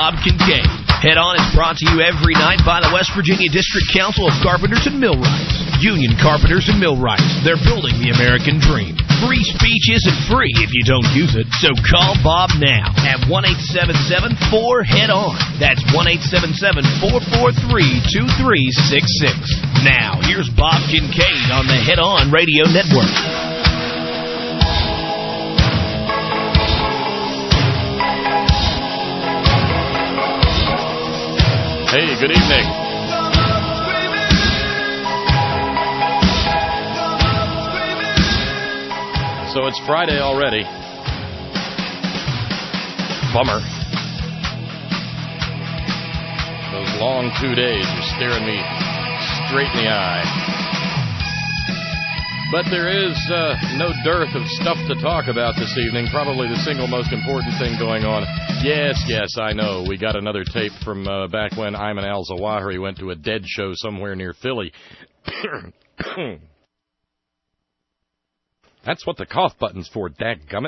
Bob Kincaid. Head On is brought to you every night by the West Virginia District Council of Carpenters and Millwrights. Union Carpenters and Millwrights. They're building the American dream. Free speech isn't free if you don't use it, so call Bob now at 1-877-4-HEAD-ON. That's 1-877-443-2366. Now, here's Bob Kincaid on the Head On Radio Network. Hey, good evening. So it's Friday already. Bummer. Those long 2 days are staring me straight in the eye. But there is no dearth of stuff to talk about this evening. Probably the single most important thing going on. Yes, I know. We got another tape from back when Ayman al-Zawahiri went to a Dead show somewhere near Philly. That's what the cough button's for, dadgummit.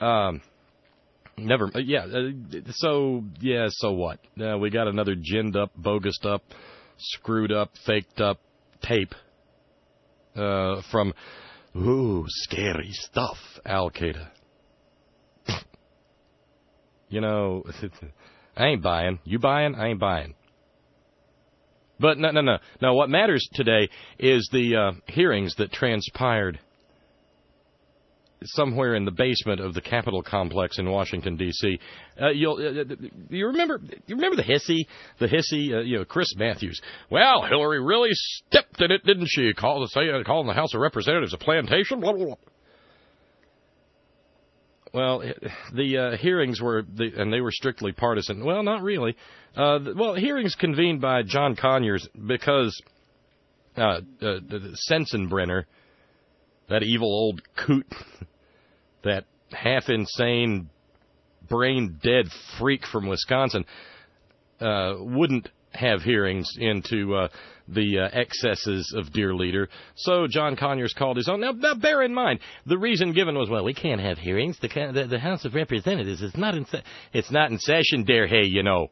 So what? We got another ginned up, bogused up, screwed up, faked up tape from, scary stuff, Al-Qaeda. You know, I ain't buying. You buying? I ain't buying. But no. Now, what matters today is the hearings that transpired somewhere in the basement of the Capitol complex in Washington, D.C. You remember the hissy, Chris Matthews. Well, Hillary really stepped in it, didn't she? Calling the House of Representatives a plantation, blah, blah, blah. Well, the hearings and they were strictly partisan. Well, not really. Hearings convened by John Conyers because Sensenbrenner, that evil old coot, that half-insane, brain-dead freak from Wisconsin, wouldn't have hearings into the excesses of Dear Leader. So John Conyers called his own. Now, bear in mind, the reason given was, we can't have hearings. The House of Representatives is not in session, dear hey, you know.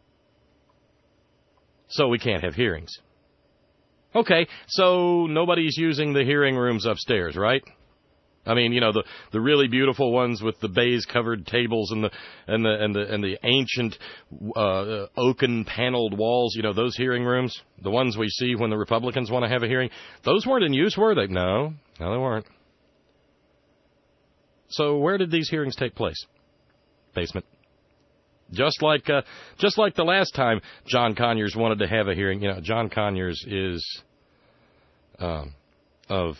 So we can't have hearings. Okay, so nobody's using the hearing rooms upstairs, right? I mean, the really beautiful ones with the baize-covered tables and the ancient oaken paneled walls. Those hearing rooms, the ones we see when the Republicans want to have a hearing. Those weren't in use, were they? No, they weren't. So where did these hearings take place? Basement. Just like the last time John Conyers wanted to have a hearing. John Conyers is of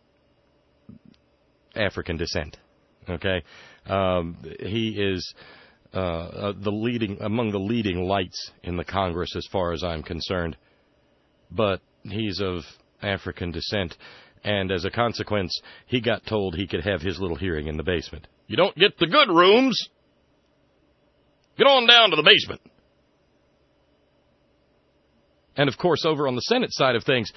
African descent. Okay, he is among the leading lights in the Congress as far as I'm concerned. But he's of African descent, and as a consequence, he got told he could have his little hearing in the basement. You don't get the good rooms. Get on down to the basement. And of course, over on the Senate side of things,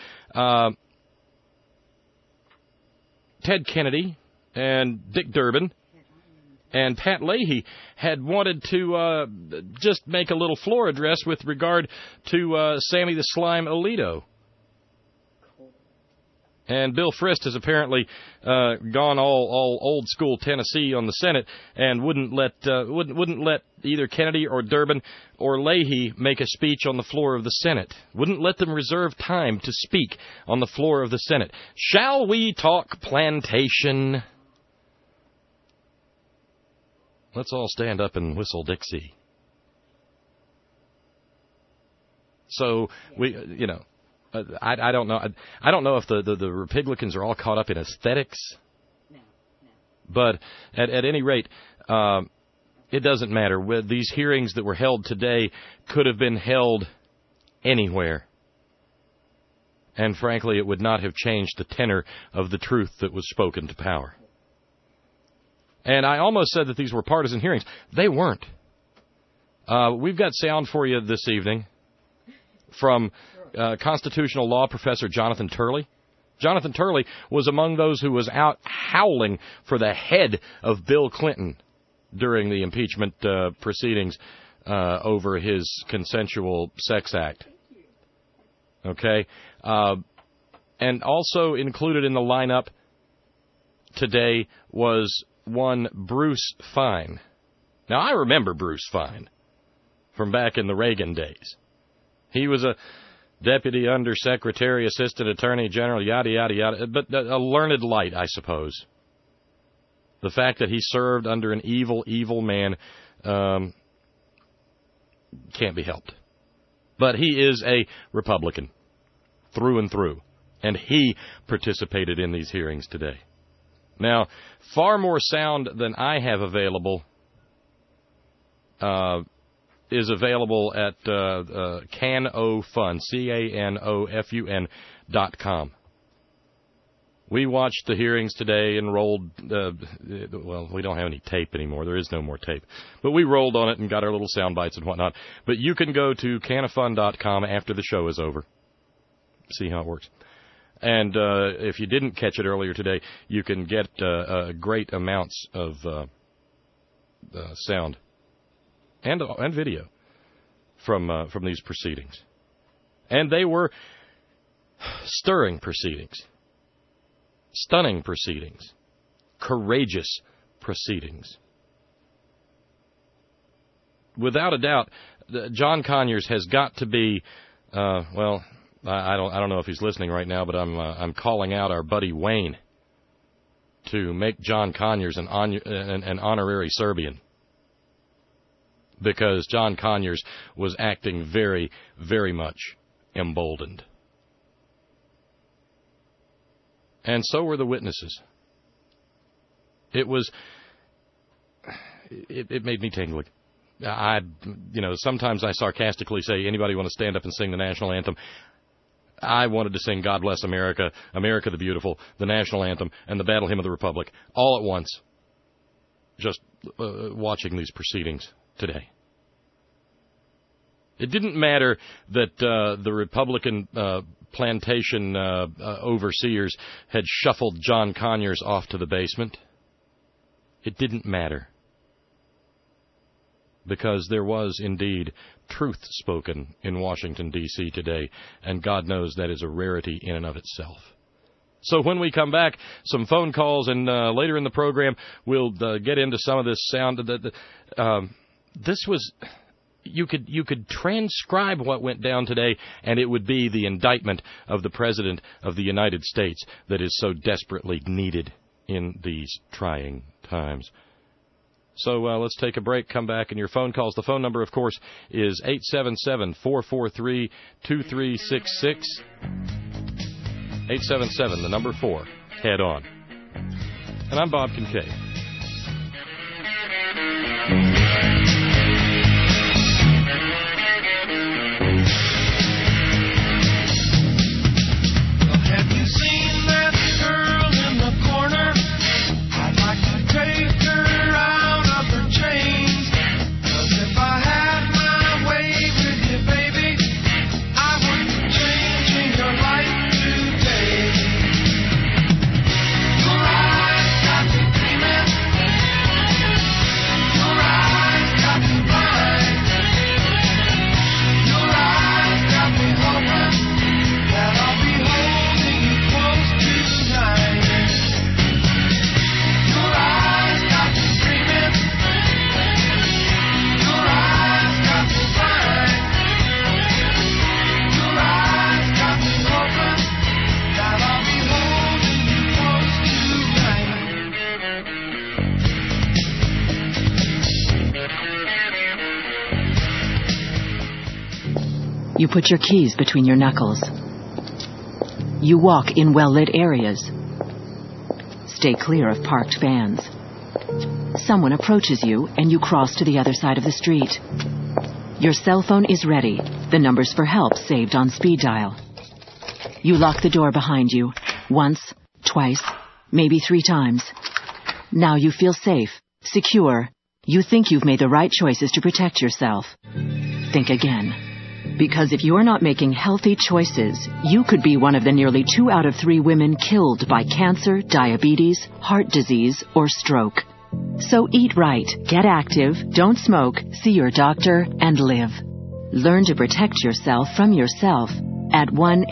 Ted Kennedy and Dick Durbin and Pat Leahy had wanted to just make a little floor address with regard to Sammy the Slime Alito. And Bill Frist has apparently gone all old school Tennessee on the Senate and wouldn't let either Kennedy or Durbin or Leahy make a speech on the floor of the Senate. Wouldn't let them reserve time to speak on the floor of the Senate. Shall we talk plantation? Let's all stand up and whistle Dixie. So I don't know. I don't know if the Republicans are all caught up in aesthetics. No. But at any rate, it doesn't matter. These hearings that were held today could have been held anywhere. And frankly, it would not have changed the tenor of the truth that was spoken to power. And I almost said that these were partisan hearings. They weren't. We've got sound for you this evening from constitutional law professor Jonathan Turley. Jonathan Turley was among those who was out howling for the head of Bill Clinton during the impeachment proceedings over his consensual sex act. Okay? And also included in the lineup today was one Bruce Fein. Now, I remember Bruce Fein from back in the Reagan days. He was a deputy undersecretary, assistant attorney general, yada, yada, yada, but a learned light, I suppose. The fact that he served under an evil, evil man can't be helped. But he is a Republican through and through, and he participated in these hearings today. Now, far more sound than I have available is available at CanOFun, CanOFun.com. We watched the hearings today and rolled, well, we don't have any tape anymore. There is no more tape. But we rolled on it and got our little sound bites and whatnot. But you can go to CanOFun.com after the show is over. See how it works. And if you didn't catch it earlier today, you can get great amounts of sound and video from these proceedings. And they were stirring proceedings, stunning proceedings, courageous proceedings. Without a doubt, John Conyers has got to be, well, I don't know if he's listening right now, but I'm calling out our buddy Wayne to make John Conyers an honorary Serbian, because John Conyers was acting very, very much emboldened. And so were the witnesses. It made me tingly. Sometimes I sarcastically say, anybody want to stand up and sing the national anthem? I wanted to sing God Bless America, America the Beautiful, the national anthem, and the Battle Hymn of the Republic, all at once, just watching these proceedings today. It didn't matter that the Republican plantation overseers had shuffled John Conyers off to the basement. It didn't matter, because there was indeed truth spoken in Washington, D.C. today, and God knows that is a rarity in and of itself. So when we come back, some phone calls, and later in the program, we'll get into some of this sound. This was... You could transcribe what went down today, and it would be the indictment of the President of the United States that is so desperately needed in these trying times. So let's take a break, come back, and your phone calls. The phone number, of course, is 877-443-2366. 877, the number 4. Head on. And I'm Bob Kincaid. You put your keys between your knuckles. You walk in well-lit areas. Stay clear of parked vans. Someone approaches you, and you cross to the other side of the street. Your cell phone is ready, the numbers for help saved on speed dial. You lock the door behind you, once, twice, maybe 3 times. Now you feel safe, secure. You think you've made the right choices to protect yourself. Think again. Because if you're not making healthy choices, you could be one of the nearly 2 out of 3 women killed by cancer, diabetes, heart disease, or stroke. So eat right, get active, don't smoke, see your doctor, and live. Learn to protect yourself from yourself at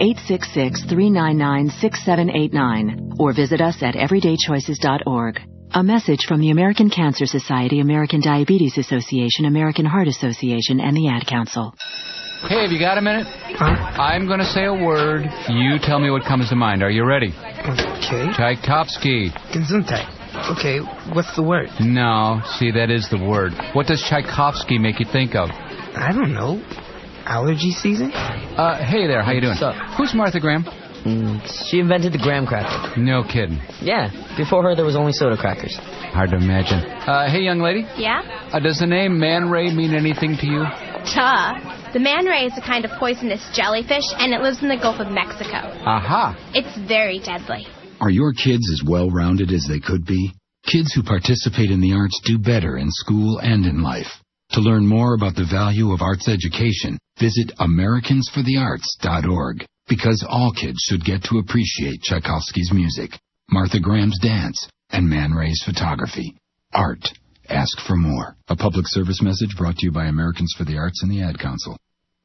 1-866-399-6789 or visit us at everydaychoices.org. A message from the American Cancer Society, American Diabetes Association, American Heart Association, and the Ad Council. Hey, have you got a minute? I'm going to say a word. You tell me what comes to mind. Are you ready? Okay. Tchaikovsky. Gesundheit. Okay, what's the word? No, see, that is the word. What does Tchaikovsky make you think of? I don't know. Allergy season? Hey there, how you doing? What's up? Who's Martha Graham? She invented the graham cracker. No kidding. Yeah, before her there was only soda crackers. Hard to imagine. Hey, young lady? Yeah? Does the name Man Ray mean anything to you? Duh. The man ray is a kind of poisonous jellyfish, and it lives in the Gulf of Mexico. Aha. It's very deadly. Are your kids as well-rounded as they could be? Kids who participate in the arts do better in school and in life. To learn more about the value of arts education, visit AmericansForTheArts.org. Because all kids should get to appreciate Tchaikovsky's music, Martha Graham's dance, and Man Ray's photography. Art. Ask for more. A public service message brought to you by Americans for the Arts and the Ad Council.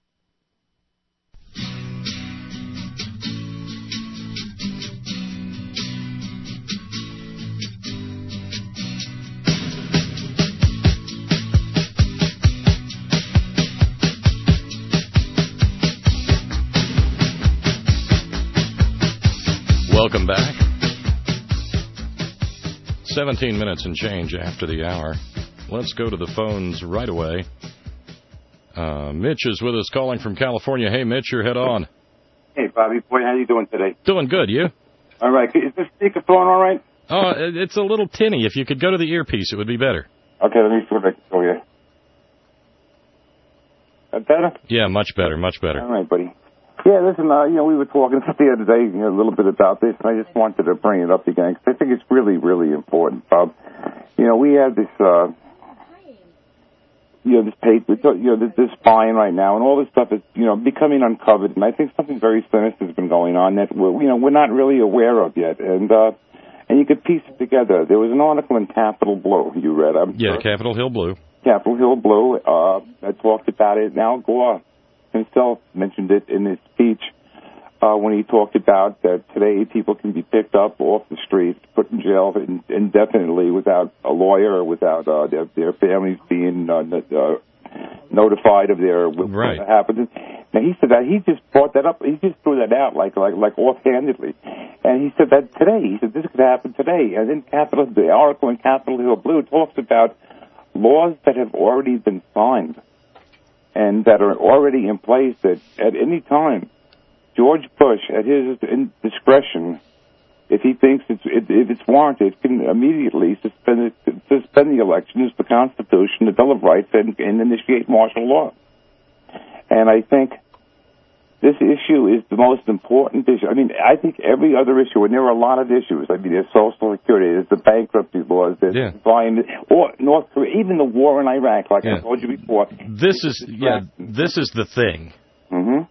Welcome back. 17 minutes and change after the hour. Let's go to the phones right away. Mitch is with us calling from California. Hey, Mitch, you're head on. Hey, Bobby. Boy, how you doing today? Doing good, you? All right. Is this speakerphone all right? Oh, it's a little tinny. If you could go to the earpiece, it would be better. Okay, let me see what I can show you. That better? Yeah, much better, much better. All right, buddy. Yeah, listen, we were talking the other day a little bit about this, and I just wanted to bring it up again, because I think it's really, really important, Bob. We have this, this paper, this spying right now, and all this stuff is, becoming uncovered, and I think something very sinister has been going on that we're not really aware of yet, and you could piece it together. There was an article in Capitol Blue you read. Capitol Hill Blue. Capitol Hill Blue. I talked about it. Al Gore himself mentioned it in his speech when he talked about that today people can be picked up off the streets, put in jail indefinitely without a lawyer or without their families being notified of their what happened. Now he said that he just brought that up. He just threw that out like offhandedly, and he said that today. He said this could happen today. And then the article in Capitol Hill Blue talks about laws that have already been signed and that are already in place that at any time, George Bush, at his discretion, if he thinks if it's warranted, can immediately suspend the elections, the Constitution, the Bill of Rights, and initiate martial law. And I think this issue is the most important issue. I mean, I think every other issue, and there are a lot of issues. I mean, there's Social Security, there's the bankruptcy laws, there's or North Korea, even the war in Iraq, like I told you before. This is the thing. Mm-hmm.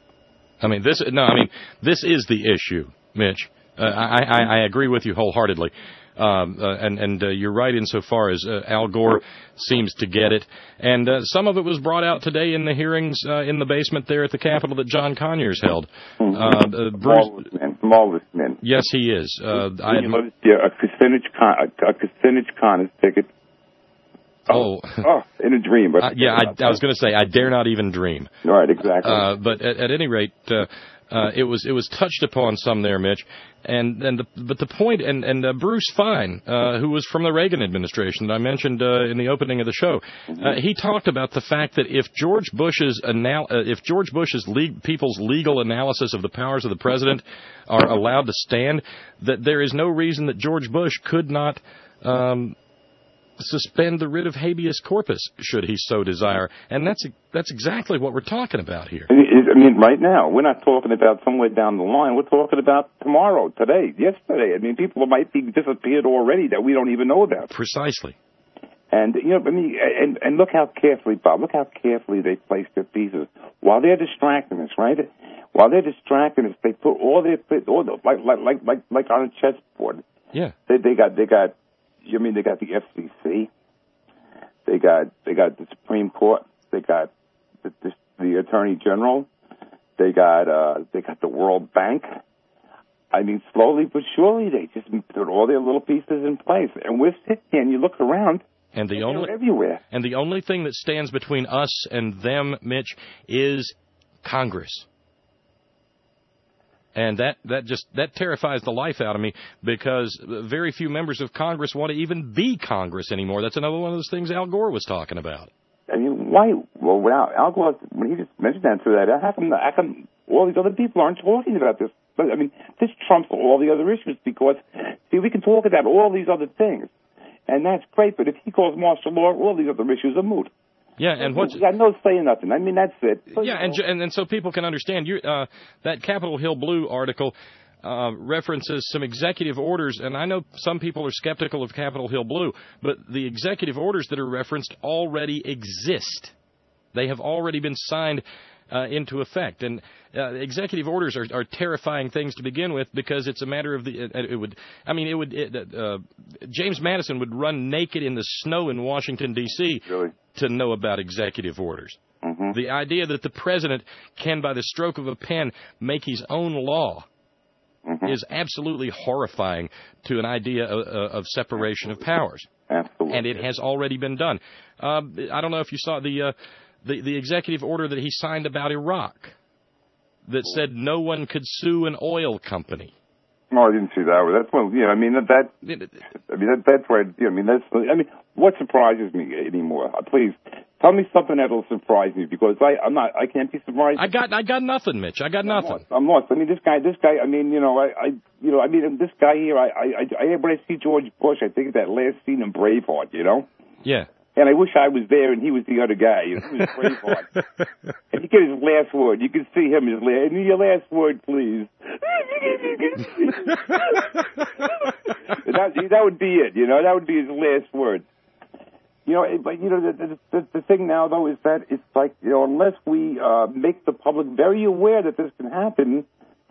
This is the issue, Mitch. I agree with you wholeheartedly. And you're right insofar as Al Gore seems to get it. And some of it was brought out today in the hearings in the basement there at the Capitol that John Conyers held. Marvelous man. Yes, he is. A Kucinich Connors ticket. In a dream. But I was going to say, I dare not even dream. Right, exactly. But at any rate, it was touched upon some there, Mitch. But the point, and Bruce Fein, who was from the Reagan administration that I mentioned in the opening of the show, he talked about the fact that if George Bush's people's legal analysis of the powers of the president are allowed to stand, that there is no reason that George Bush could not suspend the writ of habeas corpus should he so desire, and that's exactly what we're talking about here. I mean, right now we're not talking about somewhere down the line. We're talking about tomorrow, today, yesterday. I mean, people might be disappeared already that we don't even know about. Precisely. And and look how carefully, Bob. Look how carefully they place their pieces while they're distracting us, right? While they're distracting us, they put all the like on a chessboard. Yeah. They got I mean, they got the FCC. They got the Supreme Court. They got the Attorney General. They got the World Bank. I mean, slowly but surely, they just put all their little pieces in place. And we're sitting here, and you look around, and they're everywhere. And the only thing that stands between us and them, Mitch, is Congress. And that terrifies the life out of me, because very few members of Congress want to even be Congress anymore. That's another one of those things Al Gore was talking about. I mean, why? Well, without Al Gore, when he just mentioned that, how come all these other people aren't talking about this? But, I mean, this trumps all the other issues, because, see, we can talk about all these other things, and that's great, but if he calls martial law, all these other issues are moot. Yeah, and what's... We got no say in nothing. I mean, that's it. So, yeah, and so people can understand, that Capitol Hill Blue article references some executive orders, and I know some people are skeptical of Capitol Hill Blue, but the executive orders that are referenced already exist. They have already been signed into effect. And executive orders are terrifying things to begin with, because it's a matter of James Madison would run naked in the snow in Washington, D.C. Really? To know about executive orders. Mm-hmm. The idea that the president can, by the stroke of a pen, make his own law is absolutely horrifying to an idea of separation of powers. Absolutely. And it has already been done. I don't know if you saw the executive order that he signed about Iraq that said no one could sue an oil company. No, I didn't see that. That's one. Yeah, I mean that's where. I mean, what surprises me anymore? Please tell me something that'll surprise me, because I can't be surprised. I got nothing, Mitch. I got nothing. I'm lost. I mean, this guy. I mean, this guy here. When I see George Bush, I think of that last scene in Braveheart. Yeah. And I wish I was there and he was the other guy. He was Braveheart. And he get his last word. You can see him, his last. Your last word, please. that would be it. That would be his last word. But the thing now though is that it's like, unless we make the public very aware that this can happen.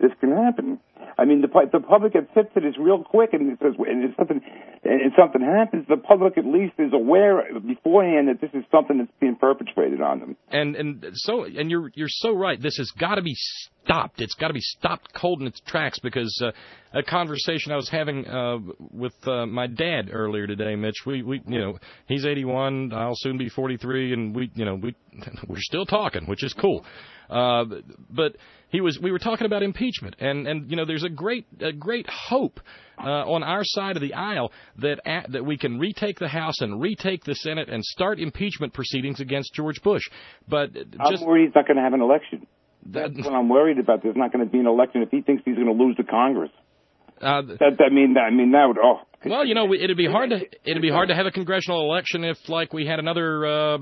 I mean, the public accepts it real quick, and it says, and something happens, the public at least is aware beforehand that this is something that's being perpetrated on them. And you're so right. This has got to be stopped. It's got to be stopped cold in its tracks, because a conversation I was having with my dad earlier today, Mitch. We he's 81. I'll soon be 43, and we're still talking, which is cool. But we were talking about impeachment, and there's a great hope on our side of the aisle that we can retake the House and retake the Senate and start impeachment proceedings against George Bush. But I'm worried he's not going to have an election. That's what I'm worried about. There's not going to be an election if he thinks he's going to lose to Congress. That would. Oh. Well, it'd be hard to have a congressional election if, like, we had another,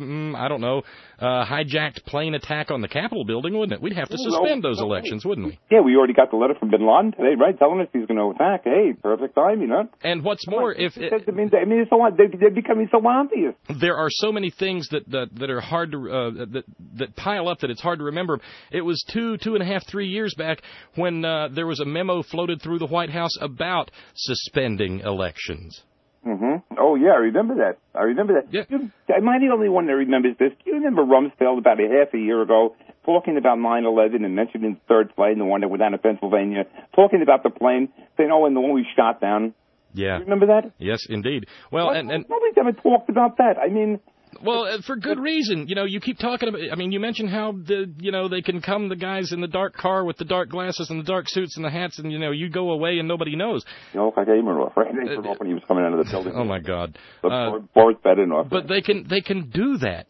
hijacked plane attack on the Capitol building, wouldn't it? We'd have to suspend those elections, wouldn't we? Yeah, we already got the letter from Bin Laden today, right, telling us he's going to attack. Hey, perfect time, And what's more, they're becoming so obvious. There are so many things that are hard to that pile up that it's hard to remember. It was 2.5, 3 years back when there was a memo floated through the White House about suspending elections. Mm-hmm. Oh, yeah, I remember that. Yeah. Am I the only one that remembers this? Do you remember Rumsfeld about a half a year ago talking about 9/11 and mentioning the third plane, the one that went down to Pennsylvania, talking about the plane, saying, and the one we shot down? Yeah. You remember that? Yes, indeed. Well, and nobody's ever talked about that. I mean... Well, for good reason. You keep talking about. I mean, you mentioned how they can come, the guys in the dark car with the dark glasses and the dark suits and the hats, and you go away and nobody knows. Like Amoroff, right? When he was coming out of the building. Oh my God. Boris Badenoff. But they can do that.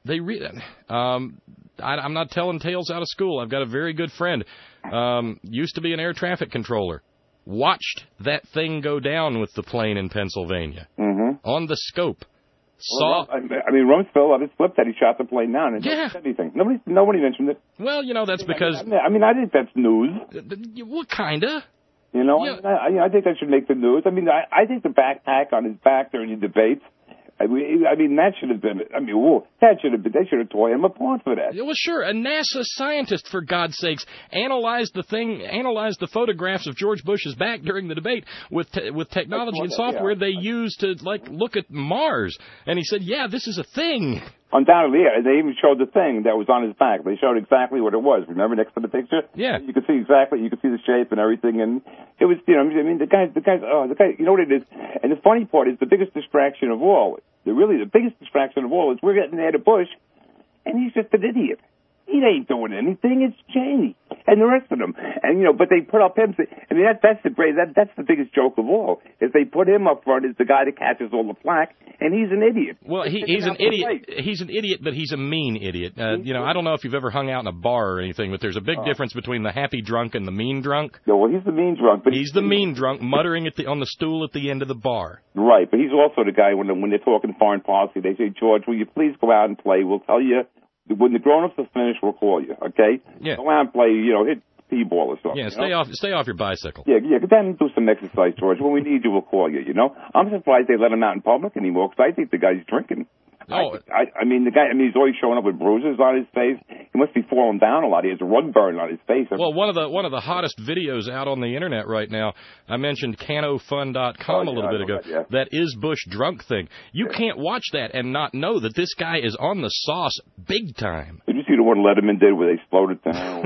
I'm not telling tales out of school. I've got a very good friend. Used to be an air traffic controller. Watched that thing go down with the plane in Pennsylvania on the scope. Rumsfeld, it slipped that he shot the plane down and didn't say anything. Nobody mentioned it. Well, that's because... I think that's news. What kinda? I think that should make the news. I think the backpack on his back during the debates, I mean, that should have been. I mean, whoa, that should have been. They should have tore him apart for that. Well, sure. A NASA scientist, for God's sakes, analyzed the photographs of George Bush's back during the debate with technology and software they used to look at Mars, and he said, "Yeah, this is a thing." Undoubtedly, yeah. They even showed the thing that was on his back. They showed exactly what it was. Remember next to the picture? Yeah. You could see exactly. You could see the shape and everything, and it was. I mean, the guy. You know what it is? And the funny part is the biggest distraction of all. The biggest distraction of all is we're getting there to Bush, and he's just an idiot. He ain't doing anything. It's Cheney and the rest of them. And but they put up him. I mean, that's the biggest joke of all. Is they put him up front as the guy that catches all the flack, and he's an idiot. Well, he's an idiot. He's an idiot, but he's a mean idiot. I don't know if you've ever hung out in a bar or anything, but there's a big difference between the happy drunk and the mean drunk. No, well, he's the mean drunk, but he's the mean drunk, muttering on the stool at the end of the bar. Right, but he's also the guy when they're talking foreign policy, they say, George, will you please go out and play? We'll tell you. When the grown-ups are finished, we'll call you, okay? Yeah. Go out and play, hit T-ball or something. Yeah, stay off your bicycle. Yeah, go down and do some exercise, George. When we need you, we'll call you, I'm surprised they let him out in public anymore, because I think the guy's drinking. Oh. I mean, the guy, he's always showing up with bruises on his face. He must be falling down a lot. He has a rug burn on his face. Well, one of the hottest videos out on the internet right now, I mentioned canofun.com a little bit ago. That is Bush drunk thing. You can't watch that and not know that this guy is on the sauce big time. Did you see the one Letterman did where they slowed it down?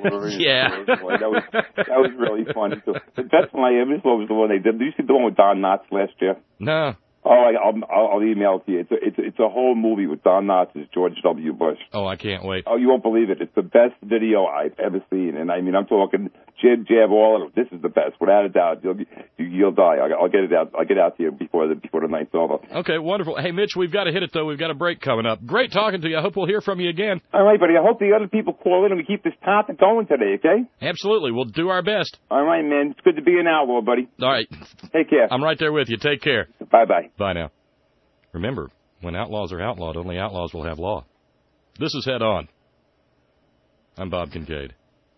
Yeah. That was really funny. But that's Miami. This was the one they did. Did you see the one with Don Knotts last year? No. Oh, I'll email it to you. It's a whole movie with Don Knotts as George W. Bush. Oh, I can't wait. Oh, you won't believe it. It's the best video I've ever seen. And I mean, I'm talking jab, all of it. This is the best, without a doubt. You'll die. I'll get it out. I'll get it out to you before the night's over. Okay, wonderful. Hey, Mitch, we've got to hit it though. We've got a break coming up. Great talking to you. I hope we'll hear from you again. All right, buddy. I hope the other people call in and we keep this topic going today. Okay? Absolutely. We'll do our best. All right, man. It's good to be an outlaw, buddy. All right. Take care. I'm right there with you. Take care. Bye-bye. Bye now. Remember, when outlaws are outlawed, only outlaws will have law. This is Head On. I'm Bob Kincaid.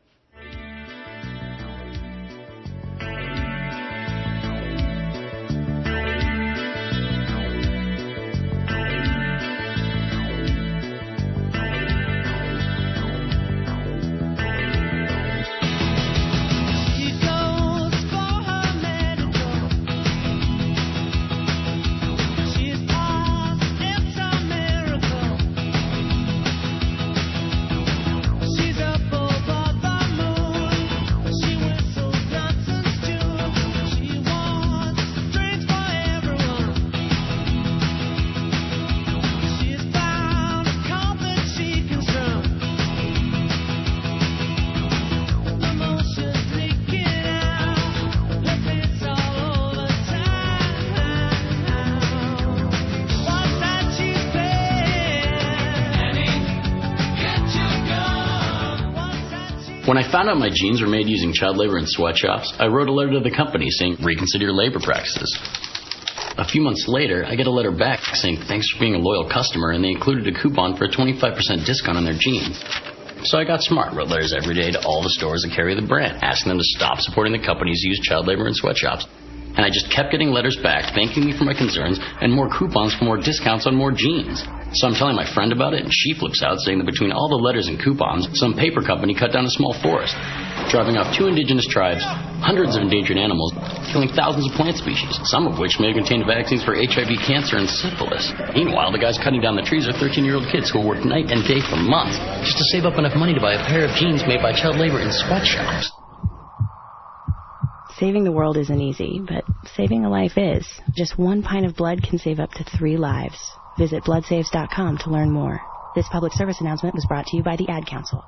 When I found out my jeans were made using child labor in sweatshops, I wrote a letter to the company saying, reconsider your labor practices. A few months later, I get a letter back saying thanks for being a loyal customer, and they included a coupon for a 25% discount on their jeans. So I got smart, wrote letters every day to all the stores that carry the brand, asking them to stop supporting the companies who use child labor in sweatshops. And I just kept getting letters back, thanking me for my concerns, and more coupons for more discounts on more jeans. So I'm telling my friend about it, and she flips out, saying that between all the letters and coupons, some paper company cut down a small forest, driving off 2 indigenous tribes, hundreds of endangered animals, killing thousands of plant species, some of which may contain vaccines for HIV, cancer, and syphilis. Meanwhile, the guys cutting down the trees are 13-year-old kids who will work night and day for months just to save up enough money to buy a pair of jeans made by child labor in sweatshops. Saving the world isn't easy, but saving a life is. Just 1 pint of blood can save up to 3 lives. Visit bloodsaves.com to learn more. This public service announcement was brought to you by the Ad Council.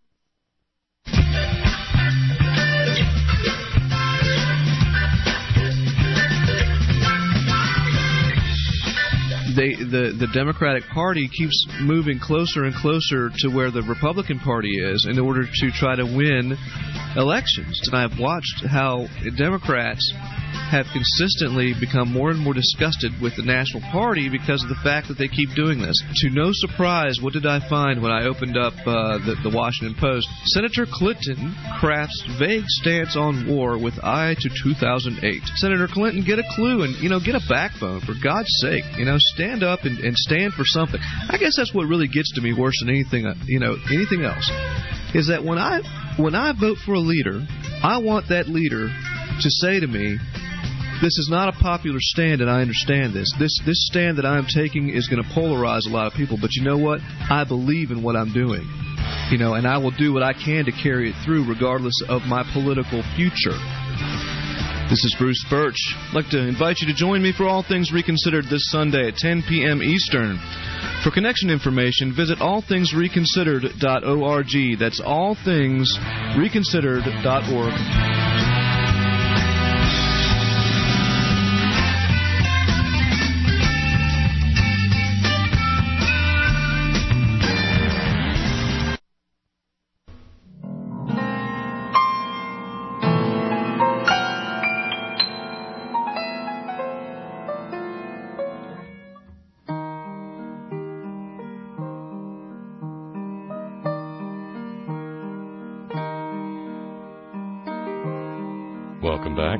The Democratic Party keeps moving closer and closer to where the Republican Party is in order to try to win elections. And I've watched how Democrats have consistently become more and more disgusted with the National Party because of the fact that they keep doing this. To no surprise, what did I find when I opened up the Washington Post? Senator Clinton crafts vague stance on war with eye to 2008. Senator Clinton, get a clue and, get a backbone, for God's sake. Stand up and stand for something. I guess that's what really gets to me worse than anything else, is that when I vote for a leader, I want that leader to say to me, this is not a popular stand, and I understand this. This stand that I'm taking is going to polarize a lot of people, but you know what? I believe in what I'm doing, and I will do what I can to carry it through regardless of my political future. This is Bruce Birch. I'd like to invite you to join me for All Things Reconsidered this Sunday at 10 p.m. Eastern. For connection information, visit allthingsreconsidered.org. That's allthingsreconsidered.org. Welcome back.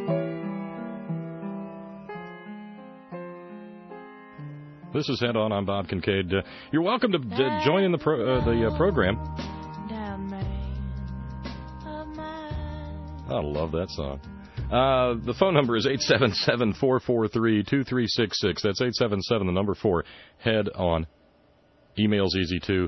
This is Head On. I'm Bob Kincaid. You're welcome to join in the program. I love that song. The phone number is 877-443-2366. That's 877, the number 4, Head On. Email's easy too,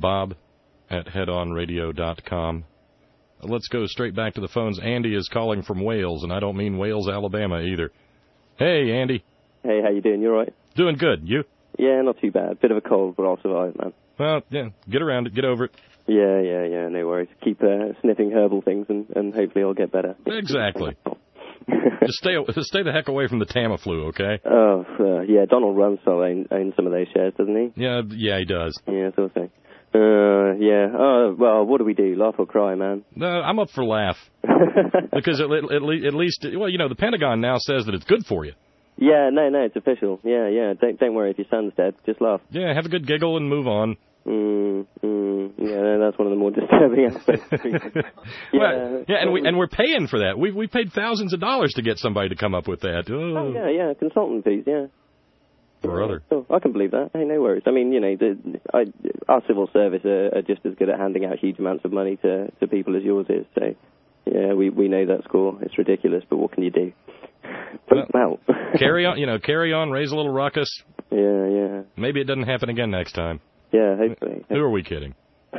bob@headonradio.com. Let's go straight back to the phones. Andy is calling from Wales, and I don't mean Wales, Alabama, either. Hey, Andy. Hey, how you doing? You all right? Doing good. You? Yeah, not too bad. Bit of a cold, but I'll survive, man. Well, yeah, get around it. Get over it. Yeah, no worries. Keep sniffing herbal things, and hopefully I'll get better. Exactly. Just stay the heck away from the Tamiflu, okay? Oh, yeah, Donald Rumsfeld owns some of those shares, doesn't he? Yeah, he does. Yeah, I thought so. Yeah. Oh, well, what do we do? Laugh or cry, man? No, I'm up for laugh. Because at least, well, the Pentagon now says that it's good for you. Yeah, no, it's official. Yeah. Don't worry if your son's dead. Just laugh. Yeah, have a good giggle and move on. Yeah, that's one of the more disturbing aspects. And we're paying for that. We paid thousands of dollars to get somebody to come up with that. Oh yeah, consultant fees, yeah. Brother. Oh, I can believe that. Hey, no worries. I mean, our civil service are just as good at handing out huge amounts of money to people as yours is. So, yeah, we know that score. It's ridiculous, but what can you do? Well, carry on, raise a little ruckus. Yeah. Maybe it doesn't happen again next time. Yeah, hopefully. Who are we kidding?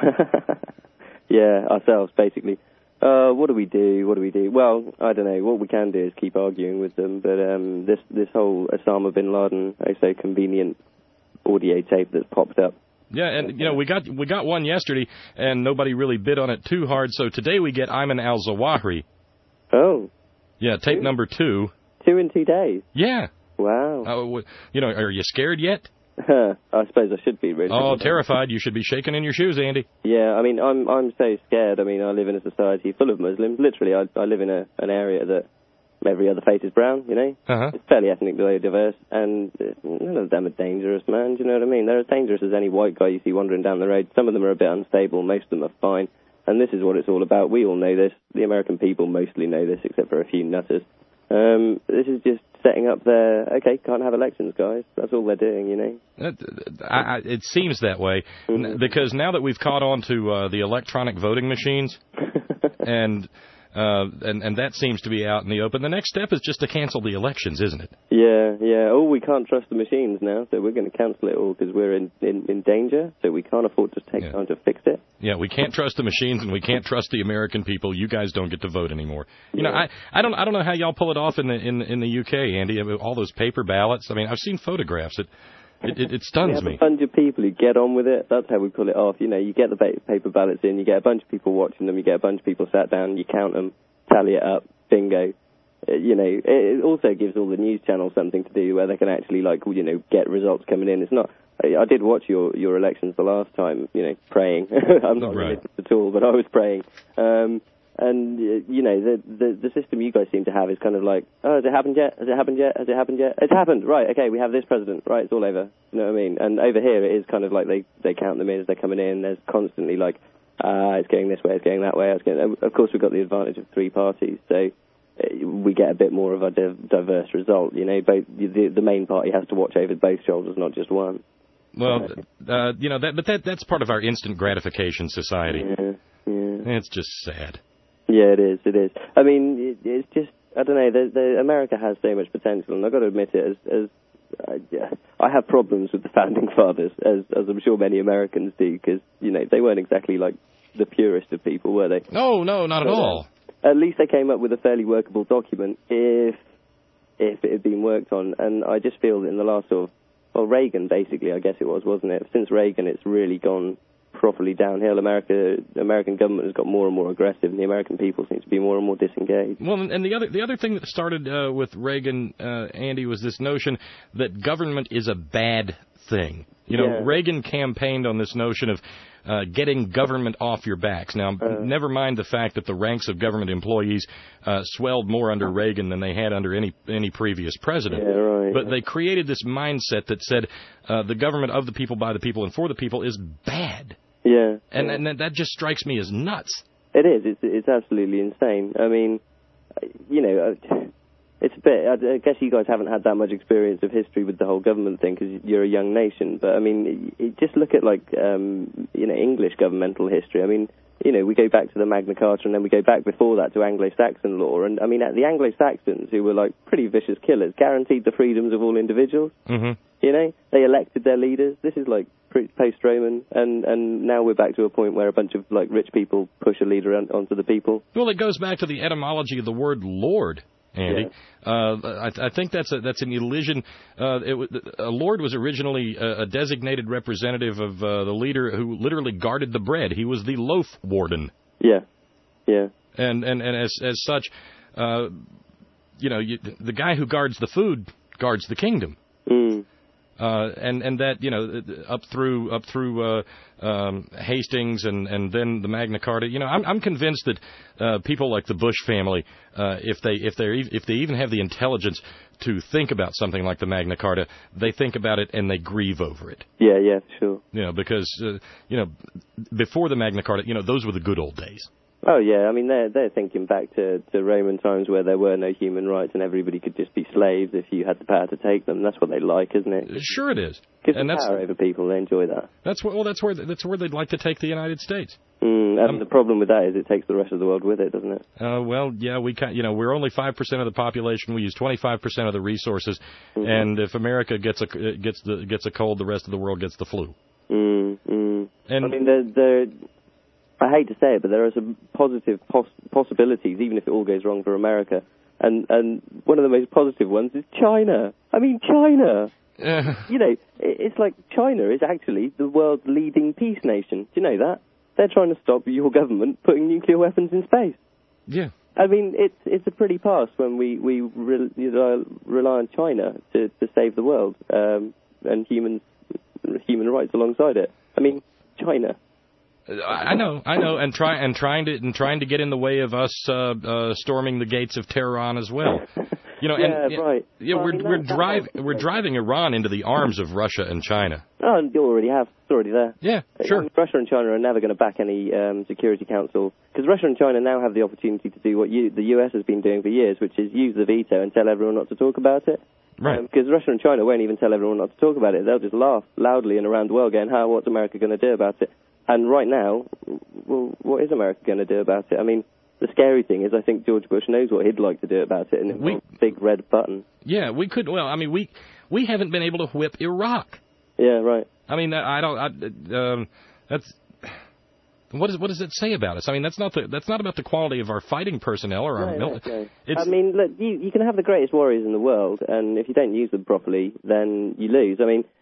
Yeah, ourselves, basically. What do we do? Well, I don't know. What we can do is keep arguing with them, but this whole Osama bin Laden, so convenient audio tape that's popped up. Yeah, and we got one yesterday, and nobody really bid on it too hard. So today we get Ayman al-Zawahiri. Oh. Yeah, tape number 2. 2 in 2 days. Yeah. Wow. Are you scared yet? I suppose I should be, really. Oh, terrified. You should be shaking in your shoes, Andy. Yeah, I mean, I'm so scared. I mean, I live in a society full of Muslims. Literally, I live in an area that every other face is brown, Uh-huh. It's fairly ethnically diverse, and none of them are dangerous, man. Do you know what I mean? They're as dangerous as any white guy you see wandering down the road. Some of them are a bit unstable. Most of them are fine. And this is what it's all about. We all know this. The American people mostly know this, except for a few nutters. This is just setting up can't have elections, guys. That's all they're doing, It seems that way, because now that we've caught on to the electronic voting machines, and that seems to be out in the open, the next step is just to cancel the elections, isn't it? Yeah. Oh, we can't trust the machines now, so we're going to cancel it all because we're in danger, so we can't afford to take time to fix it. Yeah, we can't trust the machines, and we can't trust the American people. You guys don't get to vote anymore. I don't know how y'all pull it off in the UK, Andy. All those paper ballots. I mean, I've seen photographs. It stuns me. A bunch of people who get on with it. That's how we pull it off. You get the paper ballots in, you get a bunch of people watching them, you get a bunch of people sat down, you count them, tally it up, bingo. It also gives all the news channels something to do where they can actually, get results coming in. It's not. I did watch your elections the last time, praying. I'm not religious at all, but I was praying. And, the system you guys seem to have is kind of like, oh, has it happened yet? Has it happened yet? Has it happened yet? It's happened. Right, okay, we have this president. Right, it's all over. You know what I mean? And over here, it is kind of like they count them in as they're coming in. There's constantly like, it's going this way, it's going that way. Of course, we've got the advantage of three parties, so we get a bit more of a diverse result. Both the main party has to watch over both shoulders, not just one. Well, that's part of our instant gratification society. Yeah. It's just sad. Yeah, it is. I mean, it's just, I don't know, America has so much potential, and I've got to admit it, I have problems with the Founding Fathers, as I'm sure many Americans do, because, they weren't exactly like the purest of people, were they? No, not at all. At least they came up with a fairly workable document, if it had been worked on, and I just feel that in the last Reagan, basically, I guess it was, wasn't it? Since Reagan, it's really gone properly downhill. American government has got more and more aggressive, and the American people seem to be more and more disengaged. Well, and the other thing that started with Reagan, Andy, was this notion that government is a bad thing. Reagan campaigned on this notion of getting government off your backs. Now, never mind the fact that the ranks of government employees swelled more under Reagan than they had under any previous president. Yeah, right. But they created this mindset that said the government of the people, by the people, and for the people is bad. Yeah. And that just strikes me as nuts. It is. It's absolutely insane. I mean, it's a bit. I guess you guys haven't had that much experience of history with the whole government thing because you're a young nation. But I mean, just look at English governmental history. I mean, we go back to the Magna Carta, and then we go back before that to Anglo-Saxon law. And I mean, the Anglo-Saxons, who were like pretty vicious killers, guaranteed the freedoms of all individuals. Mm-hmm. They elected their leaders. This is like post-Roman, and now we're back to a point where a bunch of like rich people push a leader onto the people. Well, it goes back to the etymology of the word lord, Andy. Yeah. I think that's an elision. A lord was originally a designated representative of the leader who literally guarded the bread. He was the loaf warden. Yeah. And as such, the guy who guards the food guards the kingdom. Mm. And that, up through Hastings and then the Magna Carta, I'm convinced that people like the Bush family, if they even have the intelligence to think about something like the Magna Carta, they think about it and they grieve over it. Yeah, sure. Because before the Magna Carta, those were the good old days. Oh, yeah, I mean, they're thinking back to Roman times where there were no human rights and everybody could just be slaves if you had the power to take them. That's what they like, isn't it? Sure it is. Gives them power over people, they enjoy that. That's where they'd like to take the United States. And the problem with that is it takes the rest of the world with it, doesn't it? Well, yeah, we're only 5% of the population. We use 25% of the resources, and if America gets a cold, the rest of the world gets the flu. And I mean, I hate to say it, but there are some positive possibilities, even if it all goes wrong for America. And one of the most positive ones is China. I mean, China. It's like China is actually the world's leading peace nation. Do you know that? They're trying to stop your government putting nuclear weapons in space. Yeah. I mean, it's a pretty pass when we rely on China to save the world and human rights alongside it. I mean, China. I know, and trying to get in the way of us storming the gates of Tehran as well. Right. We're driving Iran into the arms of Russia and China. Oh, you already have. It's already there. Yeah, sure. Russia and China are never going to back any Security Council because Russia and China now have the opportunity to do what the US has been doing for years, which is use the veto and tell everyone not to talk about it. Right. Because Russia and China won't even tell everyone not to talk about it. They'll just laugh loudly and around the world going, what's America going to do about it? And right now, well, what is America going to do about it? I mean, the scary thing is I think George Bush knows what he'd like to do about it, and it's a big red button. Yeah, we could. Well, I mean, we haven't been able to whip Iraq. Yeah, right. I mean, that's what does it say about us? I mean, that's not about the quality of our fighting personnel or our military. No. I mean, look, you can have the greatest warriors in the world, and if you don't use them properly, then you lose. I mean,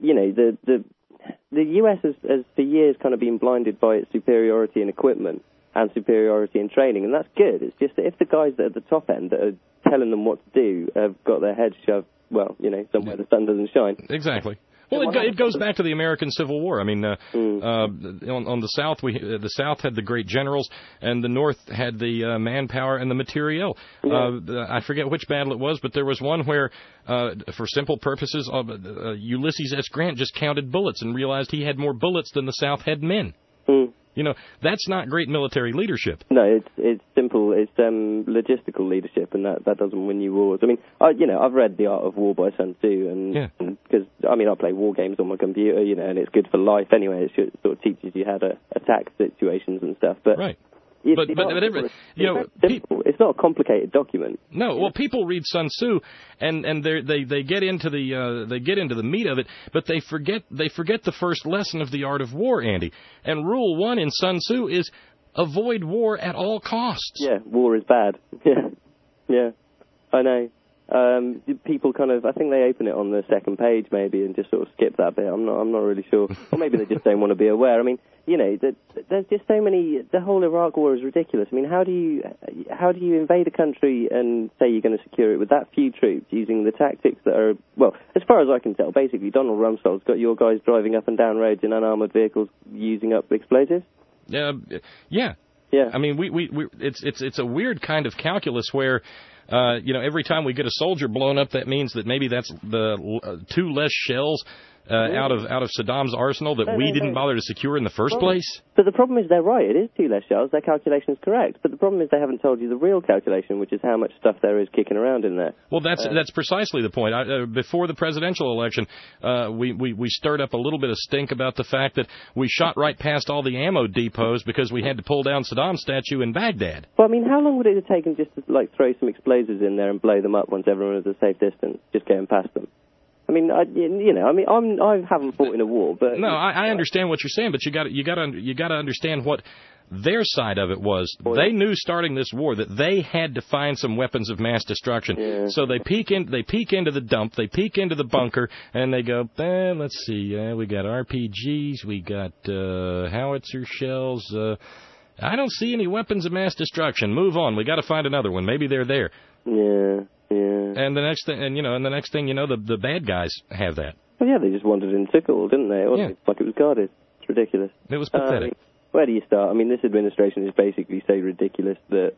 the US has for years kind of been blinded by its superiority in equipment and superiority in training, and that's good. It's just that if the guys that are at the top end that are telling them what to do have got their heads shoved, somewhere the sun doesn't shine. Exactly. Well, it goes back to the American Civil War. I mean, on the South, the South had the great generals, and the North had the manpower and the materiel. I forget which battle it was, but there was one where, for simple purposes, Ulysses S. Grant just counted bullets and realized he had more bullets than the South had men. You know, that's not great military leadership. No, it's simple. It's logistical leadership, and that doesn't win you wars. I mean, I've read The Art of War by Sun Tzu, and because I play war games on my computer, and it's good for life anyway. It sort of teaches you how to attack situations and stuff. But right. It's not a complicated document. No, well, people read Sun Tzu, and they get into the meat of it, but they forget the first lesson of the art of war, Andy. And rule 1 in Sun Tzu is avoid war at all costs. Yeah, war is bad. Yeah, I know. People I think they open it on the second page maybe and just sort of skip that bit. I'm not really sure. Or maybe they just don't want to be aware. I mean, there's just so many. The whole Iraq War is ridiculous. I mean, how do you invade a country and say you're going to secure it with that few troops using the tactics that are, well, as far as I can tell, basically Donald Rumsfeld's got your guys driving up and down roads in unarmored vehicles using up explosives? Yeah. I mean, it's a weird kind of calculus where, every time we get a soldier blown up, that means that maybe that's the 2 less shells out of Saddam's arsenal that we didn't bother to secure in the first place. But the problem is they're right. It is 2 less shells. Their calculation is correct. But the problem is they haven't told you the real calculation, which is how much stuff there is kicking around in there. Well, that's precisely the point. Before the presidential election, we stirred up a little bit of stink about the fact that we shot right past all the ammo depots because we had to pull down Saddam's statue in Baghdad. Well, I mean, how long would it have taken just to throw some explosives in there and blow them up once everyone was at a safe distance, just going past them? I mean, I haven't fought in a war, but no, I understand what you're saying, but you got to understand what their side of it was. They knew starting this war that they had to find some weapons of mass destruction. Yeah. So they peek into the dump, they peek into the bunker, and they go, let's see, we got RPGs, we got howitzer shells. I don't see any weapons of mass destruction. Move on. We got to find another one. Maybe they're there. Yeah. And the next thing, the bad guys have that. Well, yeah, they just wandered and took it all, didn't they? It wasn't like it was guarded. It's ridiculous. It was pathetic. Where do you start? I mean, this administration is basically so ridiculous that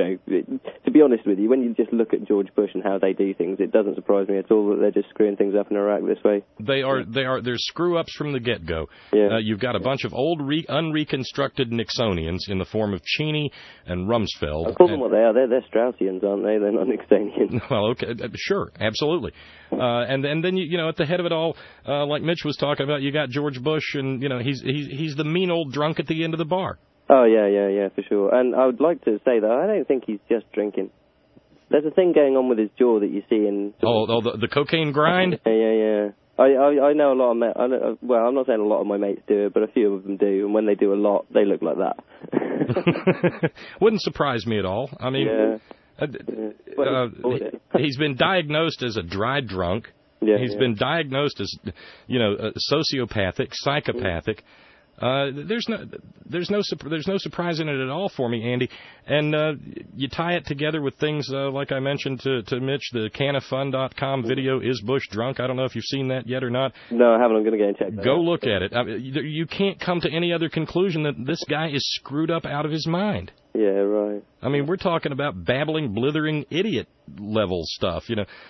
to be honest with you, when you just look at George Bush and how they do things, it doesn't surprise me at all that they're just screwing things up in Iraq this way. They're screw-ups from the get-go. Yeah. You've got a bunch of old, unreconstructed Nixonians in the form of Cheney and Rumsfeld. I call them what they are. They're Straussians, aren't they? They're not Nixonians. Well, okay, sure, absolutely. And then at the head of it all, like Mitch was talking about, you got George Bush, and he's the mean old drunk at the end of the bar. Oh yeah, for sure. And I would like to say that I don't think he's just drinking. There's a thing going on with his jaw that you see in. The cocaine grind. Yeah. I know a lot of I'm not saying a lot of my mates do it, but a few of them do. And when they do a lot, they look like that. Wouldn't surprise me at all. I mean. Yeah. He's been diagnosed as a dry drunk. Yeah, he's been diagnosed as, sociopathic, psychopathic. There's no surprise in it at all for me, Andy. And you tie it together with things like I mentioned to Mitch, the canofun.com video, Is Bush Drunk? I don't know if you've seen that yet or not. No, I haven't. I'm going to go and check that out. Go look at it. I mean, you can't come to any other conclusion that this guy is screwed up out of his mind. Yeah, right. I mean, we're talking about babbling, blithering idiot level stuff.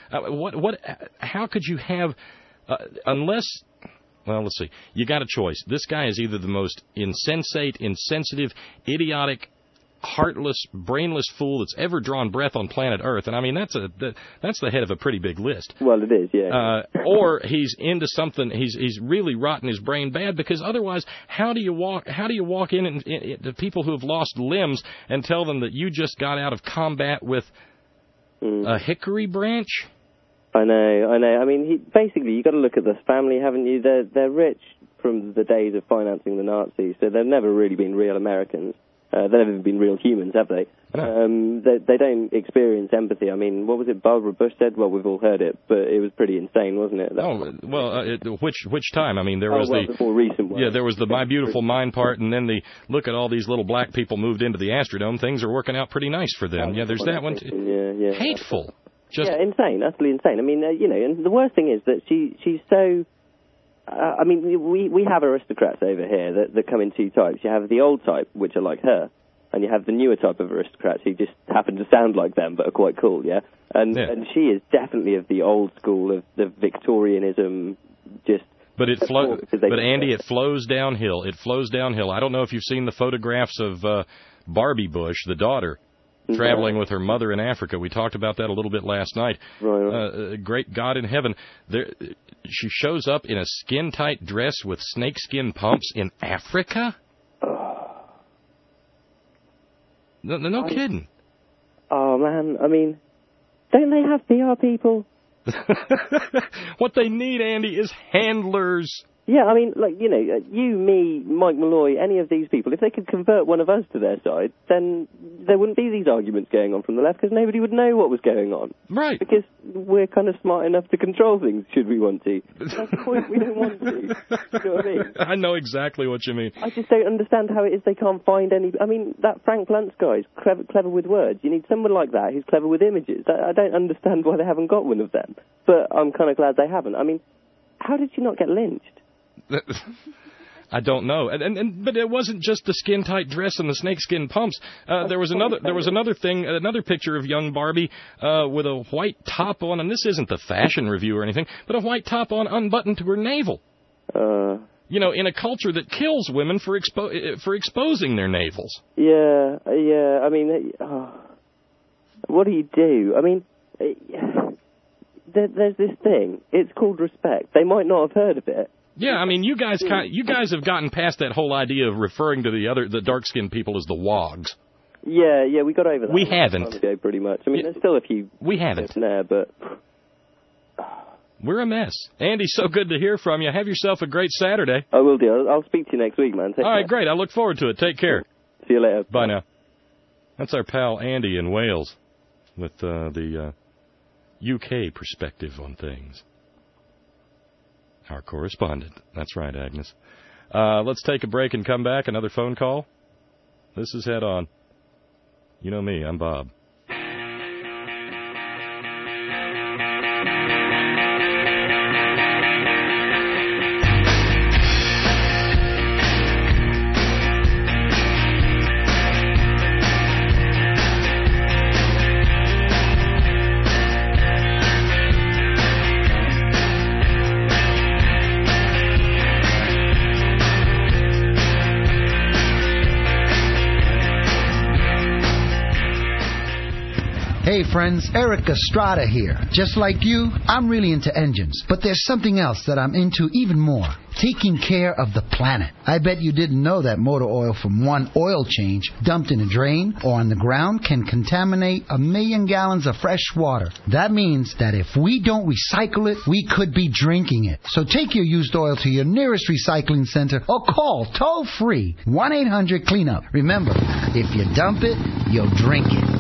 How could you have, unless... Well, let's see. You got a choice. This guy is either the most insensate, insensitive, idiotic, heartless, brainless fool that's ever drawn breath on planet Earth, and I mean that's the head of a pretty big list. Well, it is, yeah. Or he's into something. He's really rotten his brain bad, because otherwise, how do you walk in to people who have lost limbs and tell them that you just got out of combat with a hickory branch? I know. I mean, basically, you got to look at this family, haven't you? They're rich from the days of financing the Nazis, so they've never really been real Americans. They've never been real humans, have they? No. They don't experience empathy. I mean, what was it Barbara Bush said? Well, we've all heard it, but it was pretty insane, wasn't it? Which time? I mean, there was the more recent one. Yeah, there was the My Beautiful Mind part, and then the look at all these little black people moved into the Astrodome. Things are working out pretty nice for them. Yeah, there's that one too. Yeah. Hateful. Yeah, insane, utterly insane. I mean, and the worst thing is that she's so I mean, we have aristocrats over here that come in two types. You have the old type, which are like her, and you have the newer type of aristocrats who just happen to sound like them but are quite cool, yeah? And she is definitely of the old school of the Victorianism, just... But Andy, it flows downhill. It flows downhill. I don't know if you've seen the photographs of Barbie Bush, the daughter, traveling with her mother in Africa. We talked about that a little bit last night. Right. Great God in heaven. She shows up in a skin-tight dress with snakeskin pumps in Africa? No kidding. Oh, man. I mean, don't they have PR people? What they need, Andy, is handlers. Yeah, I mean, like, you know, you, me, Mike Malloy, any of these people, if they could convert one of us to their side, then there wouldn't be these arguments going on from the left, because nobody would know what was going on. Right. Because we're kind of smart enough to control things, should we want to. That's the point, we don't want to. You know what I mean? I know exactly what you mean. I just don't understand how it is they can't find any... I mean, that Frank Luntz guy is clever with words. You need someone like that who's clever with images. I don't understand why they haven't got one of them. But I'm kind of glad they haven't. I mean, how did you not get lynched? I don't know, but it wasn't just the skin-tight dress and the snakeskin pumps. There was another thing, another picture of young Barbie with a white top on, and this isn't the fashion review or anything, but a white top on unbuttoned to her navel. You know, in a culture that kills women for exposing their navels. Yeah. I mean, what do you do? I mean, there's this thing. It's called respect. They might not have heard of it. Yeah, I mean, you guys have gotten past that whole idea of referring to the dark-skinned people as the wogs. Yeah, we got over that. We haven't. Ago, pretty much. I mean, there's still a few. We haven't. There, but we're a mess. Andy, so good to hear from you. Have yourself a great Saturday. I will do. I'll speak to you next week, man. Take care. All right, great. I look forward to it. Take care. See you later. Bye now. That's our pal Andy in Wales with the UK perspective on things. Our correspondent. That's right, Agnes. Let's take a break and come back. Another phone call. This is Head On. You know me, I'm Bob. Hey friends, Eric Estrada here. Just like you, I'm really into engines, but there's something else that I'm into even more. Taking care of the planet. I bet you didn't know that motor oil from one oil change dumped in a drain or on the ground can contaminate 1 million gallons of fresh water. That means that if we don't recycle it, we could be drinking it. So take your used oil to your nearest recycling center or call toll-free 1-800-CLEANUP. Remember, if you dump it, you'll drink it.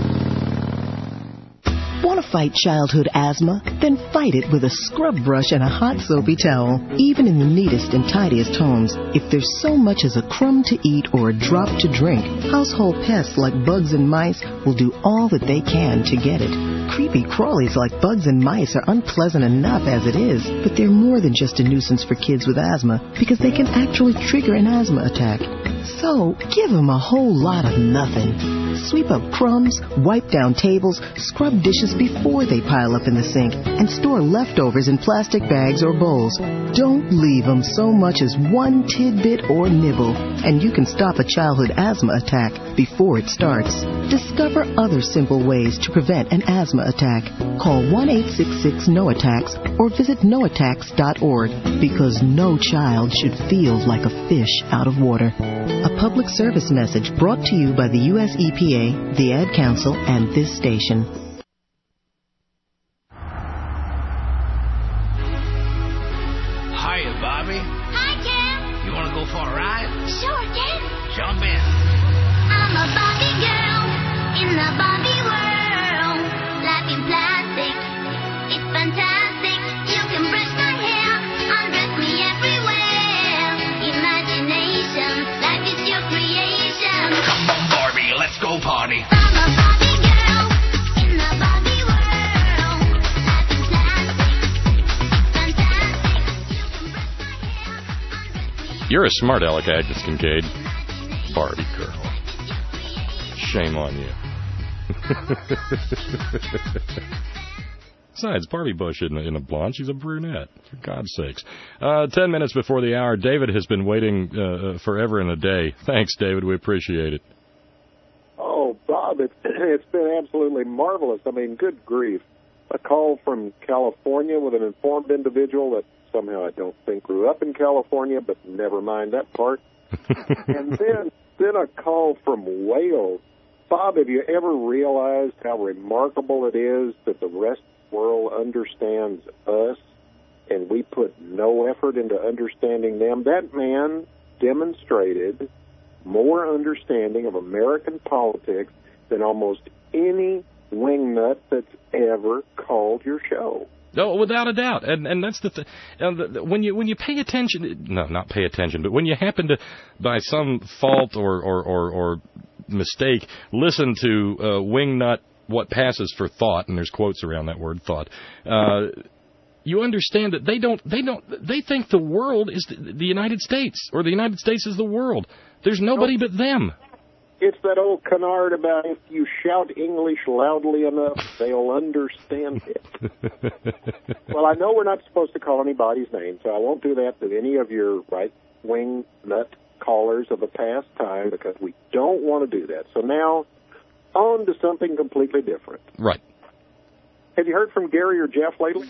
Want to fight childhood asthma? Then fight it with a scrub brush and a hot soapy towel. Even in the neatest and tidiest homes, if there's so much as a crumb to eat or a drop to drink, household pests like bugs and mice will do all that they can to get it. Creepy crawlies like bugs and mice are unpleasant enough as it is, but they're more than just a nuisance for kids with asthma because they can actually trigger an asthma attack. So, give them a whole lot of nothing. Sweep up crumbs, wipe down tables, scrub dishes before they pile up in the sink, and store leftovers in plastic bags or bowls. Don't leave them so much as one tidbit or nibble, and you can stop a childhood asthma attack before it starts. Discover other simple ways to prevent an asthma attack. Call 1-866-NO-ATTACKS or visit noattacks.org, because no child should feel like a fish out of water. A public service message brought to you by the U.S. EPA, the Ad Council, and this station. Hiya, Bobby. Hi, Ken. You want to go for a ride? Sure, Ken. Jump in. I'm a Bobby girl in the Bobby world. Life in plastic, it's fantastic. You can brush my hair, undress me everywhere. Imagination, life is your creation. Come on, Barbie, let's go party. I'm a Bobby girl in the Bobby world. Life in plastic, it's fantastic. You can brush my hair. You're a smart aleck, Agnes Kincaid. Barbie girl. Shame on you. Besides, Barbie Bush isn't a blonde. She's a brunette, for God's sakes. 10 minutes before the hour, David has been waiting forever and a day. Thanks, David. We appreciate it. Oh, Bob, it's been absolutely marvelous. I mean, good grief. A call from California with an informed individual that somehow I don't think grew up in California, but never mind that part. And then a call from Wales. Bob, have you ever realized how remarkable it is that the rest of the world understands us and we put no effort into understanding them? That man demonstrated more understanding of American politics than almost any wingnut that's ever called your show. No, without a doubt, and that's the thing. When you pay attention, no, not pay attention, but when you happen to, by some fault or mistake, listen to wingnut, what passes for thought, and there's quotes around that word thought. You understand that they think the world is the United States, or the United States is the world. There's nobody but them. It's that old canard about if you shout English loudly enough, they'll understand it. Well, I know we're not supposed to call anybody's name, so I won't do that to any of your right-wing nut callers of the past time, because we don't want to do that. So now, on to something completely different. Right. Have you heard from Gary or Jeff lately?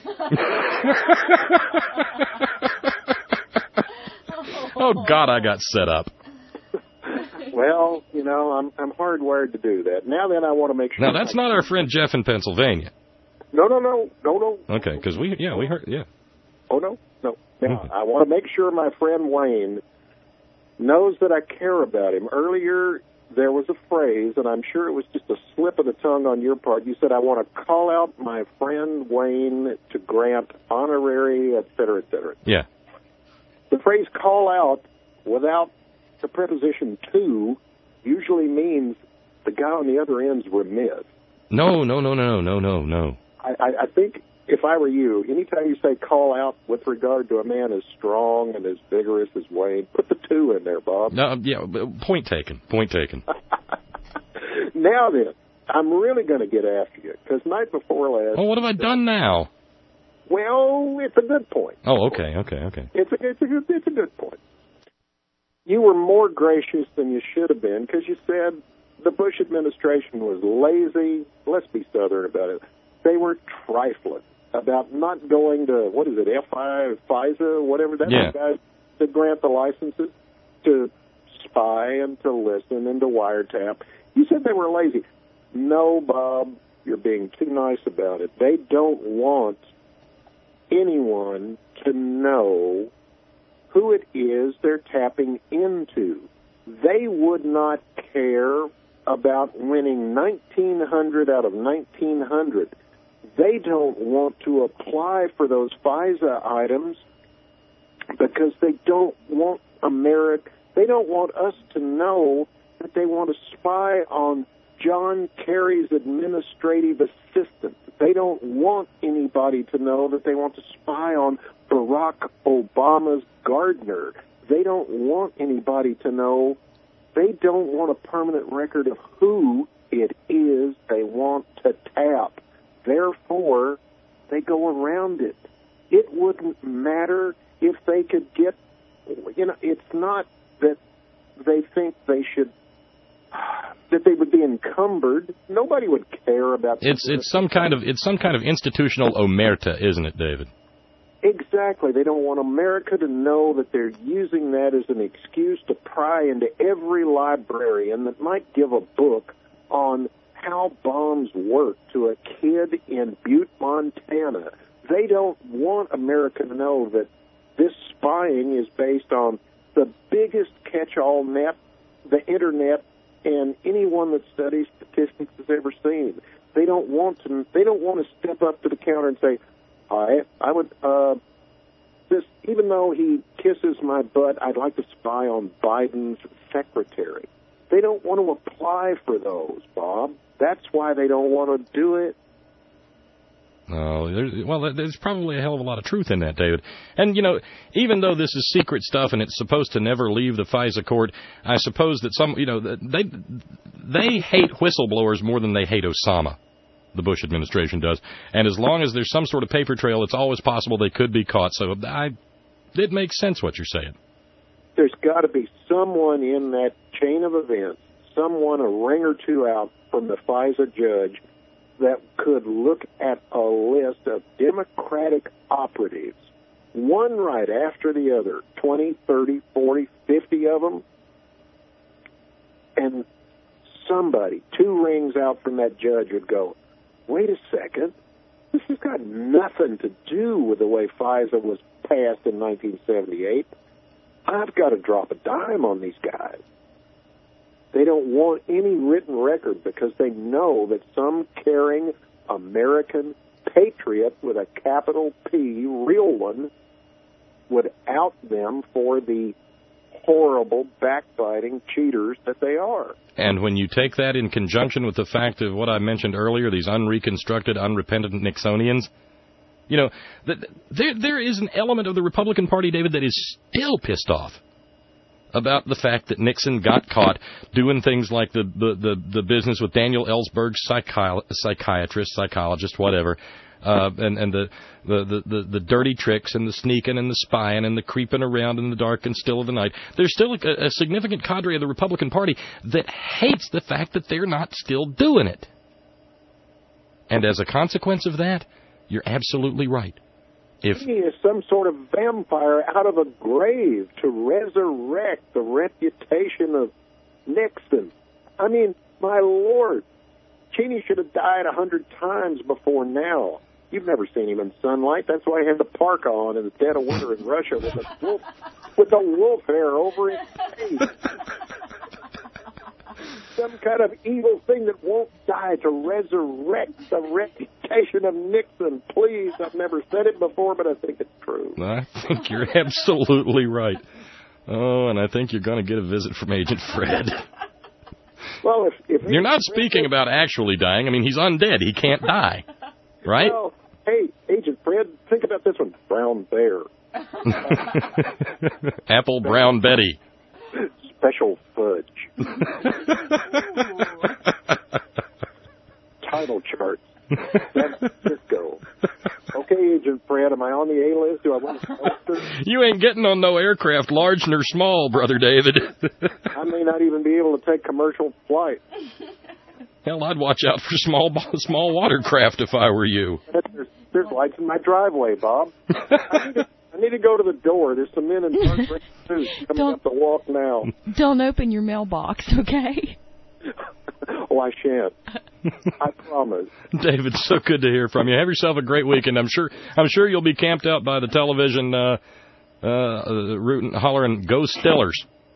Oh, God, I got set up. Well, you know, I'm hardwired to do that. Now then, I want to make sure. Now, that's not our friend Jeff in Pennsylvania. No. Okay, because we heard, yeah. Oh, no. Now, I want to make sure my friend Wayne knows that I care about him. Earlier, there was a phrase, and I'm sure it was just a slip of the tongue on your part. You said, I want to call out my friend Wayne to grant honorary, et cetera, et cetera. Yeah. The phrase call out without the preposition to usually means the guy on the other end's remiss. No. I think if I were you, anytime you say call out with regard to a man as strong and as vigorous as Wayne, put the to in there, Bob. No, yeah, point taken. Now then, I'm really going to get after you, because night before last... Oh, what have I done now? Well, it's a good point. Oh, okay. It's a good point. You were more gracious than you should have been, because you said the Bush administration was lazy. Let's be Southern about it. They were trifling about not going to, what is it, FISA, whatever that guy, to grant the licenses to spy and to listen and to wiretap. You said they were lazy. No, Bob, you're being too nice about it. They don't want anyone to know who it is they're tapping into. They would not care about winning 1,900 out of 1,900. They don't want to apply for those FISA items because they don't want America. They don't want us to know that they want to spy on John Kerry's administrative assistant. They don't want anybody to know that they want to spy on Barack Obama's gardener. They don't want anybody to know. They don't want a permanent record of who it is they want to tap. Therefore, they go around it. It wouldn't matter if they could get, it's not that they think they should, that they would be encumbered. Nobody would care about that. It's some kind of institutional omerta, isn't it, David? Exactly. They don't want America to know that they're using that as an excuse to pry into every librarian that might give a book on how bombs work to a kid in Butte, Montana. They don't want America to know that this spying is based on the biggest catch-all net the Internet and anyone that studies statistics has ever seen. They don't want to step up to the counter and say, I would, even though he kisses my butt, I'd like to spy on Biden's secretary. They don't want to apply for those, Bob. That's why they don't want to do it. No, there's probably a hell of a lot of truth in that, David. And, you know, even though this is secret stuff and it's supposed to never leave the FISA court, I suppose that they hate whistleblowers more than they hate Osama. The Bush administration does. And as long as there's some sort of paper trail, it's always possible they could be caught. So it makes sense what you're saying. There's got to be someone in that chain of events, someone a ring or two out from the FISA judge that could look at a list of Democratic operatives, one right after the other, 20, 30, 40, 50 of them, and somebody, 2 rings out from that judge would go, wait a second, this has got nothing to do with the way FISA was passed in 1978. I've got to drop a dime on these guys. They don't want any written record because they know that some caring American patriot with a capital P, real one, would out them for the horrible, backbiting cheaters that they are. And when you take that in conjunction with the fact of what I mentioned earlier, these unreconstructed, unrepentant Nixonians, you know, there is an element of the Republican Party, David, that is still pissed off about the fact that Nixon got caught doing things like the business with Daniel Ellsberg, psychologist, whatever, and the dirty tricks and the sneaking and the spying and the creeping around in the dark and still of the night. There's still a significant cadre of the Republican Party that hates the fact that they're not still doing it. And as a consequence of that, you're absolutely right. He is some sort of vampire out of a grave to resurrect the reputation of Nixon. I mean, my Lord, Cheney should have died 100 times before now. You've never seen him in sunlight. That's why he had the parka on in the dead of winter in Russia with a wolf hair over his face. Some kind of evil thing that won't die to resurrect the reputation of Nixon. Please, I've never said it before, but I think it's true. I think you're absolutely right. Oh, and I think you're going to get a visit from Agent Fred. Well, if you're not speaking about actually dying. I mean, he's undead. He can't die, right? Well, hey, Agent Fred, think about this one. Brown Bear. Apple Brown Betty. Special Fudge. Title charts. San Francisco. Okay, Agent Fred, am I on the A-list? Do I want to poster? You ain't getting on no aircraft, large nor small, Brother David. I may not even be able to take commercial flight. Hell, I'd watch out for small watercraft if I were you. There's lights in my driveway, Bob. I need to go to the door. There's some men in dark red suits coming up the walk now. Don't open your mailbox, okay? Oh, I shan't. I promise. David, so good to hear from you. Have yourself a great weekend. I'm sure you'll be camped out by the television, rooting, hollering, "Go Steelers."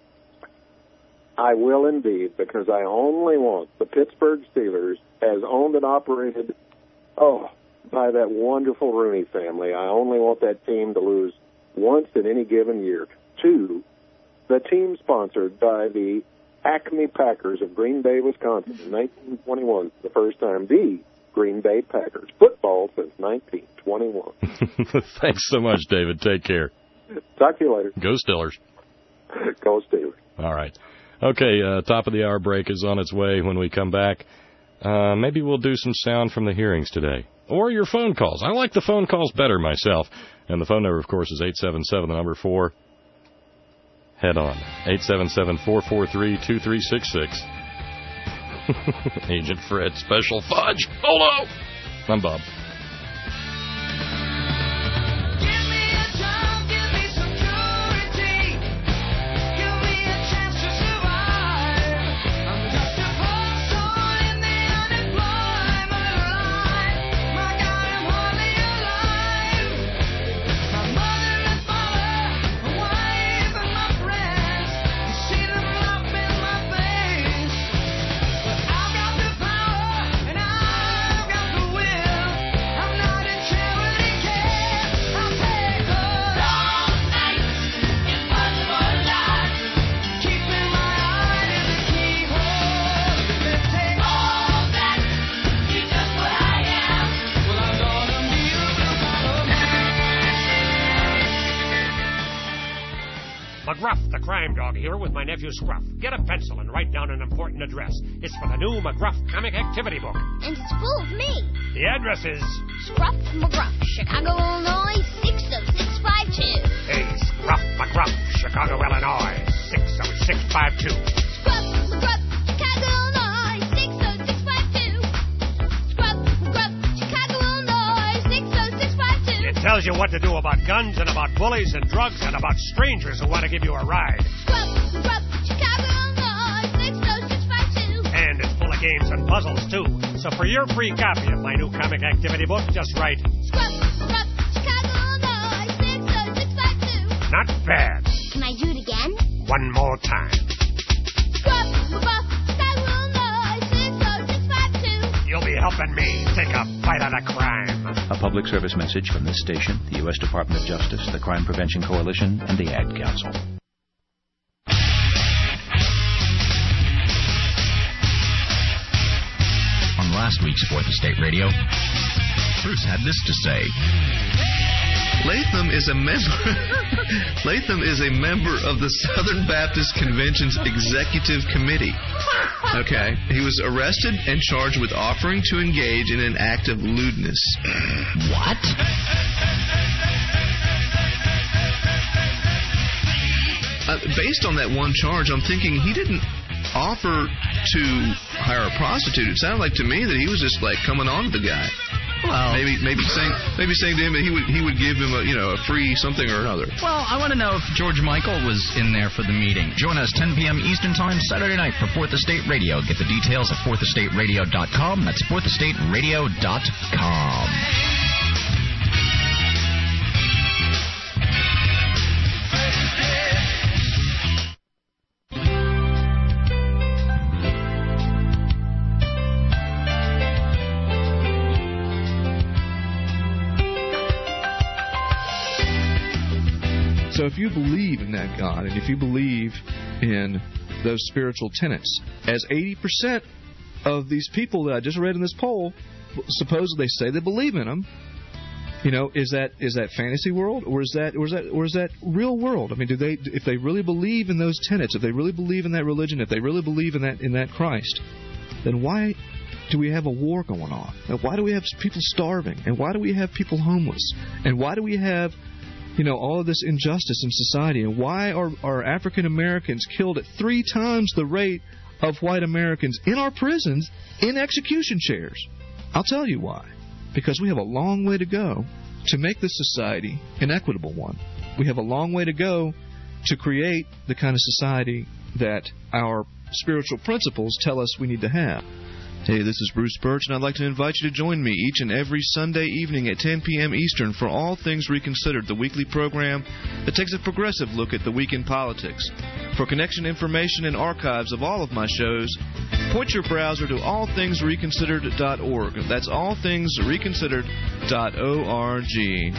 I will indeed, because I only want the Pittsburgh Steelers, as owned and operated, by that wonderful Rooney family. I only want that team to lose once in any given year. 2, the team sponsored by the Acme Packers of Green Bay, Wisconsin, in 1921, the first time, the Green Bay Packers. Football since 1921. Thanks so much, David. Take care. Talk to you later. Go Steelers. Go Steelers. All right. Okay, top of the hour break is on its way. When we come back, maybe we'll do some sound from the hearings today. Or your phone calls. I like the phone calls better myself. And the phone number, of course, is 877, the number 4. Head on. 877-443-2366. Agent Fred, Special Fudge. Hello! I'm Bob. Crime Dog here with my nephew Scruff. Get a pencil and write down an important address. It's for the new McGruff Comic Activity Book. And it's full of me. The address is... Scruff McGruff, Chicago, Illinois, 60652. Hey, Scruff McGruff, Chicago, Illinois, 60652. Scruff McGruff, Chicago, Illinois, 60652. Scruff McGruff, Chicago, Illinois, 60652. It tells you what to do about guns and about bullies and drugs and about strangers who want to give you a ride. Scruff McGruff, Chicago, Illinois, 60652. And it's full of games and puzzles, too. So for your free copy of my new comic activity book, just write... Scruff McGruff, Chicago, Illinois, 60652. Not bad. Can I do it again? One more time. Scruff McGruff, Chicago, Illinois, 60652. You'll be helping me take a bite out of crime. A public service message from this station, the U.S. Department of Justice, the Crime Prevention Coalition, and the Ad Council. On last week's 4th Estate Radio, Bruce had this to say. Latham is a member of the Southern Baptist Convention's Executive Committee. Okay. He was arrested and charged with offering to engage in an act of lewdness. What? Based on that one charge, I'm thinking he didn't offer to hire a prostitute. It sounded like to me that he was just like coming on to the guy. Well, maybe saying to him that he would give him a free something or another. Well, I want to know if George Michael was in there for the meeting. Join us 10 p.m. Eastern Time Saturday night for 4th Estate Radio. Get the details at 4thEstateRadio.com. That's 4thEstateRadio.com. So if you believe in that God, and if you believe in those spiritual tenets, as 80% of these people that I just read in this poll supposedly say they believe in them, is that fantasy world or is that real world? I mean, if they really believe in those tenets, if they really believe in that religion, if they really believe in that Christ, then why do we have a war going on? And why do we have people starving? And why do we have people homeless? And why do we have all of this injustice in society? And why are African Americans killed at 3 times the rate of white Americans in our prisons in execution chairs? I'll tell you why. Because we have a long way to go to make this society an equitable one. We have a long way to go to create the kind of society that our spiritual principles tell us we need to have. Hey, this is Bruce Birch, and I'd like to invite you to join me each and every Sunday evening at 10 p.m. Eastern for All Things Reconsidered, the weekly program that takes a progressive look at the week in politics. For connection information and archives of all of my shows, point your browser to allthingsreconsidered.org. That's allthingsreconsidered.org.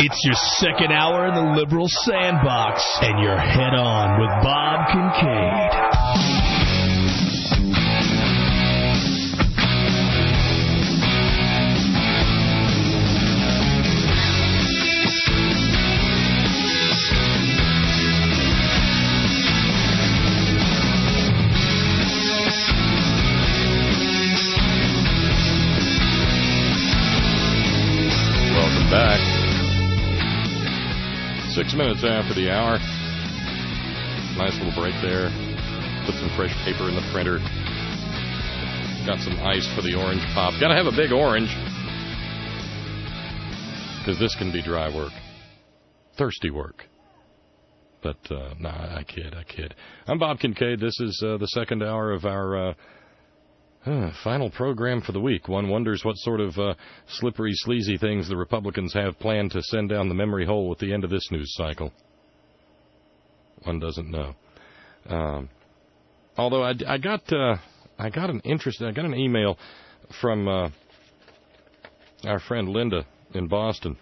It's your second hour in the liberal sandbox, and you're head on with Bob Kincaid. Back. 6 minutes after the hour. Nice little break there. Put some fresh paper in the printer. Got some ice for the orange pop. Gotta have a big orange. Because this can be dry work. Thirsty work. But, I kid. I'm Bob Kincaid. This is the second hour of our final program for the week. One wonders what sort of slippery, sleazy things the Republicans have planned to send down the memory hole at the end of this news cycle. One doesn't know. Although I got an email from our friend Linda in Boston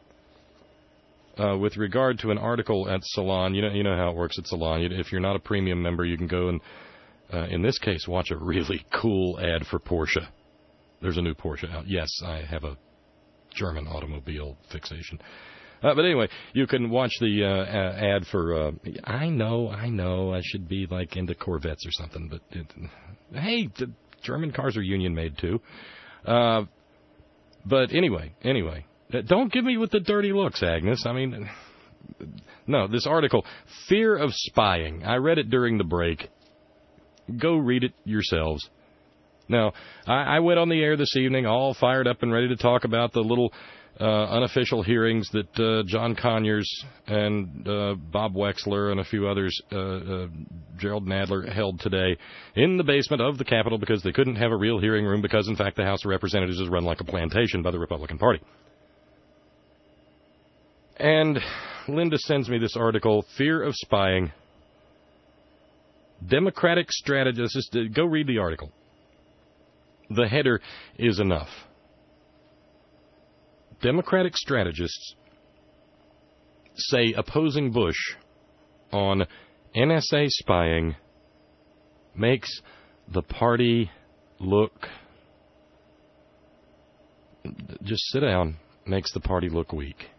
with regard to an article at Salon. You know how it works at Salon. If you're not a premium member, you can go and in this case, watch a really cool ad for Porsche. There's a new Porsche out. Yes, I have a German automobile fixation. But anyway, you can watch the ad for... I know, I should be like into Corvettes or something, but... hey, the German cars are union-made too. But anyway, don't give me with the dirty looks, Agnes. I mean, no, this article, Fear of Spying. I read it during the break. Go read it yourselves. Now, I went on the air this evening all fired up and ready to talk about the little unofficial hearings that John Conyers and Bob Wexler and a few others, Gerald Nadler, held today in the basement of the Capitol because they couldn't have a real hearing room because, in fact, the House of Representatives is run like a plantation by the Republican Party. And Linda sends me this article, Fear of Spying. Democratic strategists, go read the article. The header is enough. Democratic strategists say opposing Bush on NSA spying makes the party look... Just sit down. Makes the party look weak.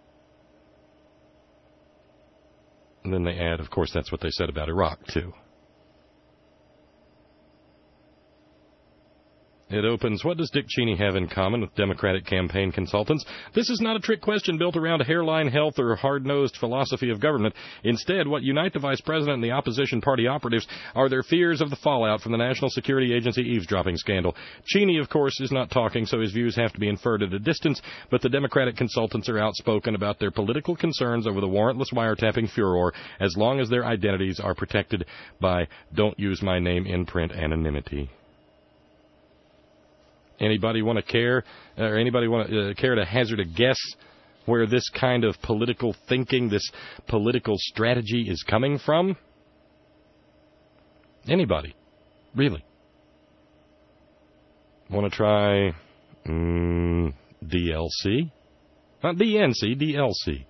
And then they add, of course, that's what they said about Iraq, too. It opens, what does Dick Cheney have in common with Democratic campaign consultants? This is not a trick question built around hairline health or hard-nosed philosophy of government. Instead, what unite the vice president and the opposition party operatives are their fears of the fallout from the National Security Agency eavesdropping scandal. Cheney, of course, is not talking, so his views have to be inferred at a distance, but the Democratic consultants are outspoken about their political concerns over the warrantless wiretapping furor as long as their identities are protected by don't use my name in print anonymity. Anybody want to care, or anybody want to care to hazard a guess where this kind of political thinking, this political strategy is coming from? Anybody? Really? Want to try DLC? Not DNC, DLC.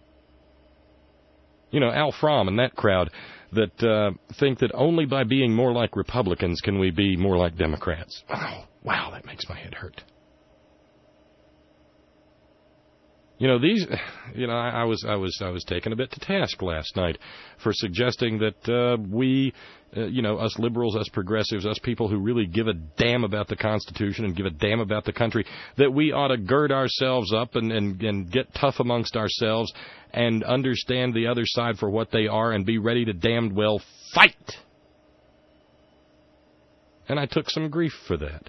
You know, Al Fromm and that crowd that think that only by being more like Republicans can we be more like Democrats. Oh, wow, that makes my head hurt. You know, I was taken a bit to task last night for suggesting that we, us liberals, us progressives, us people who really give a damn about the Constitution and give a damn about the country, that we ought to gird ourselves up and get tough amongst ourselves and understand the other side for what they are and be ready to damned well fight. And I took some grief for that.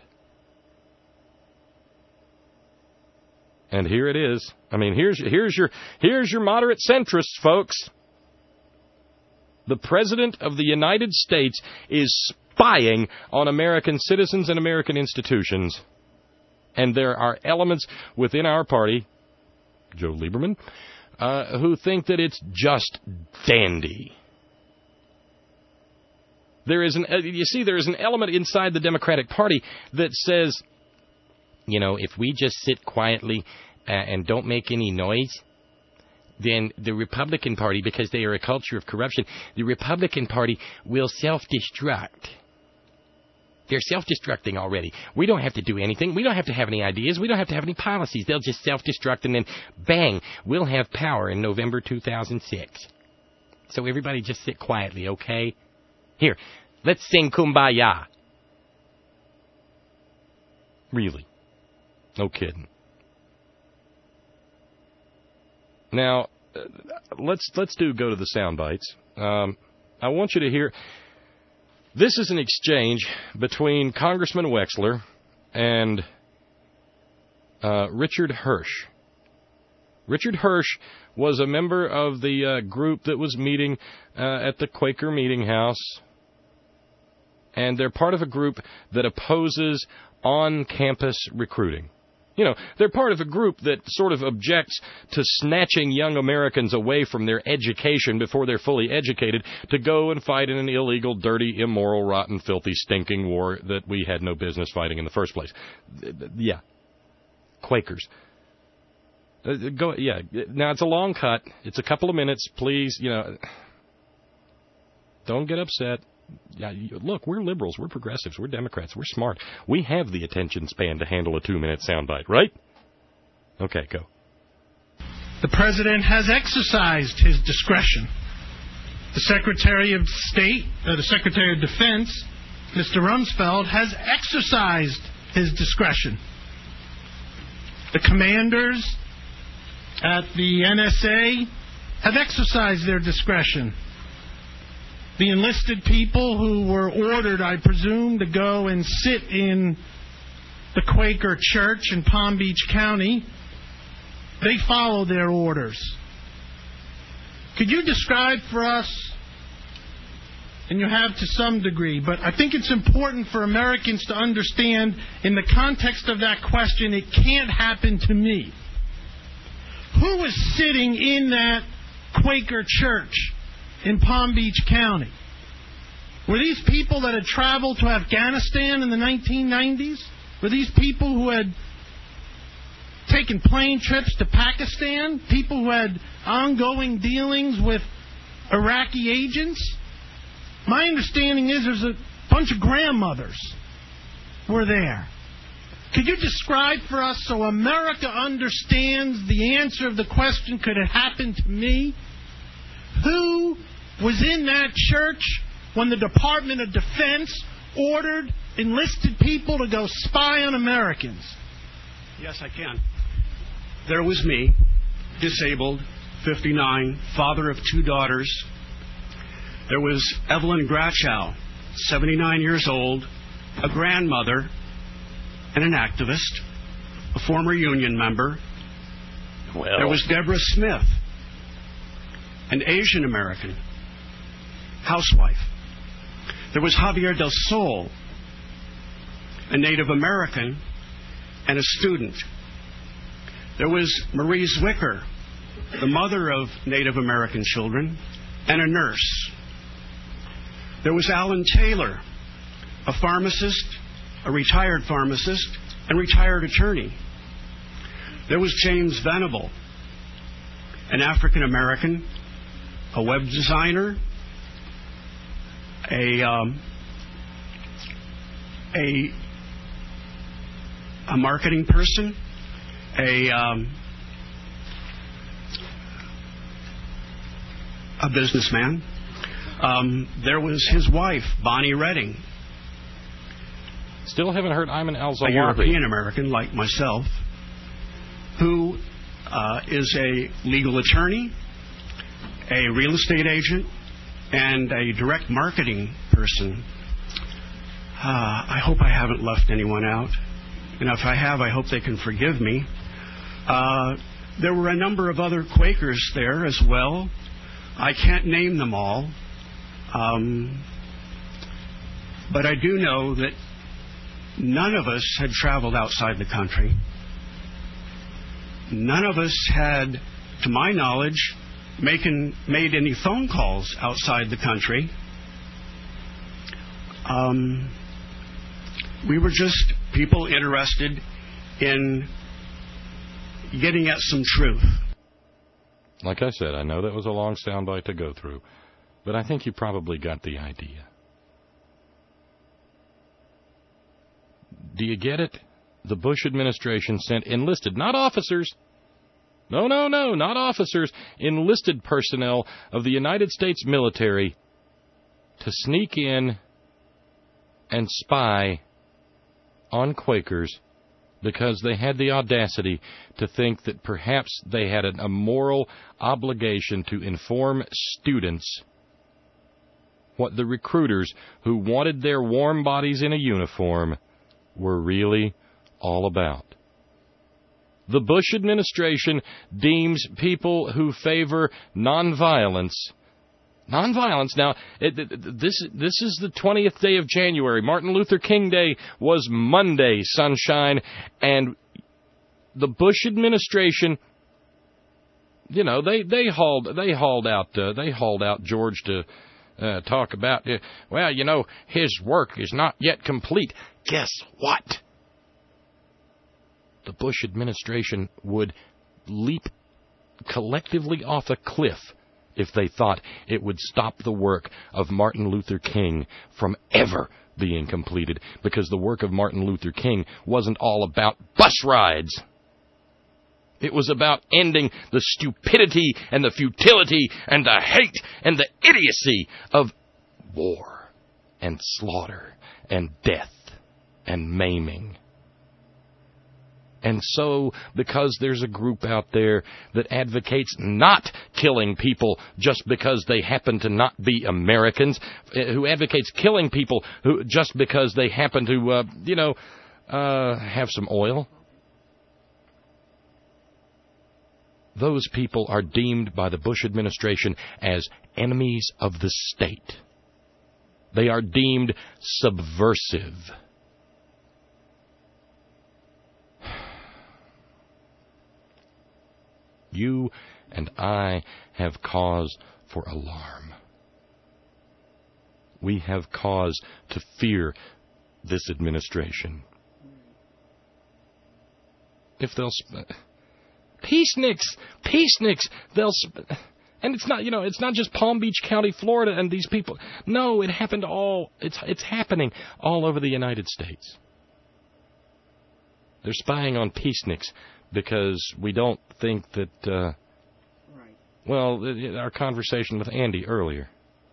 And here it is. I mean, here's your moderate centrists, folks. The President of the United States is spying on American citizens and American institutions. And there are elements within our party, Joe Lieberman, who think that it's just dandy. There is an element inside the Democratic Party that says, you know, if we just sit quietly and don't make any noise, then the Republican Party, because they are a culture of corruption, the Republican Party will self-destruct. They're self-destructing already. We don't have to do anything. We don't have to have any ideas. We don't have to have any policies. They'll just self-destruct, and then, bang, we'll have power in November 2006. So everybody just sit quietly, okay? Here, let's sing Kumbaya. Really. No kidding. Now, let's go to the sound bites. I want you to hear... This is an exchange between Congressman Wexler and Richard Hirsch. Richard Hirsch was a member of the group that was meeting at the Quaker Meeting House, and they're part of a group that opposes on-campus recruiting. You know, they're part of a group that sort of objects to snatching young Americans away from their education before they're fully educated to go and fight in an illegal, dirty, immoral, rotten, filthy, stinking war that we had no business fighting in the first place. Yeah. Quakers. Go. Yeah. Now, it's a long cut. It's a couple of minutes. Please, don't get upset. Yeah, look, we're liberals, we're progressives, we're Democrats, we're smart. We have the attention span to handle a 2-minute soundbite, right? Okay, go. The President has exercised his discretion. The Secretary of State, the Secretary of Defense, Mr. Rumsfeld, has exercised his discretion. The commanders at the NSA have exercised their discretion. The enlisted people who were ordered, I presume, to go and sit in the Quaker church in Palm Beach County, they followed their orders. Could you describe for us, and you have to some degree, but I think it's important for Americans to understand in the context of that question, it can't happen to me. Who was sitting in that Quaker church in Palm Beach County? Were these people that had traveled to Afghanistan in the 1990s? Were these people who had taken plane trips to Pakistan? People who had ongoing dealings with Iraqi agents? My understanding is there's a bunch of grandmothers were there. Could you describe for us so America understands the answer of the question, could it happen to me? Who was in that church when the Department of Defense ordered enlisted people to go spy on Americans? Yes, I can. There was me, disabled, 59, father of 2 daughters. There was Evelyn Grachow, 79 years old, a grandmother and an activist, a former union member. Well. There was Deborah Smith, an Asian American housewife. There was Javier del Sol, a Native American and a student. There was Marie Zwicker, the mother of Native American children, and a nurse. There was Alan Taylor, a pharmacist, a retired pharmacist, and retired attorney. There was James Venable, an African American, a web designer, a marketing person, a businessman. There was his wife, Bonnie Redding. Still haven't heard Ayman al-Zawahiri. A European American like myself, who is a legal attorney, a real estate agent, and a direct marketing person. I hope I haven't left anyone out. And if I have, I hope they can forgive me. There were a number of other Quakers there as well. I can't name them all. But I do know that none of us had traveled outside the country. None of us had, to my knowledge, made any phone calls outside the country. We were just people interested in getting at some truth. Like I said, I know that was a long soundbite to go through, but I think you probably got the idea. Do you get it? The Bush administration sent enlisted, not officers. No, not officers. Enlisted personnel of the United States military to sneak in and spy on Quakers because they had the audacity to think that perhaps they had a moral obligation to inform students what the recruiters who wanted their warm bodies in a uniform were really all about. The Bush administration deems people who favor nonviolence. Now, this is the 20th day of January. Martin Luther King Day was Monday, sunshine, and the Bush administration, you know, they hauled out George to talk about, well, you know, his work is not yet complete. Guess what? The Bush administration would leap collectively off a cliff if they thought it would stop the work of Martin Luther King from ever being completed, because the work of Martin Luther King wasn't all about bus rides. It was about ending the stupidity and the futility and the hate and the idiocy of war and slaughter and death and maiming. And so, because there's a group out there that advocates not killing people just because they happen to not be Americans, who advocates killing people who just because they happen to, have some oil, those people are deemed by the Bush administration as enemies of the state. They are deemed subversive. You and I have cause for alarm. We have cause to fear this administration. If they'll peaceniks, they'll and it's not, it's not just Palm Beach County, Florida, and these people. No, it happened it's happening all over the United States. They're spying on peaceniks because we don't think that, our conversation with Andy earlier.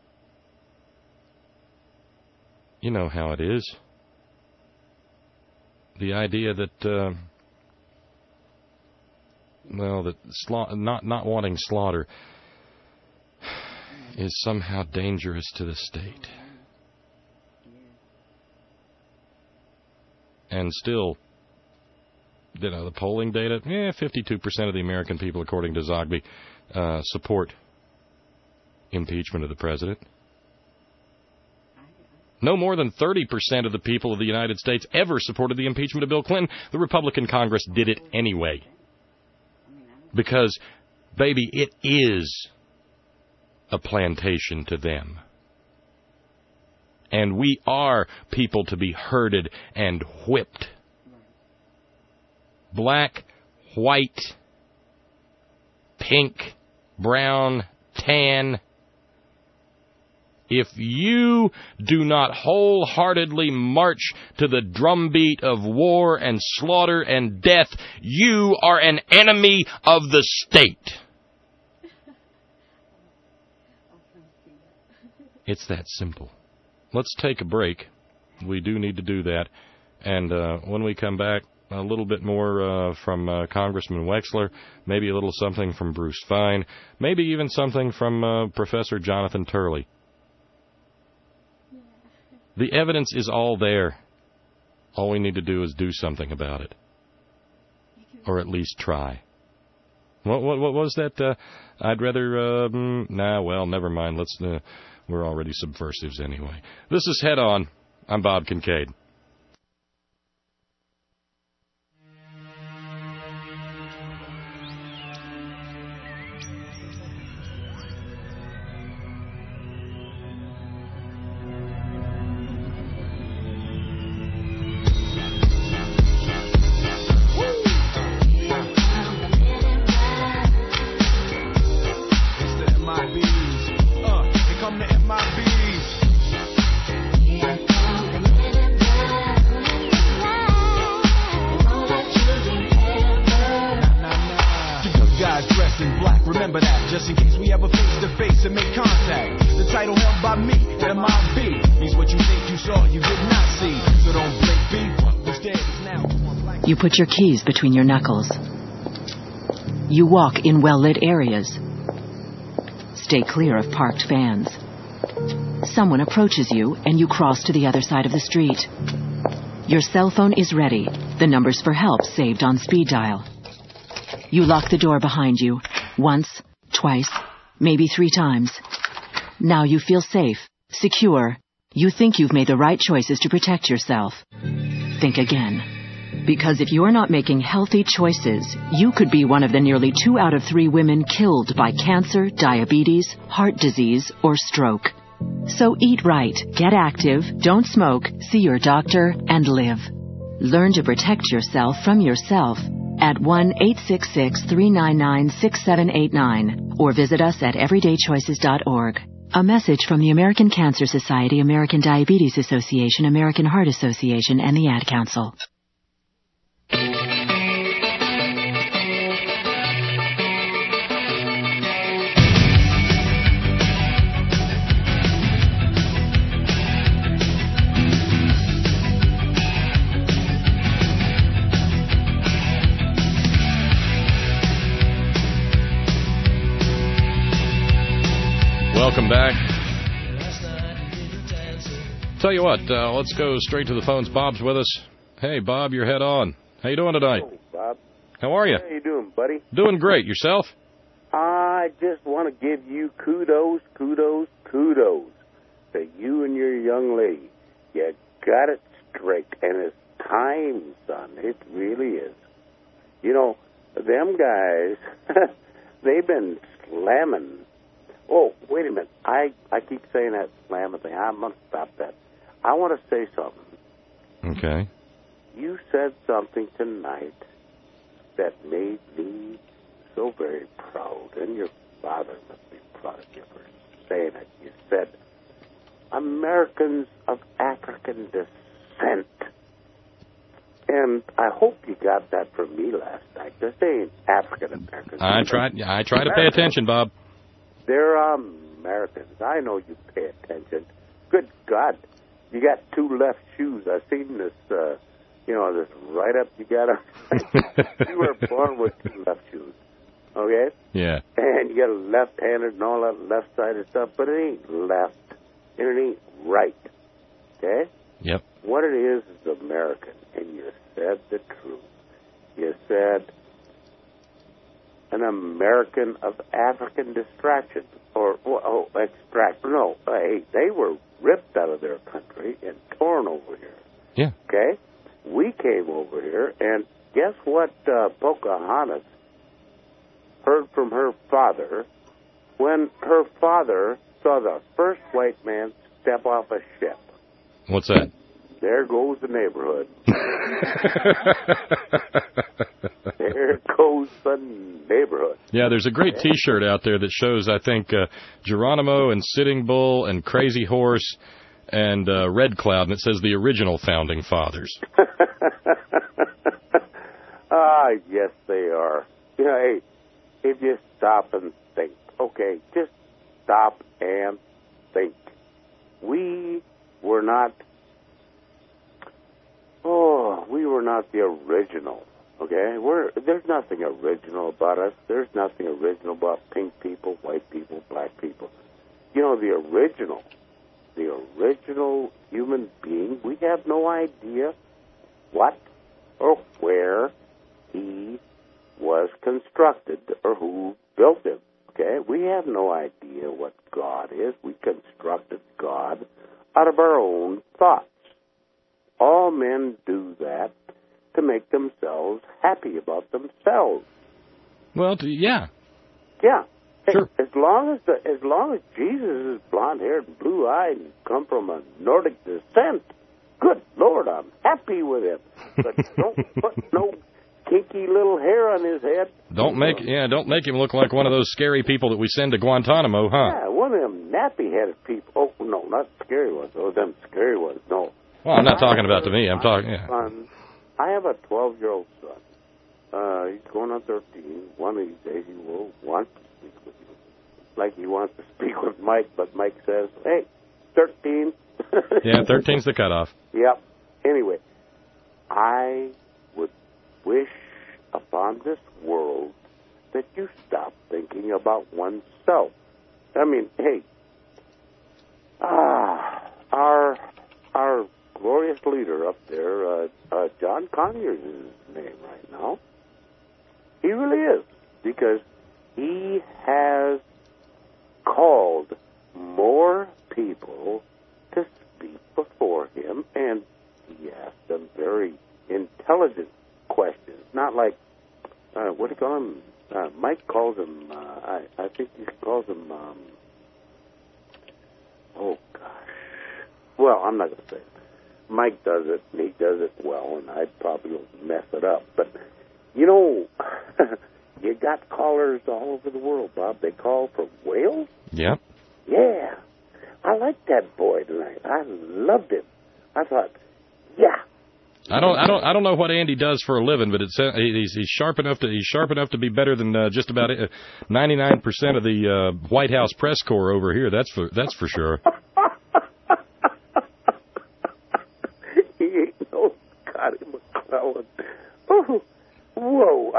You know how it is. The idea that, not wanting slaughter is somehow dangerous to the state. And still, the polling data, 52% of the American people, according to Zogby, support impeachment of the president. No more than 30% of the people of the United States ever supported the impeachment of Bill Clinton. The Republican Congress did it anyway. Because, baby, it is a plantation to them. And we are people to be herded and whipped. Black, white, pink, brown, tan. If you do not wholeheartedly march to the drumbeat of war and slaughter and death, you are an enemy of the state. It's that simple. Let's take a break. We do need to do that. And when we come back, a little bit more from Congressman Wexler, maybe a little something from Bruce Fine, maybe even something from Professor Jonathan Turley. The evidence is all there. All we need to do is do something about it. Or at least try. What was that? I'd rather... never mind. We're already subversives anyway. This is Head On. I'm Bob Kincaid. guys dressed in black. Remember that, just in case we ever face to face and make contact. The title held by me, M.I.B. means what you think you saw, you did not see. So don't blink, be what's dead is now. You put your keys between your knuckles. You walk in well-lit areas. Stay clear of parked vans. Someone approaches you, and you cross to the other side of the street. Your cell phone is ready. The numbers for help saved on speed dial. You lock the door behind you. Once, twice, maybe 3 times. Now you feel safe, secure. You think you've made the right choices to protect yourself. Think again. Because if you're not making healthy choices, you could be one of the nearly 2 out of 3 women killed by cancer, diabetes, heart disease, or stroke. So eat right, get active, don't smoke, see your doctor, and live. Learn to protect yourself from yourself at 1-866-399-6789 or visit us at everydaychoices.org. A message from the American Cancer Society, American Diabetes Association, American Heart Association, and the Ad Council. Welcome back. Tell you what, let's go straight to the phones. Bob's with us. Hey, Bob, you're head on. How you doing tonight? Hello, Bob. How are you? How you doing, buddy? Doing great. Yourself? I just want to give you kudos to you and your young lady. You got it straight, and it's time, son. It really is. You know, them guys, they've been slamming. Oh, wait a minute. I keep saying that slamming thing. I'm going to stop that. I want to say something. Okay. You said something tonight that made me so very proud, and your father must be proud of you for saying it. You said, Americans of African descent. And I hope you got that from me last night. This ain't African Americans. I try to pay attention, Bob. They're Americans. I know you pay attention. Good God. You got 2 left shoes. I've seen this, this write-up you got on. You were born with 2 left shoes. Okay? Yeah. And you got a left-handed and all that left-sided stuff, but it ain't left. And it ain't right. Okay? Yep. What it is American. And you said the truth. You said an American of African extraction. No, hey, they were ripped out of their country and torn over here. Yeah. Okay? We came over here, and guess what Pocahontas heard from her father when her father saw the first white man step off a ship? What's that? There goes the neighborhood. There goes the neighborhood. Yeah, there's a great T-shirt out there that shows, I think, Geronimo and Sitting Bull and Crazy Horse and Red Cloud, and it says the original Founding Fathers. Yes, they are. You know, hey, if you stop and think, okay, just stop and think. We were not the original, okay? There's nothing original about us. There's nothing original about pink people, white people, black people. You know, the original human being, we have no idea what or where he was constructed or who built him, okay? We have no idea what God is. We constructed God out of our own thoughts. All men do that to make themselves happy about themselves. Well, yeah. Yeah. Hey, sure. As long as Jesus is blonde-haired and blue-eyed and come from a Nordic descent, good Lord, I'm happy with him. But don't put no kinky little hair on his head. Don't make him look like one of those scary people that we send to Guantanamo, huh? Yeah, one of them nappy-headed people. Oh, no, not scary ones. Oh, them scary ones, no. Well, I'm not talking about to me. I'm talking, yeah. Son, I have a 12-year-old son, He's going on 13. One of these days he will want to speak with you. Like he wants to speak with Mike, but Mike says, hey, 13. Yeah, 13's the cutoff. Yep. Anyway, I would wish upon this world that you stop thinking about oneself. I mean, hey, our glorious leader up there, John Conyers is his name right now. He really is, because he has called more people to speak before him, and he asked them very intelligent questions. Not like, what do you call him? Mike calls him, I think he calls him, oh gosh. Well, I'm not going to say it. Mike does it, and he does it well, and I probably will mess it up. But, you know, you got callers all over the world, Bob. They call from Wales. Yep. Yeah. I liked that boy tonight. I loved him. I thought, yeah. I don't know what Andy does for a living, but he's sharp enough to be better than just about 99% of the White House press corps over here. That's for sure. He ain't no Scotty McClellan. Oh, whoa!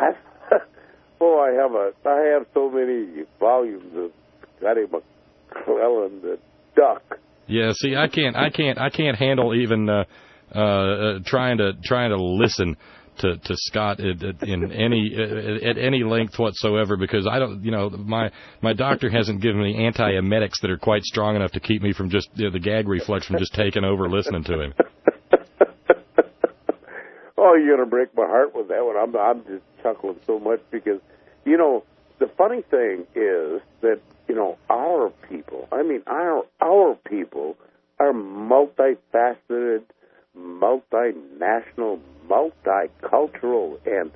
I have so many volumes of Scotty McClellan, the Duck. Yeah, see, I can't handle even trying to listen to Scott at any length whatsoever, because I don't, my doctor hasn't given me antiemetics that are quite strong enough to keep me from just the gag reflex from just taking over listening to him. Oh, you're gonna break my heart with that one. I'm just chuckling so much because, the funny thing is that our people are multifaceted, multinational, multicultural, and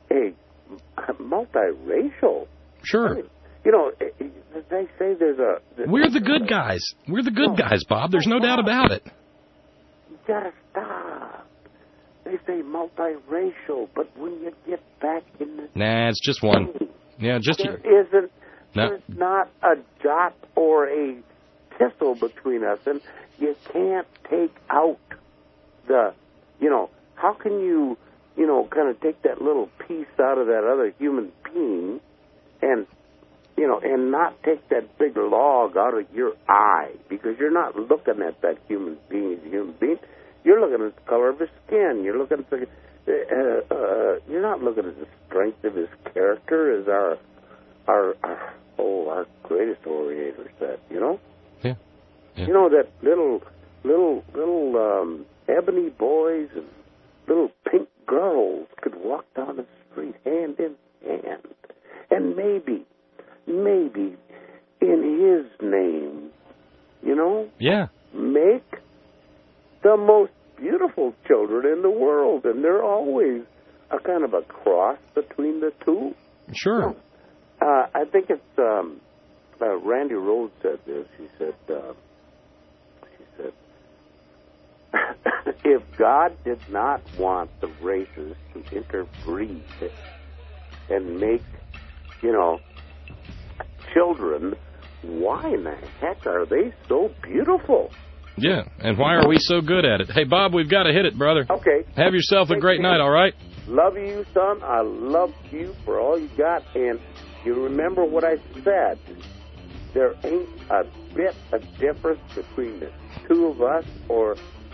multiracial. Sure. I mean, they say we're the good guys. We're the good guys, Bob. There's no doubt about it. You gotta stop. They say multiracial, but when you get back in the... Nah, it's just one. Yeah, just... There's not a jot or a tisstle between us, and you can't take out the... how can you, kind of take that little piece out of that other human being and, and not take that big log out of your eye, because you're not looking at that human being as a human being. You're looking at the color of his skin. You're looking at you're not looking at the strength of his character, as our greatest orator said. Yeah. That little ebony boys and little pink girls could walk down the street hand in hand, and maybe in his name, yeah, make the most beautiful children in the world, and they're always a kind of a cross between the two. Sure. I think it's Randy Rhoads said this. She said, if God did not want the races to interbreed and make, children, why in the heck are they so beautiful? Yeah, and why are we so good at it? Hey, Bob, we've got to hit it, brother. Okay. Have yourself a great night, all right? Love you, son. I love you for all you got. And you remember what I said. There ain't a bit of difference between the two of us or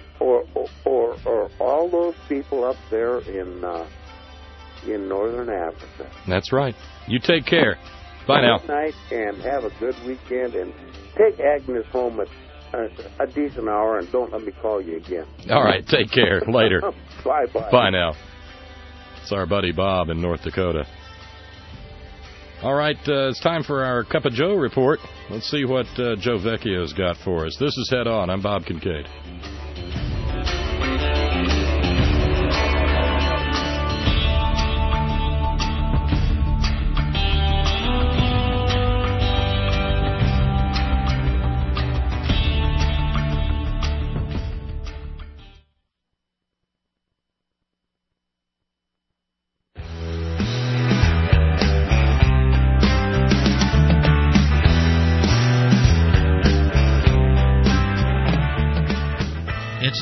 all those people up there in northern Africa. That's right. You take care. Bye now. Good night, and have a good weekend. And take Agnes home at a decent hour, and don't let me call you again. All right, take care. Later. Bye-bye. Bye now. It's our buddy Bob in North Dakota. All right, it's time for our Cup of Joe report. Let's see what Joe Vecchio's got for us. This is Head On. I'm Bob Kincaid.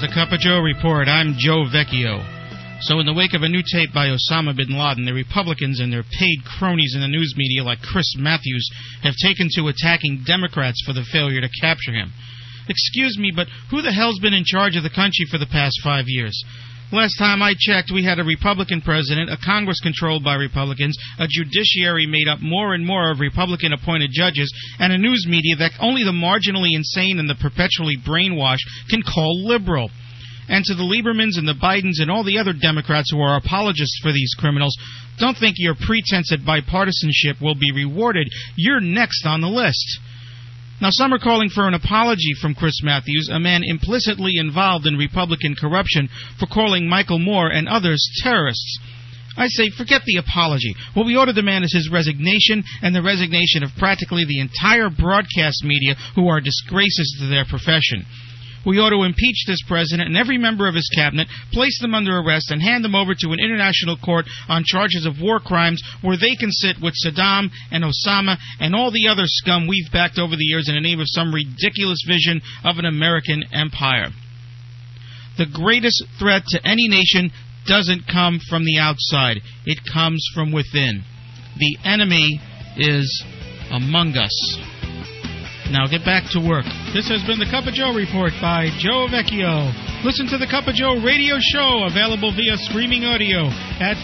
the Cup of Joe Report. I'm Joe Vecchio. So in the wake of a new tape by Osama bin Laden, the Republicans and their paid cronies in the news media like Chris Matthews have taken to attacking Democrats for the failure to capture him. Excuse me, but who the hell's been in charge of the country for the past 5 years? Last time I checked, we had a Republican president, a Congress controlled by Republicans, a judiciary made up more and more of Republican-appointed judges, and a news media that only the marginally insane and the perpetually brainwashed can call liberal. And to the Liebermans and the Bidens and all the other Democrats who are apologists for these criminals, don't think your pretense at bipartisanship will be rewarded. You're next on the list. Now, some are calling for an apology from Chris Matthews, a man implicitly involved in Republican corruption, for calling Michael Moore and others terrorists. I say, forget the apology. What we ought to demand is his resignation and the resignation of practically the entire broadcast media who are disgraces to their profession. We ought to impeach this president and every member of his cabinet, place them under arrest, and hand them over to an international court on charges of war crimes where they can sit with Saddam and Osama and all the other scum we've backed over the years in the name of some ridiculous vision of an American empire. The greatest threat to any nation doesn't come from the outside. It comes from within. The enemy is among us. Now get back to work. This has been the Cup of Joe Report by Joe Vecchio. Listen to the Cup of Joe radio show, available via streaming audio at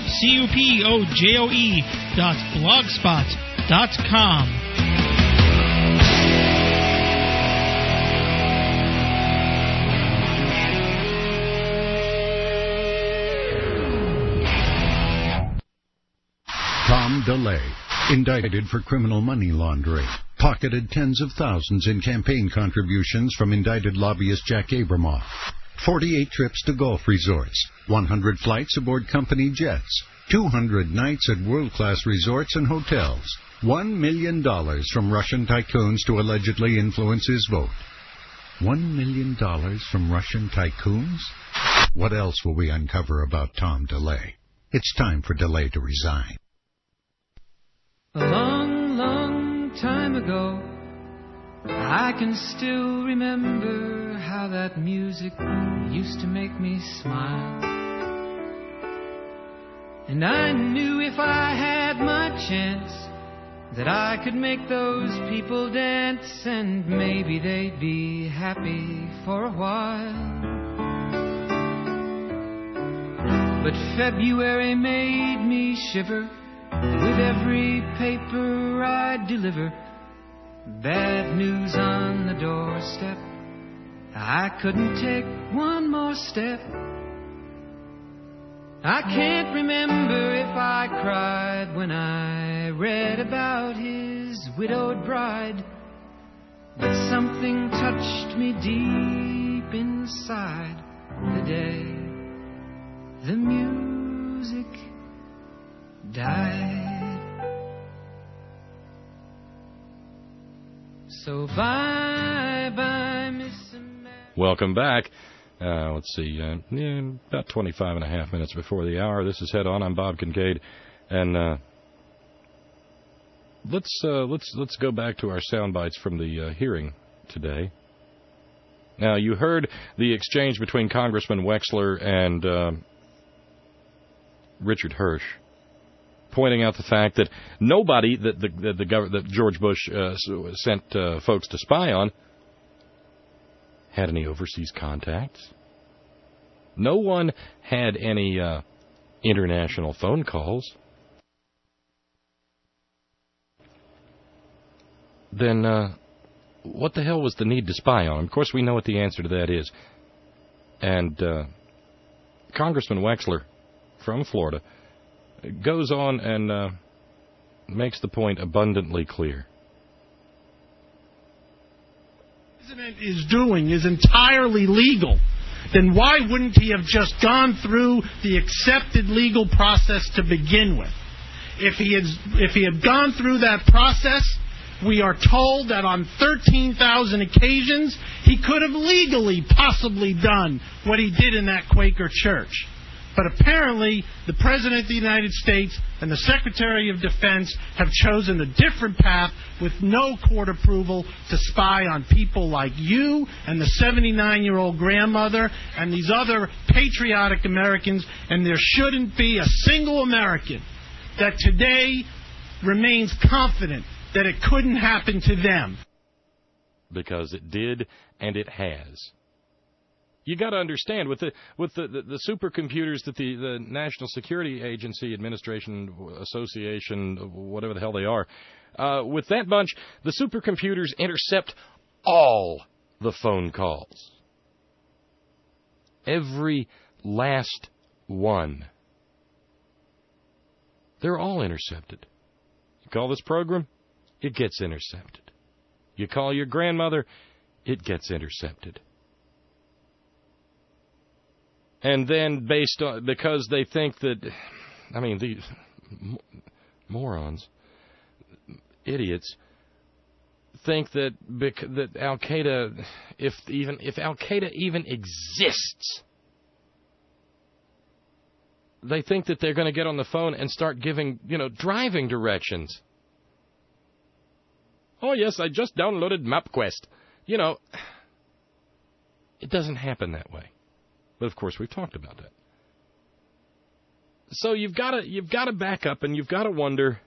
cupojoe.blogspot.com. Tom DeLay, indicted for criminal money laundering, pocketed tens of thousands in campaign contributions from indicted lobbyist Jack Abramoff. 48 trips to golf resorts, 100 flights aboard company jets, 200 nights at world-class resorts and hotels, $1 million from Russian tycoons to allegedly influence his vote. $1 million from Russian tycoons? What else will we uncover about Tom DeLay? It's time for DeLay to resign. A long, long time ago, I can still remember how that music used to make me smile. And I knew if I had my chance that I could make those people dance, and maybe they'd be happy for a while. But February made me shiver with every paper I deliver. Bad news on the doorstep. I couldn't take one more step. I can't remember if I cried when I read about his widowed bride, but something touched me deep inside the day the music died. So bye-bye, Miss America. Welcome back. Let's see, about 25 and a half minutes before the hour. This is Head On. I'm Bob Kincaid, and let's go back to our sound bites from the hearing today. Now, you heard the exchange between Congressman Wexler and Richard Hirsch, pointing out the fact that nobody that George Bush sent folks to spy on had any overseas contacts. No one had any international phone calls. Then what the hell was the need to spy on him? Of course, we know what the answer to that is. And Congressman Wexler from Florida goes on and makes the point abundantly clear. What the president is doing is entirely legal. Then why wouldn't he have just gone through the accepted legal process to begin with? If he had gone through that process, we are told that on 13,000 occasions he could have legally possibly done what he did in that Quaker church. But apparently, the President of the United States and the Secretary of Defense have chosen a different path with no court approval to spy on people like you and the 79-year-old grandmother and these other patriotic Americans, and there shouldn't be a single American that today remains confident that it couldn't happen to them. Because it did, and it has. You got to understand, with the supercomputers that the National Security Agency, Administration, Association, whatever the hell they are, with that bunch, the supercomputers intercept all the phone calls. Every last one. They're all intercepted. You call this program, it gets intercepted. You call your grandmother, it gets intercepted. And then because they think that, these morons, idiots, think that Al Qaeda, if Al Qaeda even exists, they think that they're going to get on the phone and start giving, driving directions. Oh yes, I just downloaded MapQuest. It doesn't happen that way. But of course, we've talked about that. So you've got to back up, and you've got to wonder.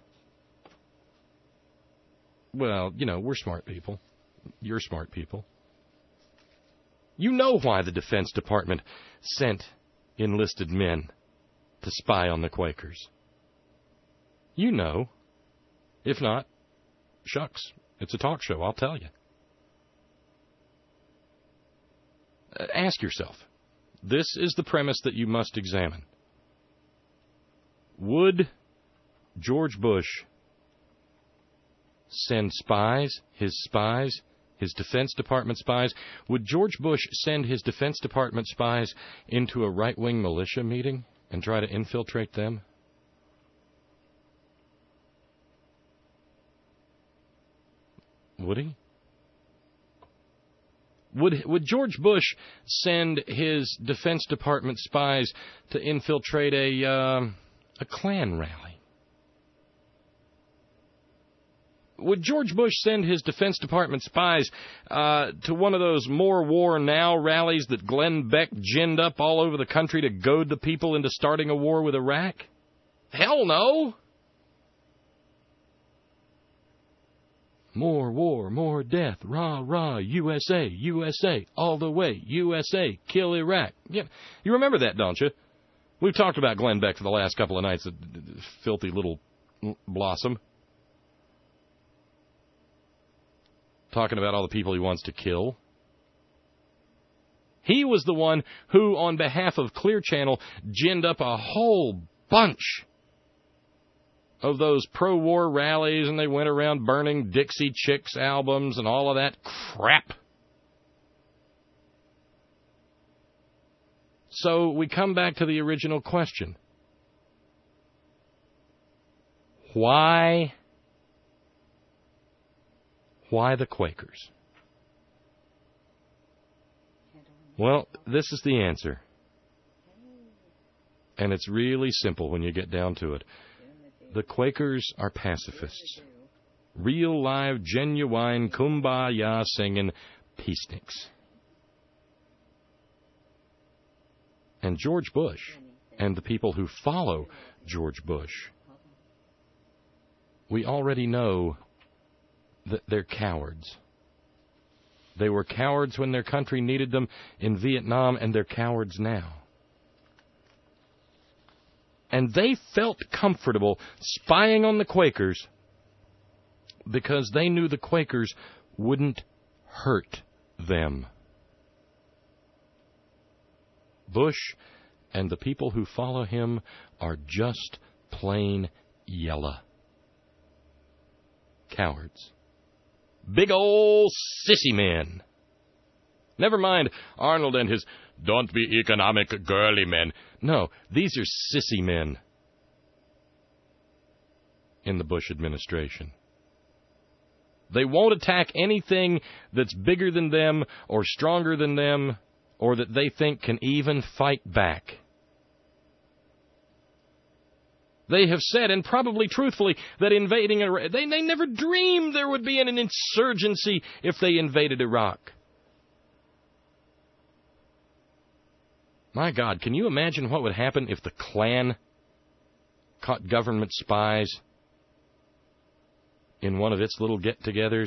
Well, we're smart people. You're smart people. You know why the Defense Department sent enlisted men to spy on the Quakers. You know. If not, shucks, it's a talk show. I'll tell you. Ask yourself. This is the premise that you must examine. Would George Bush send spies, his Defense Department spies, would George Bush send his Defense Department spies into a right-wing militia meeting and try to infiltrate them? Would he? Would George Bush send his Defense Department spies to infiltrate a Klan rally? Would George Bush send his Defense Department spies to one of those More War Now rallies that Glenn Beck ginned up all over the country to goad the people into starting a war with Iraq? Hell no! More war, more death, rah, rah, USA, USA, all the way, USA, kill Iraq. Yeah, you remember that, don't you? We've talked about Glenn Beck for the last couple of nights, filthy little blossom. Talking about all the people he wants to kill. He was the one who, on behalf of Clear Channel, ginned up a whole bunch of those pro-war rallies, and they went around burning Dixie Chicks albums and all of that crap. So we come back to the original question. Why the Quakers? Well, this is the answer. And it's really simple when you get down to it. The Quakers are pacifists. Real, live, genuine, kumbaya singing peaceniks. And George Bush and the people who follow George Bush, we already know that they're cowards. They were cowards when their country needed them in Vietnam, and they're cowards now. And they felt comfortable spying on the Quakers because they knew the Quakers wouldn't hurt them. Bush and the people who follow him are just plain yellow. Cowards. Big old sissy men. Never mind Arnold and his don't be economic girly men. No, these are sissy men in the Bush administration. They won't attack anything that's bigger than them or stronger than them or that they think can even fight back. They have said, and probably truthfully, that invading Iraq, they never dreamed there would be an insurgency if they invaded Iraq. My God, can you imagine what would happen if the Klan caught government spies in one of its little get-togethers?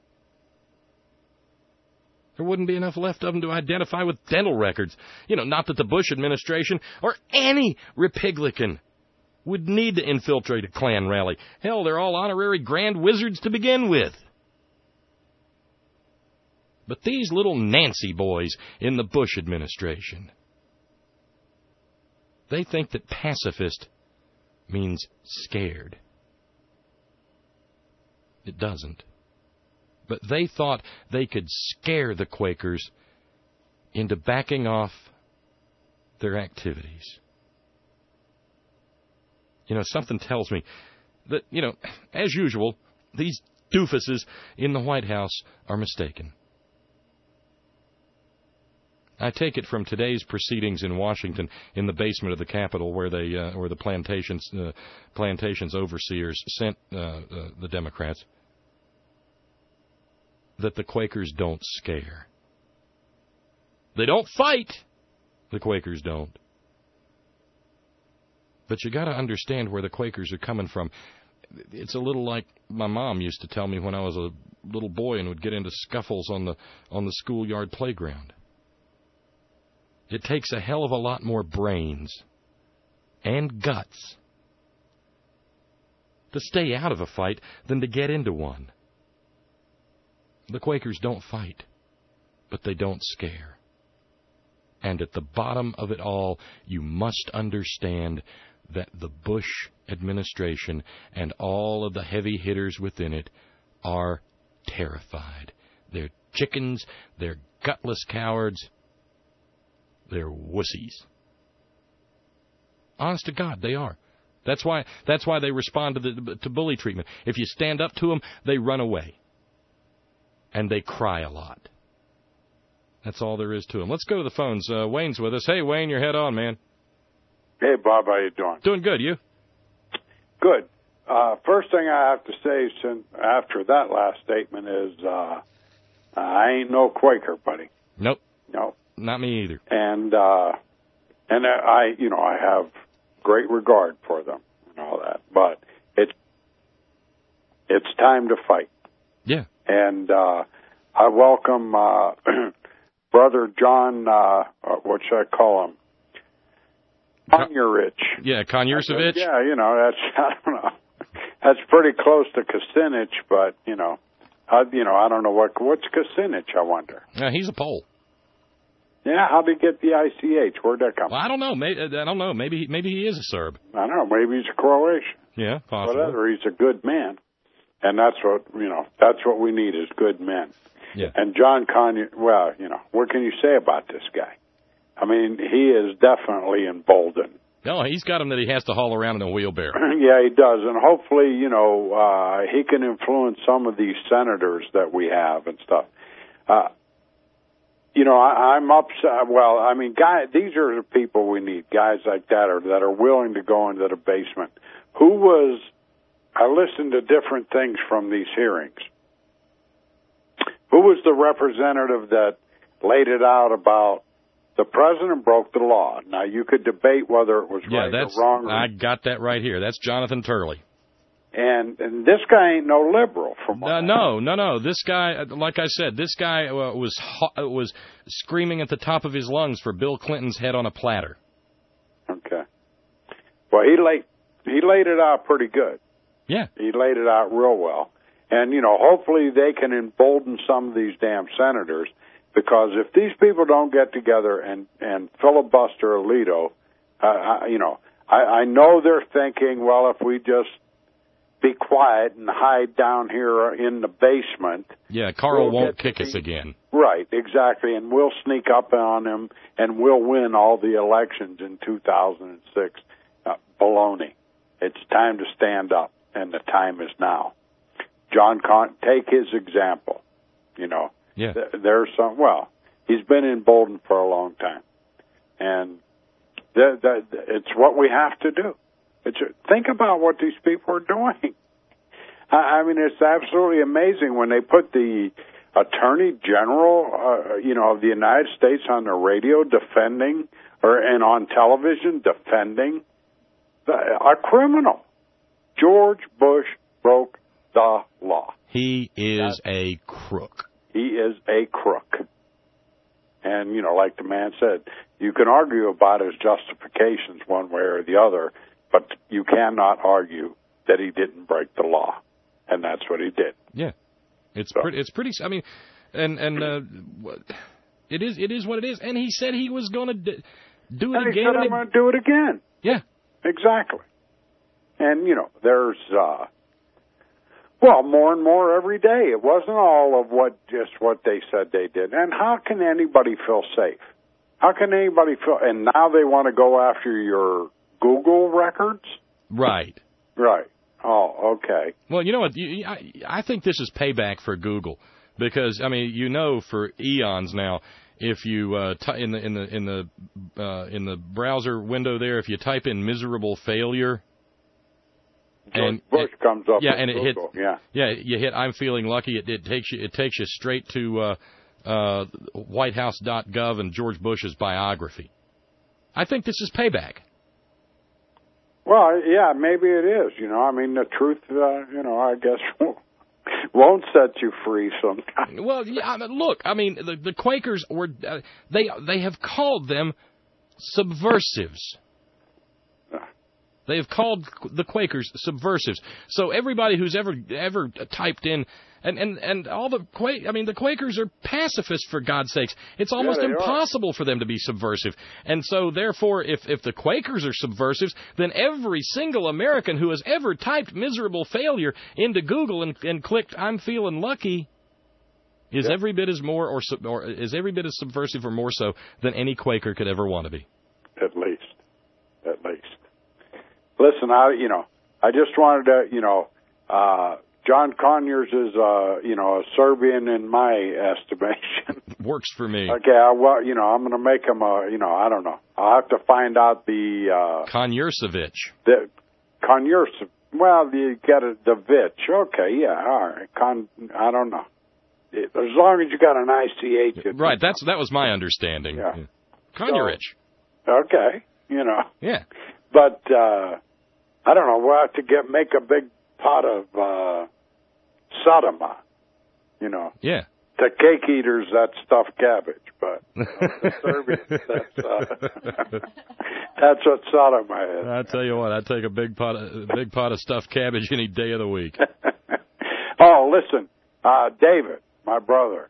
There wouldn't be enough left of them to identify with dental records. You know, not that the Bush administration or any Republican would need to infiltrate a Klan rally. Hell, they're all honorary Grand Wizards to begin with. But these little Nancy boys in the Bush administration, they think that pacifist means scared. It doesn't. But they thought they could scare the Quakers into backing off their activities. You know, something tells me that, you know, as usual, these doofuses in the White House are mistaken. I take it from today's proceedings in Washington, in the basement of the Capitol, where the plantations overseers sent the Democrats, that the Quakers don't scare. They don't fight. The Quakers don't. But you got to understand where the Quakers are coming from. It's a little like my mom used to tell me when I was a little boy and would get into scuffles on the schoolyard playground. It takes a hell of a lot more brains and guts to stay out of a fight than to get into one. The Quakers don't fight, but they don't scare. And at the bottom of it all, you must understand that the Bush administration and all of the heavy hitters within it are terrified. They're chickens, they're gutless cowards, they're wussies. Honest to God, they are. That's why they respond to bully treatment. If you stand up to them, they run away. And they cry a lot. That's all there is to them. Let's go to the phones. Wayne's with us. Hey, Wayne, you're head on, man. Hey, Bob, how you doing? Doing good. You? Good. First thing I have to say after that last statement is I ain't no Quaker, buddy. Nope. No. Not me either. And I have great regard for them and all that. But it's time to fight. Yeah. And I welcome Brother John, what should I call him? Konyerich. Yeah, Konyerich. Yeah, that's, I don't know. That's pretty close to Kucinich, but, I don't know what's Kucinich, I wonder. He's a Pole. Yeah, how'd he get the ICH? Where'd that come from? Well, I don't know. Maybe he is a Serb. I don't know. Maybe he's a Croatian. Yeah, possibly. Whatever. He's a good man. And that's what we need is good men. Yeah. And John Conyers, what can you say about this guy? I mean, he is definitely emboldened. No, he's got him that he has to haul around in a wheelbarrow. Yeah, he does. And hopefully, he can influence some of these senators that we have and stuff. I'm upset. Well, I mean, these are the people we need, guys like that are willing to go into the basement. I listened to different things from these hearings. Who was the representative that laid it out about the president broke the law? Now, you could debate whether it was right or wrong. I got that right here. That's Jonathan Turley. And this guy ain't no liberal. No. This guy, like I said, was screaming at the top of his lungs for Bill Clinton's head on a platter. Okay. Well, he laid it out pretty good. Yeah. He laid it out real well. And, hopefully they can embolden some of these damn senators, because if these people don't get together and filibuster Alito, I know they're thinking, well, if we just be quiet and hide down here in the basement. Yeah, Carl won't kick us again. Right, exactly. And we'll sneak up on him and we'll win all the elections in 2006. Baloney. It's time to stand up, and the time is now. John take his example. Yeah. There's he's been emboldened for a long time. And it's what we have to do. Think about what these people are doing. I mean, it's absolutely amazing when they put the Attorney General, of the United States on the radio defending, and on television defending a criminal. George Bush broke the law. He is a crook. He is a crook. And, like the man said, you can argue about his justifications one way or the other, but you cannot argue that he didn't break the law. And that's what he did. Yeah. It's pretty, I mean, it is what it is. And he said he was going to do it and again. He said, I'm going to do it again. Yeah. Exactly. And, there's, more and more every day. It wasn't all of what they said they did. And how can anybody feel safe? How can anybody feel, and now they want to go after your Google records? Right. Right. Oh, okay. Well, you know what? I think this is payback for Google because for eons now, if you in the browser window there, if you type in "miserable failure," George Bush comes up. Yeah, and it Google. hits. You hit "I'm feeling lucky." It takes you straight to WhiteHouse.gov and George Bush's biography. I think this is payback. Well, yeah, maybe it is. The truth, I guess won't set you free sometimes. Well, yeah, look, the Quakers were they have called them subversives. They have called the Quakers subversives. So everybody who's ever typed in and all the Quakers are pacifists, for God's sakes. It's almost impossible for them to be subversive. And so therefore if the Quakers are subversives, then every single American who has ever typed "miserable failure" into Google and clicked "I'm feeling lucky" is every bit as subversive or more so than any Quaker could ever want to be. At least. Listen, I just wanted to, John Conyers is, a Serbian in my estimation. Works for me. Okay, I'm going to make him I don't know. I'll have to find out the... Konjursevich. The Konjursevich. Well, you get the Vich. Okay, yeah, all right. I don't know. As long as you got an ICH. Right, that was my understanding. Yeah. Konjurich. Okay, Yeah. But, I don't know, we'll have to make a big pot of Sodoma, Yeah. The cake eaters, that's stuffed cabbage, but the Serbians, that's what Sodoma is. I tell you what, I'd take a big pot of stuffed cabbage any day of the week. Oh, listen, David, my brother,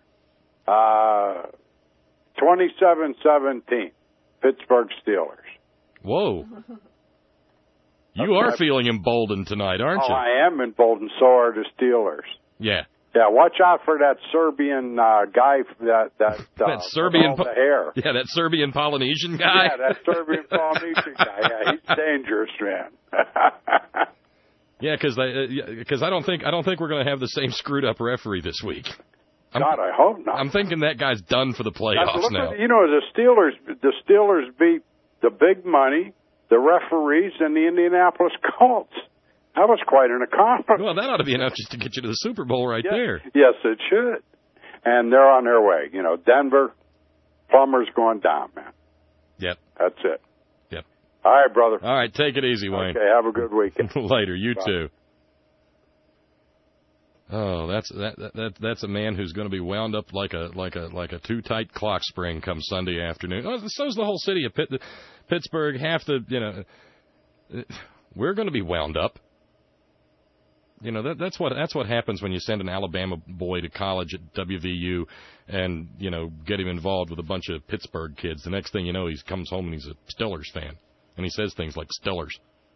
27-17, Pittsburgh Steelers. Whoa. You are feeling emboldened tonight, aren't you? Oh, I am emboldened. So are the Steelers. Yeah. Yeah, watch out for that Serbian guy, that Serbian with all the hair. Yeah, that Serbian Polynesian guy. Yeah, that Serbian Polynesian guy. Yeah, he's dangerous, man. Yeah, because I don't think we're going to have the same screwed up referee this week. God, I hope not. I'm thinking that guy's done for the playoffs now. The Steelers beat the big money, the referees, and the Indianapolis Colts. That was quite an accomplishment. Well, that ought to be enough just to get you to the Super Bowl there. Yes, it should. And they're on their way. Denver, Plummer's going down, man. Yep. That's it. Yep. All right, brother. All right, take it easy, Wayne. Okay, have a good weekend. Later, you Bye. too. Oh, that's a man who's going to be wound up like a too tight clock spring come Sunday afternoon. Oh, so's the whole city of Pittsburgh. We're going to be wound up. That's what happens when you send an Alabama boy to college at WVU and get him involved with a bunch of Pittsburgh kids. The next thing you know, he comes home and he's a Steelers fan, and he says things like Steelers.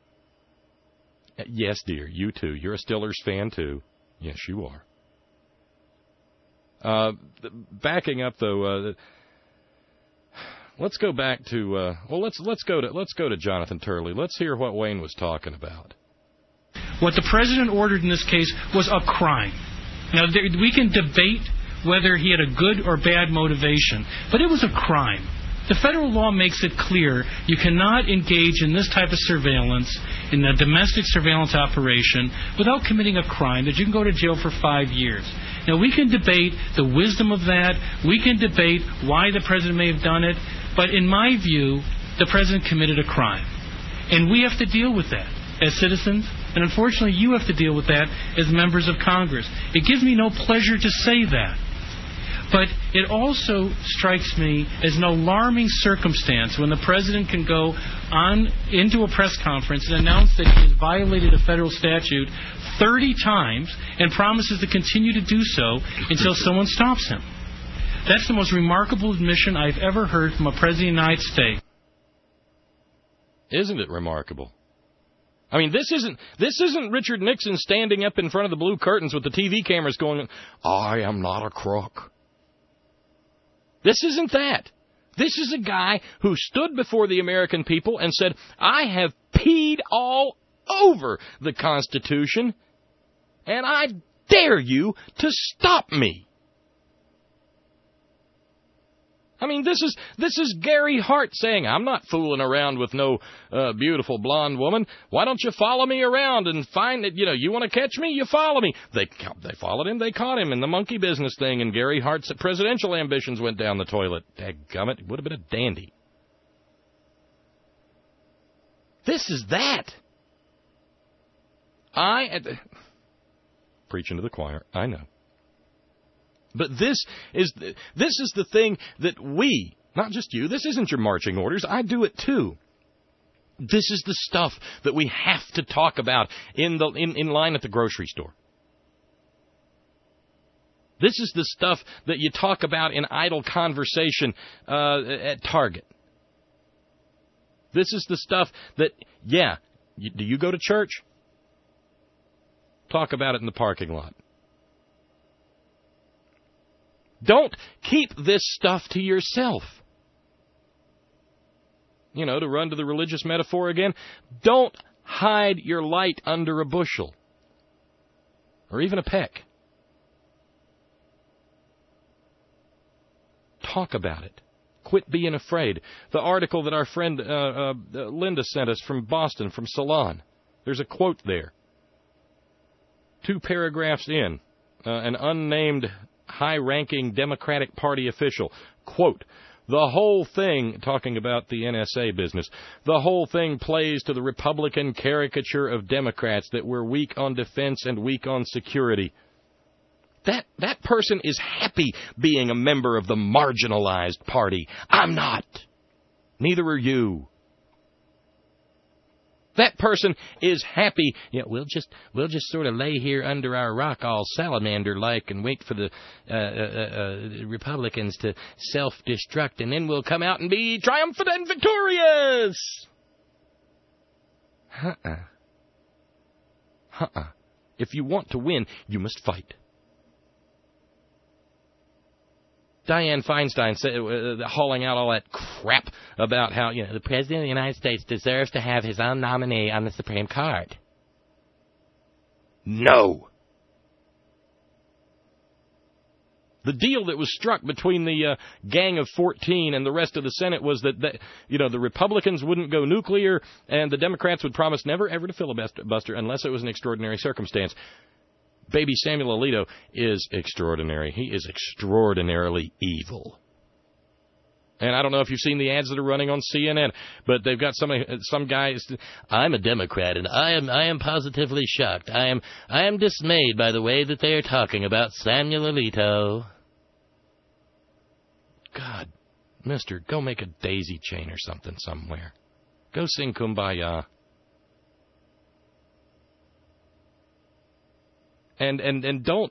Yes, dear, you too. You're a Steelers fan too. Yes, you are. Backing up though, let's go back to let's go to Jonathan Turley. Let's hear what Wayne was talking about. What the president ordered in this case was a crime. Now, we can debate whether he had a good or bad motivation, but it was a crime. The federal law makes it clear you cannot engage in this type of surveillance, in a domestic surveillance operation, without committing a crime, that you can go to jail for 5 years. Now, we can debate the wisdom of that. We can debate why the president may have done it. But in my view, the president committed a crime. And we have to deal with that as citizens. And unfortunately, you have to deal with that as members of Congress. It gives me no pleasure to say that. But it also strikes me as an alarming circumstance when the president can go on into a press conference and announce that he has violated a federal statute 30 times and promises to continue to do so until someone stops him. That's the most remarkable admission I've ever heard from a president of the United States. Isn't it remarkable? I mean, this isn't Richard Nixon standing up in front of the blue curtains with the TV cameras going, "I am not a crook." This isn't that. This is a guy who stood before the American people and said, "I have peed all over the Constitution, and I dare you to stop me." I mean, this is Gary Hart saying, "I'm not fooling around with no beautiful blonde woman. Why don't you follow me around and find that, you want to catch me? You follow me." They followed him. They caught him in the monkey business thing, and Gary Hart's presidential ambitions went down the toilet. Dadgummit, it would have been a dandy. This is that. Preaching to the choir, I know. But this is the thing that we, not just you, this isn't your marching orders, I do it too. This is the stuff that we have to talk about in line at the grocery store. This is the stuff that you talk about in idle conversation at Target. This is the stuff that, do you go to church? Talk about it in the parking lot. Don't keep this stuff to yourself. To run to the religious metaphor again, don't hide your light under a bushel or even a peck. Talk about it. Quit being afraid. The article that our friend Linda sent us from Boston, from Salon, there's a quote there. 2 paragraphs in, an unnamed high-ranking Democratic Party official, quote, "The whole thing," talking about the NSA business, "the whole thing plays to the Republican caricature of Democrats that we're weak on defense and weak on security." That person is happy being a member of the marginalized party. I'm not. Neither are you. That person is happy. We'll just sort of lay here under our rock all salamander-like and wait for the Republicans to self-destruct, and then we'll come out and be triumphant and victorious. If you want to win, you must fight. Dianne Feinstein hauling out all that crap about how, the President of the United States deserves to have his own nominee on the Supreme Court. No. The deal that was struck between the Gang of 14 and the rest of the Senate was that the Republicans wouldn't go nuclear and the Democrats would promise never, ever to filibuster unless it was an extraordinary circumstance. Baby Samuel Alito is extraordinary. He is extraordinarily evil. And I don't know if you've seen the ads that are running on CNN, but they've got some guys. "I'm a Democrat, and I am positively shocked. I am dismayed by the way that they are talking about Samuel Alito." God, mister, go make a daisy chain or something somewhere. Go sing Kumbaya. And don't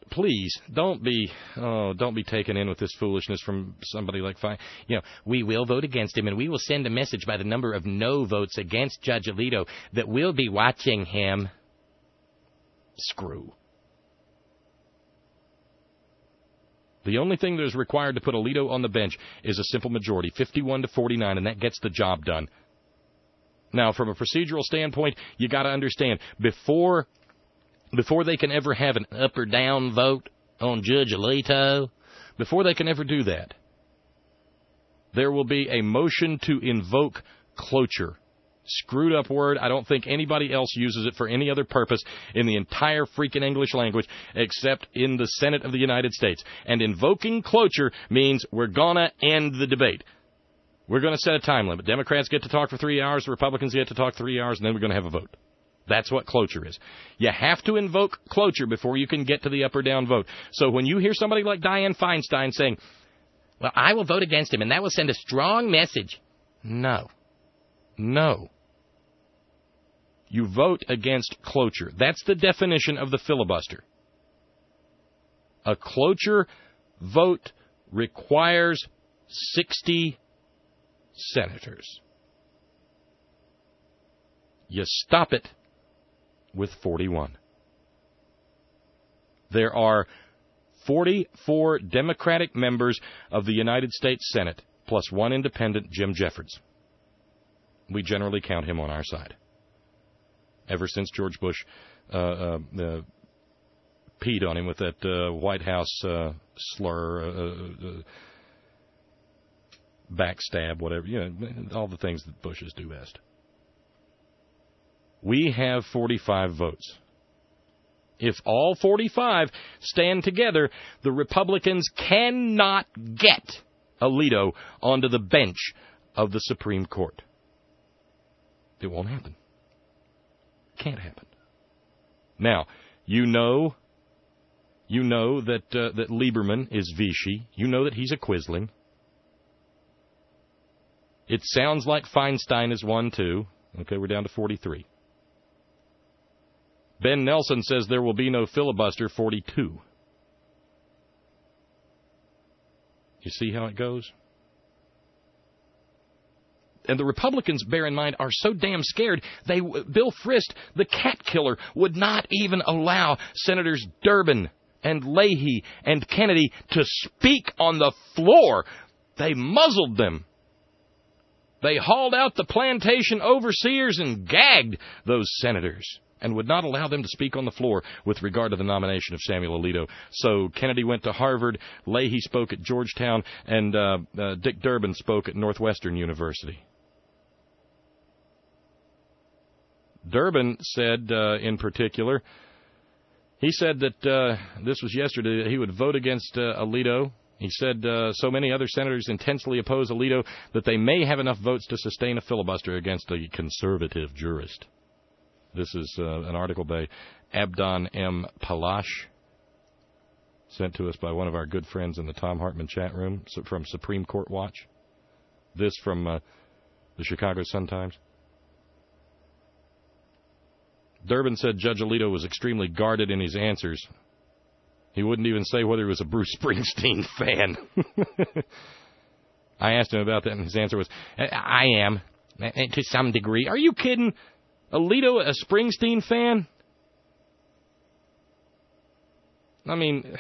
be taken in with this foolishness from somebody like Fine. We will vote against him, and we will send a message by the number of no votes against Judge Alito that we'll be watching him. Screw. The only thing that is required to put Alito on the bench is a simple majority, 51-49, and that gets the job done. Now, from a procedural standpoint, you got to understand, before they can ever have an up or down vote on Judge Alito, before they can ever do that, There will be a motion to invoke cloture. Screwed up word. I don't think anybody else uses it for any other purpose in the entire freaking English language except in the Senate of the United States. And invoking cloture means we're gonna end the debate. We're gonna set a time limit. Democrats get to talk for 3 hours, Republicans get to talk 3 hours, and then we're gonna have a vote. That's what cloture is. You have to invoke cloture before you can get to the up or down vote. So when you hear somebody like Dianne Feinstein saying, well, I will vote against him, and that will send a strong message. No. You vote against cloture. That's the definition of the filibuster. A cloture vote requires 60 senators. You stop it with 41. There are 44 Democratic members of the United States Senate, plus one independent, Jim Jeffords. We generally count him on our side. Ever since George Bush peed on him with that White House slur, backstab, whatever, all the things that Bushes do best. We have 45 votes. If all 45 stand together, the Republicans cannot get Alito onto the bench of the Supreme Court. It won't happen. Can't happen. Now, you know that that Lieberman is Vichy. You know that he's a Quisling. It sounds like Feinstein is one, too. Okay, we're down to 43. Ben Nelson says there will be no filibuster, 42. You see how it goes? And the Republicans, bear in mind, are so damn scared, Bill Frist, the cat killer, would not even allow Senators Durbin and Leahy and Kennedy to speak on the floor. They muzzled them. They hauled out the plantation overseers and gagged those senators and would not allow them to speak on the floor with regard to the nomination of Samuel Alito. So Kennedy went to Harvard, Leahy spoke at Georgetown, and Dick Durbin spoke at Northwestern University. Durbin said, in particular, he said that this was yesterday, that he would vote against Alito. He said so many other senators intensely oppose Alito that they may have enough votes to sustain a filibuster against a conservative jurist. This is an article by Abdon M. Palash, sent to us by one of our good friends in the Tom Hartman chat room from Supreme Court Watch. This from the Chicago Sun-Times. Durbin said Judge Alito was extremely guarded in his answers. He wouldn't even say whether he was a Bruce Springsteen fan. I asked him about that, and his answer was, I am, to some degree. Are you kidding? Alito, a Springsteen fan? I mean,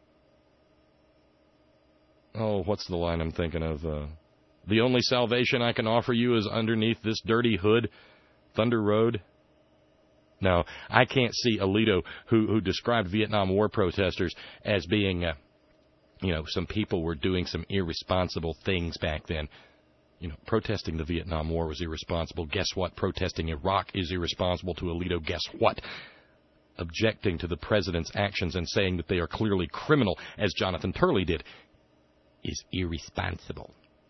what's the line I'm thinking of? The only salvation I can offer you is underneath this dirty hood, Thunder Road. No, I can't see Alito, who described Vietnam War protesters as being, some people were doing some irresponsible things back then. Protesting the Vietnam War was irresponsible. Guess what? Protesting Iraq is irresponsible to Alito. Guess what? Objecting to the president's actions and saying that they are clearly criminal, as Jonathan Turley did, is irresponsible.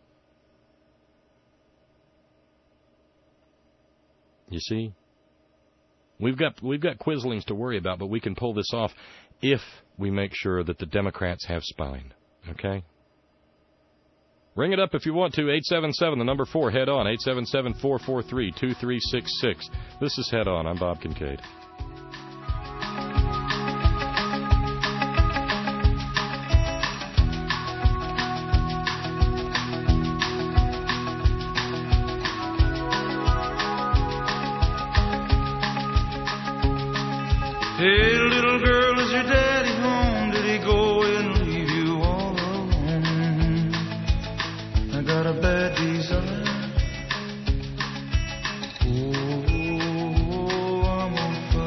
You see? We've got Quislings to worry about, but we can pull this off if we make sure that the Democrats have spine. Okay? Ring it up if you want to. 877, the number 4, Head On. 877-443-2366. This is Head On. I'm Bob Kincaid. Hey, little girl, is your daddy home? Did he go and leave you all alone? I got a bad desire. Oh, I'm on fire.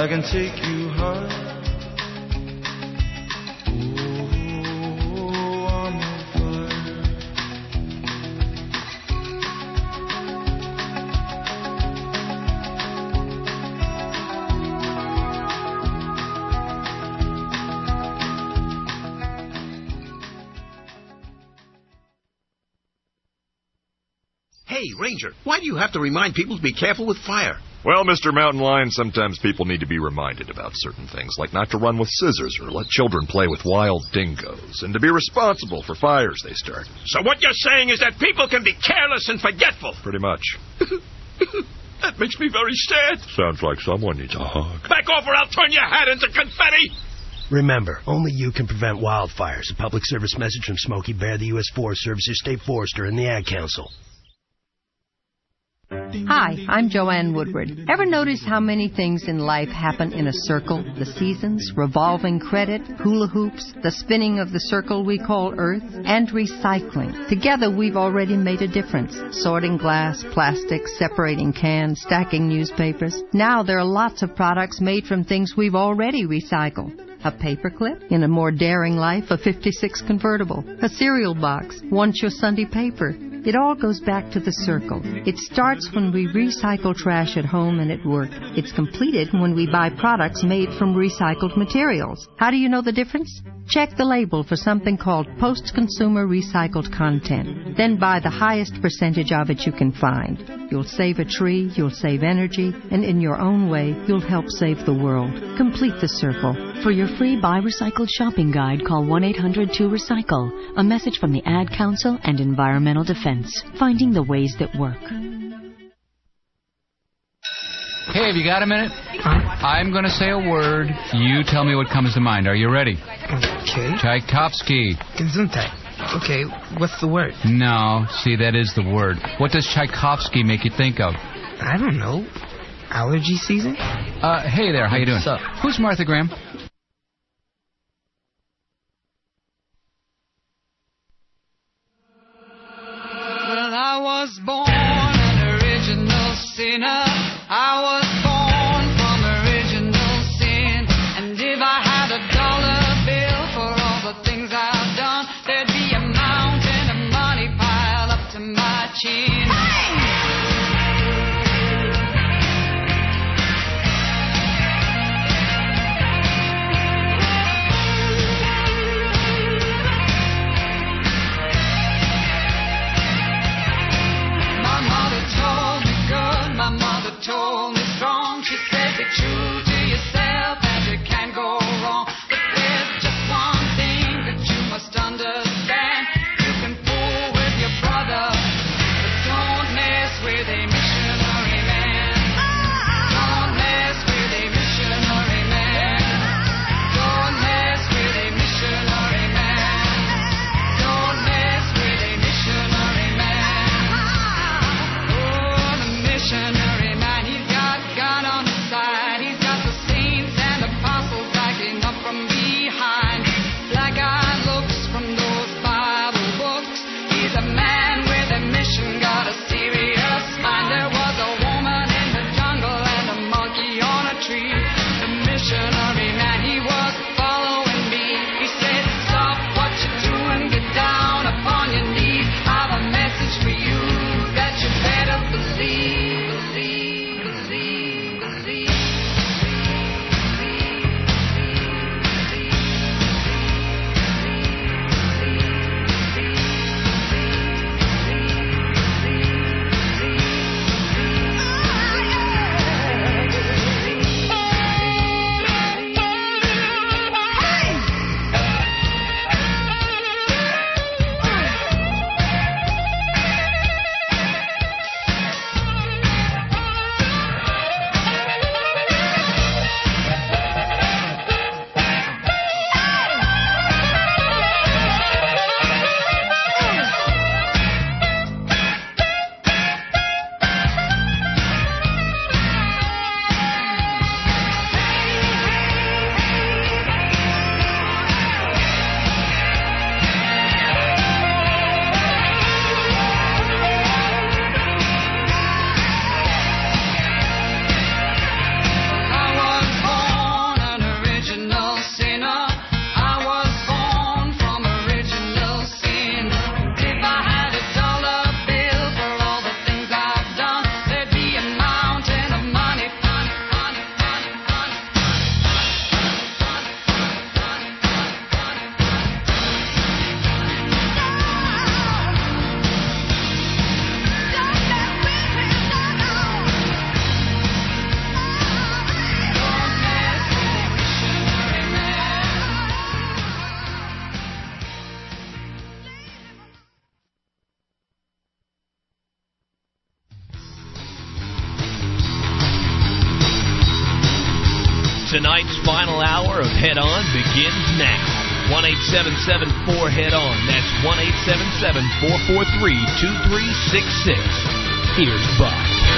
I can take you high. Oh, I'm on fire. Hey, Ranger, why do you have to remind people to be careful with fire? Well, Mr. Mountain Lion, sometimes people need to be reminded about certain things, like not to run with scissors or let children play with wild dingoes, and to be responsible for fires they start. So what you're saying is that people can be careless and forgetful. Pretty much. That makes me very sad. Sounds like someone needs a hug. Back off or I'll turn your hat into confetti. Remember, only you can prevent wildfires. A public service message from Smokey Bear, the U.S. Forest Service, your state forester, and the Ad Council. Hi, I'm Joanne Woodward. Ever notice how many things in life happen in a circle? The seasons, revolving credit, hula hoops, the spinning of the circle we call Earth, and recycling. Together we've already made a difference. Sorting glass, plastic, separating cans, stacking newspapers. Now there are lots of products made from things we've already recycled. A paperclip, in a more daring life, a 56 convertible, a cereal box, once your Sunday paper. It all goes back to the circle. It starts when we recycle trash at home and at work. It's completed when we buy products made from recycled materials. How do you know the difference? Check the label for something called post-consumer recycled content. Then buy the highest percentage of it you can find. You'll save a tree, you'll save energy, and in your own way, you'll help save the world. Complete the circle. For your free Buy Recycled shopping guide, call 1-800-2-RECYCLE. A message from the Ad Council and Environmental Defense. Finding the ways that work. Hey, have you got a minute? I'm going to say a word. You tell me what comes to mind. Are you ready? Okay. Tchaikovsky. Gesundheit. Okay, what's the word? No, see, that is the word. What does Tchaikovsky make you think of? I don't know. Allergy season? Hey there, how you doing? What's up? Who's Martha Graham? Well, I was born an original sinner. I was born from original sin. And if I had $1 bill for all the things I've done, there'd be a mountain of money piled up to my chin. Told me strong, she said be true to yourself and you can't go wrong. But there's just one thing that you must understand. You can fool with your brother, but don't mess with a missionary man. Don't mess with a missionary man. Don't mess with a missionary man. Don't mess with a missionary man. Oh, the missionary man. God on his side, he's got the saints and apostles backing up from behind. Black-eyed looks from those Bible books. He's a man with a mission, got a serious mind. There was a woman in the jungle and a monkey on a tree. The missionary man, he was following me. He said, stop what you're doing, get down upon your knees. I've a message for you that you better believe. Tonight's final hour of Head On begins now. 1-877-4-HEAD-ON. That's 1-877-443-2366. Here's Buck.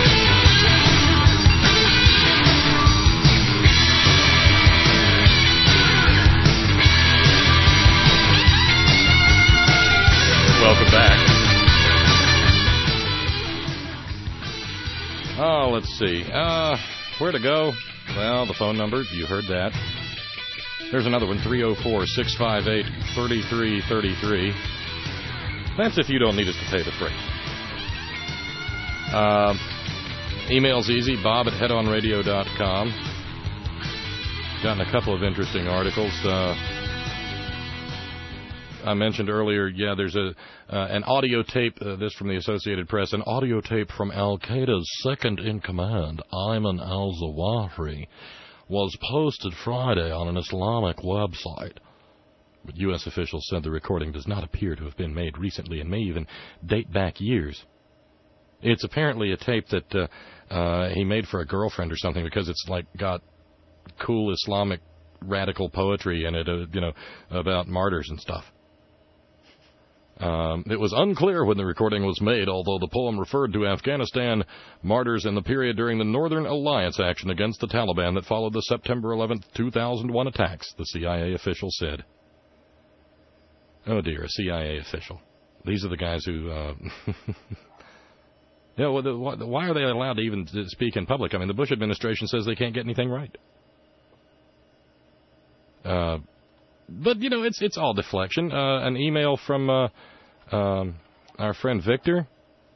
Welcome back. Oh, let's see. Where to go? Well, the phone number, you heard that. There's another one, 304-658-3333. That's if you don't need us to pay the freight. Email's easy, bob@headonradio.com. Gotten a couple of interesting articles. I mentioned earlier, there's an audio tape, this from the Associated Press, an audio tape from Al-Qaeda's second-in-command, Ayman al-Zawahiri, was posted Friday on an Islamic website. But U.S. officials said the recording does not appear to have been made recently and may even date back years. It's apparently a tape that he made for a girlfriend or something because it's got cool Islamic radical poetry in it, about martyrs and stuff. It was unclear when the recording was made, although the poem referred to Afghanistan martyrs in the period during the Northern Alliance action against the Taliban that followed the September 11, 2001 attacks, the CIA official said. Oh dear, a CIA official. These are the guys who... why are they allowed to even speak in public? I mean, the Bush administration says they can't get anything right. But, it's all deflection. An email from our friend Victor.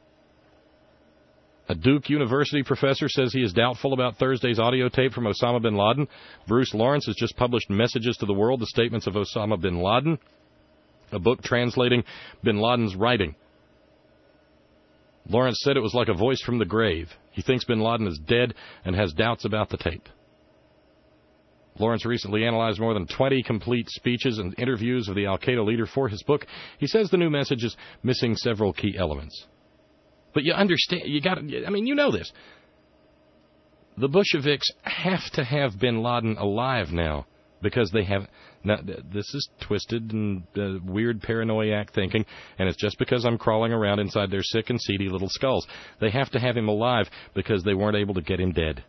A Duke University professor says he is doubtful about Thursday's audio tape from Osama bin Laden. Bruce Lawrence has just published Messages to the World, the statements of Osama bin Laden, a book translating bin Laden's writing. Lawrence said it was like a voice from the grave. He thinks bin Laden is dead and has doubts about the tape. Lawrence recently analyzed more than 20 complete speeches and interviews of the al-Qaeda leader for his book. He says the new message is missing several key elements. But you understand, you know this. The Bolsheviks have to have bin Laden alive now because they have... Now, this is twisted and weird paranoiac thinking, and it's just because I'm crawling around inside their sick and seedy little skulls. They have to have him alive because they weren't able to get him dead.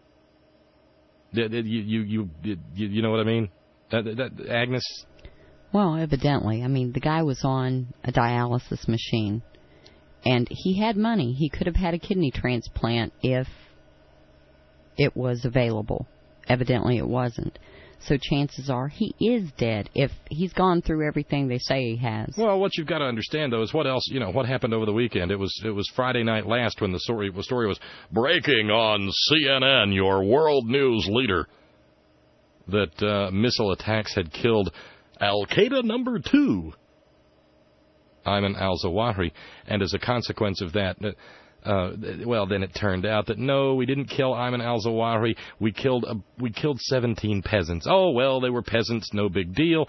You know what I mean? Agnes? Well, evidently. I mean, the guy was on a dialysis machine, and he had money. He could have had a kidney transplant if it was available. Evidently, it wasn't. So chances are he is dead if he's gone through everything they say he has. Well, what you've got to understand, though, is what else, what happened over the weekend. It was Friday night last when the story was breaking on CNN, your world news leader, that missile attacks had killed Al-Qaeda number 2, Ayman al-Zawahiri, and as a consequence of that... then it turned out that no, we didn't kill Ayman al-Zawahiri. We killed 17 peasants. Oh, well, they were peasants, no big deal.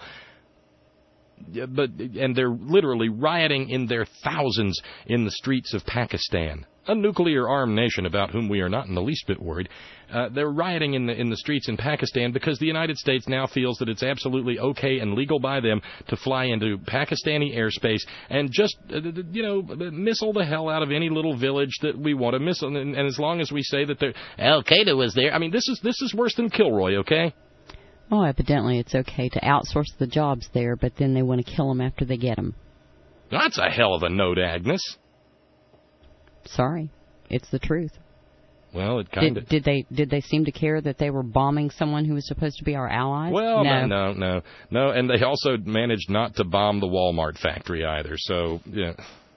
And they're literally rioting in their thousands in the streets of Pakistan, a nuclear-armed nation about whom we are not in the least bit worried. They're rioting in the streets in Pakistan because the United States now feels that it's absolutely okay and legal by them to fly into Pakistani airspace and just, missile the hell out of any little village that we want to missile. And as long as we say that Al-Qaeda was there, I mean, this is worse than Kilroy, okay? Well, evidently it's okay to outsource the jobs there, but then they want to kill them after they get them. That's a hell of a note, Agnes. Sorry, it's the truth. Well, it kind of... Did they seem to care that they were bombing someone who was supposed to be our allies? Well, no. And they also managed not to bomb the Walmart factory either, so, yeah.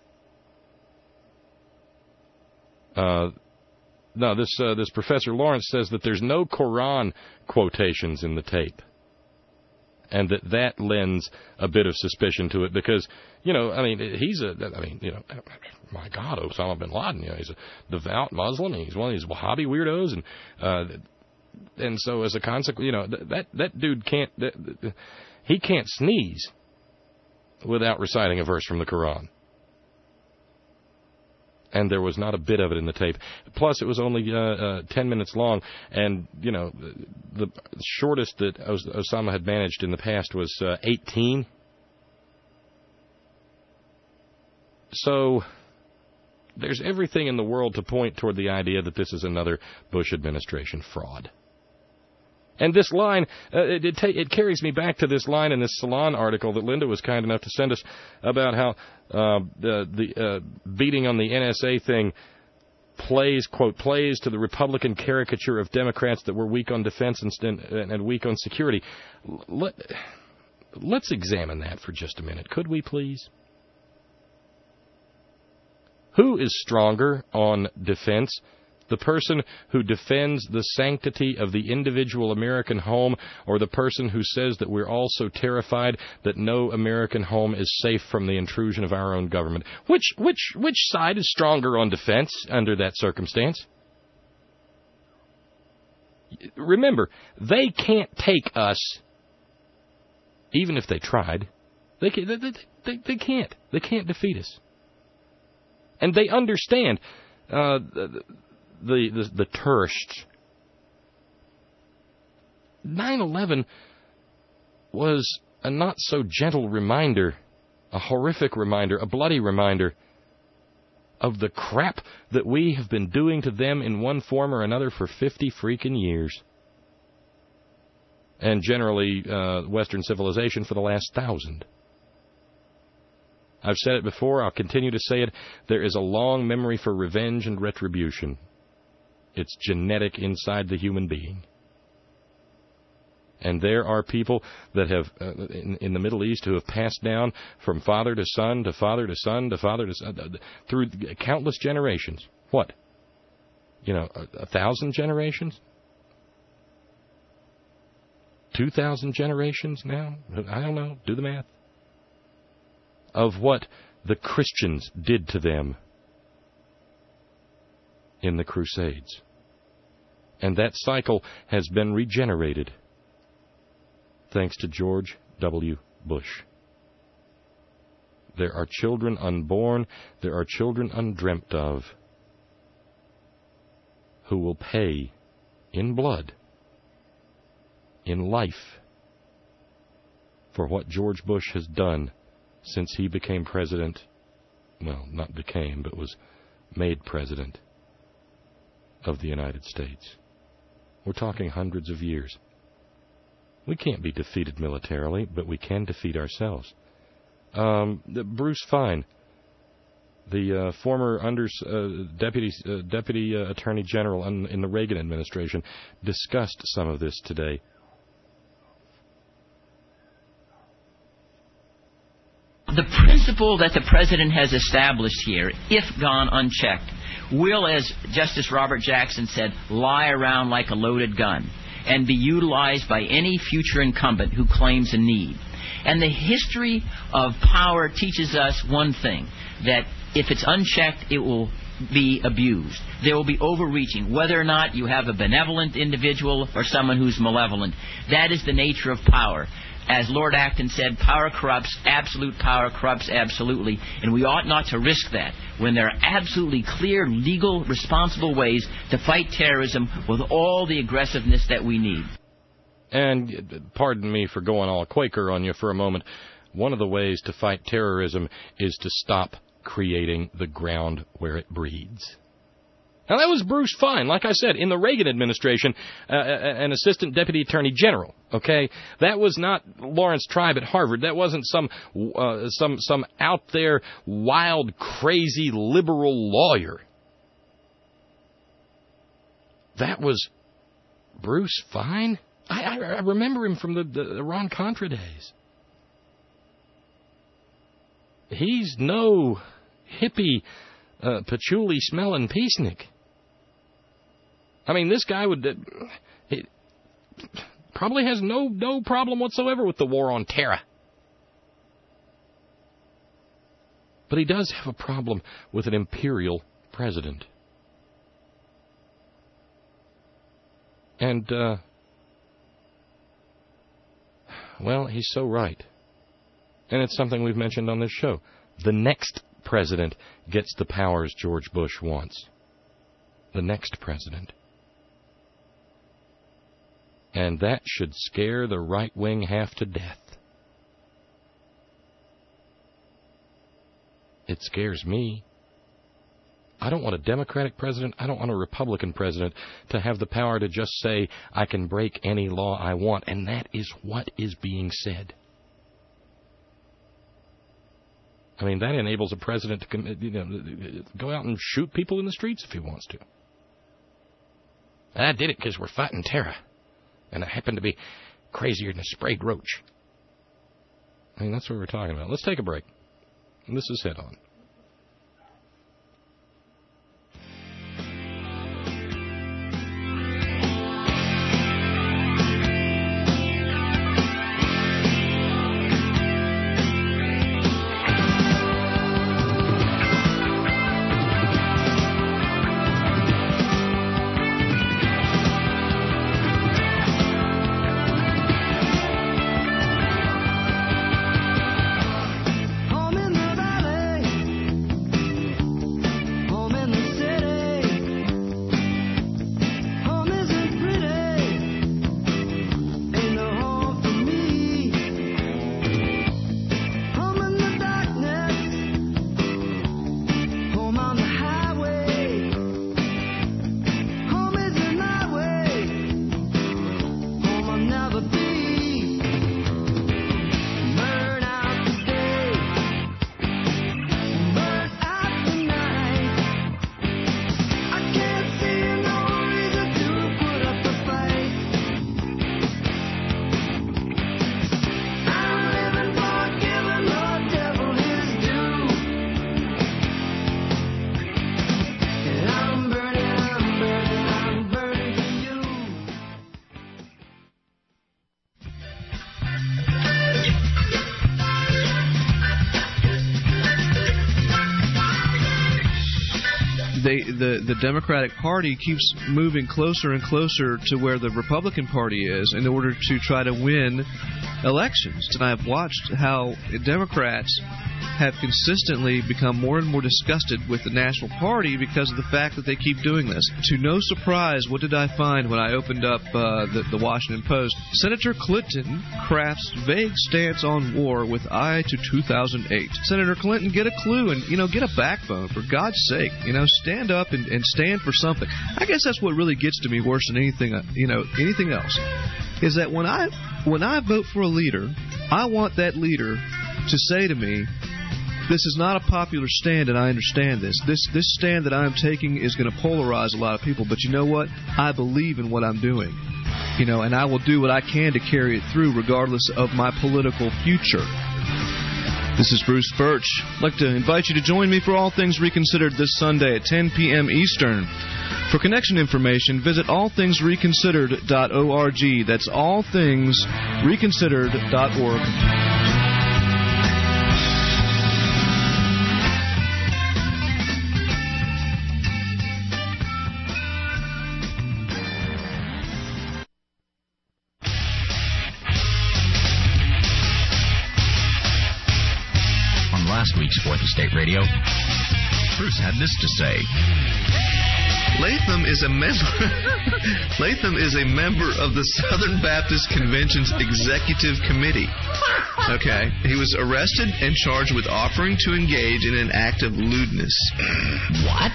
No, this Professor Lawrence says that there's no Quran quotations in the tape. And that lends a bit of suspicion to it because, my God, Osama bin Laden, he's a devout Muslim, and he's one of these Wahhabi weirdos, and so as a consequence, that dude can't sneeze without reciting a verse from the Quran. And there was not a bit of it in the tape. Plus, it was only 10 minutes long, and, you know, the shortest that Osama had managed in the past was 18. So there's everything in the world to point toward the idea that this is another Bush administration fraud. And this line, it carries me back to this line in this Salon article that Linda was kind enough to send us about how the beating on the NSA thing plays, quote, plays to the Republican caricature of Democrats that were weak on defense and weak on security. Let's examine that for just a minute, could we please? Who is stronger on defense? The person who defends the sanctity of the individual American home, or the person who says that we're all so terrified that no American home is safe from the intrusion of our own government? Which side is stronger on defense under that circumstance? Remember, they can't take us, even if they tried. They can't. They can't defeat us. And they understand the terrorists. 9/11 was a not-so-gentle reminder, a horrific reminder, a bloody reminder of the crap that we have been doing to them in one form or another for 50 freaking years. And generally, Western civilization for the last 1,000. I've said it before, I'll continue to say it, there is a long memory for revenge and retribution. It's genetic inside the human being. And there are people that have, in the Middle East, who have passed down from father to son, to father to son, to father to son, through countless generations. What? 1,000 generations? 2,000 generations now? I don't know. Do the math. Of what the Christians did to them in the Crusades. And that cycle has been regenerated thanks to George W. Bush. There are children unborn, there are children undreamt of, who will pay in blood, in life, for what George Bush has done since he became president. Well, not became, but was made president of the United States. We're talking hundreds of years. We can't be defeated militarily, but we can defeat ourselves. Bruce Fein, the former deputy attorney general in the Reagan administration, discussed some of this today. The principle that the president has established here, if gone unchecked, will, as Justice Robert Jackson said, lie around like a loaded gun and be utilized by any future incumbent who claims a need. And the history of power teaches us one thing, that if it's unchecked, it will be abused. There will be overreaching, whether or not you have a benevolent individual or someone who's malevolent. That is the nature of power. As Lord Acton said, power corrupts, absolute power corrupts absolutely, and we ought not to risk that when there are absolutely clear, legal, responsible ways to fight terrorism with all the aggressiveness that we need. And pardon me for going all Quaker on you for a moment. One of the ways to fight terrorism is to stop creating the ground where it breeds. Now, that was Bruce Fein, like I said, in the Reagan administration, an assistant deputy attorney general, okay? That was not Lawrence Tribe at Harvard. That wasn't some out there wild, crazy liberal lawyer. That was Bruce Fein? I remember him from the Iran-Contra days. He's no hippie, patchouli-smelling peacenik. I mean, this guy probably has no problem whatsoever with the war on terror. But he does have a problem with an imperial president. And, well, he's so right. And it's something we've mentioned on this show. The next president gets the powers George Bush wants. The next president. And that should scare the right wing half to death. It scares me. I don't want a Democratic president, I don't want a Republican president to have the power to just say, I can break any law I want, and that is what is being said. I mean, that enables a president to go out and shoot people in the streets if he wants to. I did it because we're fighting terror, and I happen to be crazier than a sprayed roach. I mean, that's what we're talking about. Let's take a break. And this is Head On. The Democratic Party keeps moving closer and closer to where the Republican Party is in order to try to win elections. And I've watched how Democrats have consistently become more and more disgusted with the National Party because of the fact that they keep doing this. To no surprise, what did I find when I opened up the Washington Post? Senator Clinton crafts vague stance on war with eye to 2008. Senator Clinton, get a clue and, get a backbone, for God's sake. Stand up and stand for something. I guess that's what really gets to me worse than anything else, is that when I vote for a leader, I want that leader to say to me, this is not a popular stand, and I understand this. This stand that I'm taking is going to polarize a lot of people, but you know what? I believe in what I'm doing, and I will do what I can to carry it through regardless of my political future. This is Bruce Birch. I'd like to invite you to join me for All Things Reconsidered this Sunday at 10 p.m. Eastern. For connection information, visit allthingsreconsidered.org. That's allthingsreconsidered.org. Last week's 4th Estate Radio, Bruce had this to say. Latham is a member of the Southern Baptist Convention's Executive Committee. Okay. He was arrested and charged with offering to engage in an act of lewdness. What?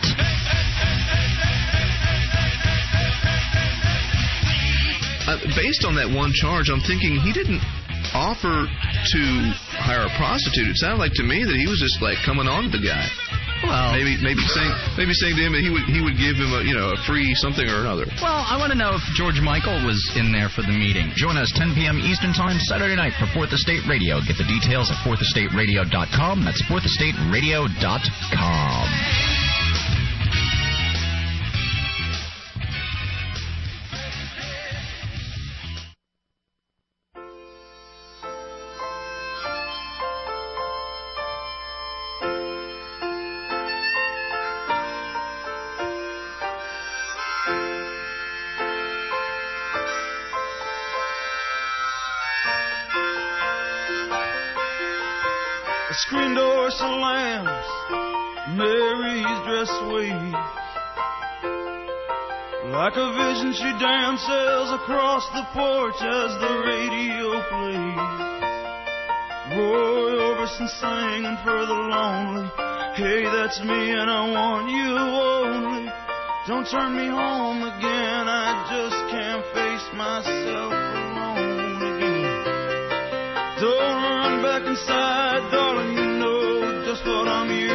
Based on that one charge, I'm thinking he didn't offer to hire a prostitute. It sounded like to me that he was just coming on to the guy. Well, maybe saying to him that he would give him a free something or another. Well, I want to know if George Michael was in there for the meeting. Join us 10 p.m. Eastern Time Saturday night for 4th Estate Radio. Get the details at 4thEstateRadio.com. That's 4thEstateRadio.com. The screen door slams, Mary's dress waves. Like a vision she dances across the porch as the radio plays. Roy Orbison singing for the lonely. Hey, that's me and I want you only. Don't turn me home again, I just can't face myself alone again. Don't run back inside, darling, you know just what I'm here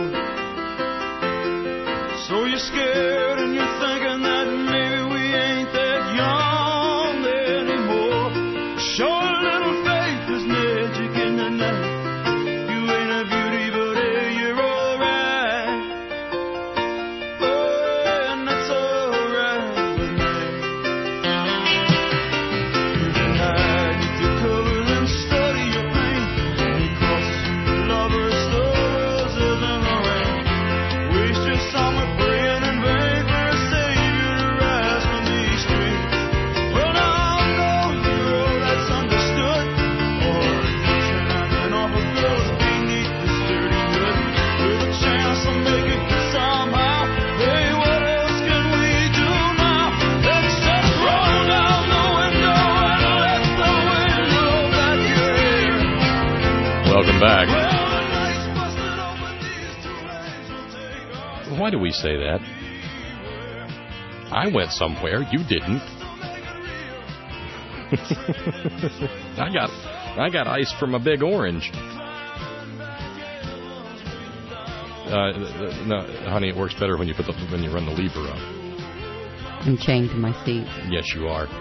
for. So you're scared and you're thinking that maybe we ain't that young anymore. Show a little faith, there's magic in the night. You ain't a beauty, but hey, you're alright. Oh, and that's alright with me. You can hide with your covers and study your pain. Because lovers throw roses in the rain. Waste your summer praying in vain for a savior to rise from these streets. Well, now I'm no hero, that's understood. Or knocking off a girl's beneath the sturdy hood. With a chance to make it good somehow. Hey, what else can we do now? Let's just roll down the window and let the wind blow back your hair. Welcome back. Why do we say that? I went somewhere. You didn't. I got ice from a big orange. No, honey, it works better when you run the lever up. I'm chained to my seat. Yes, you are.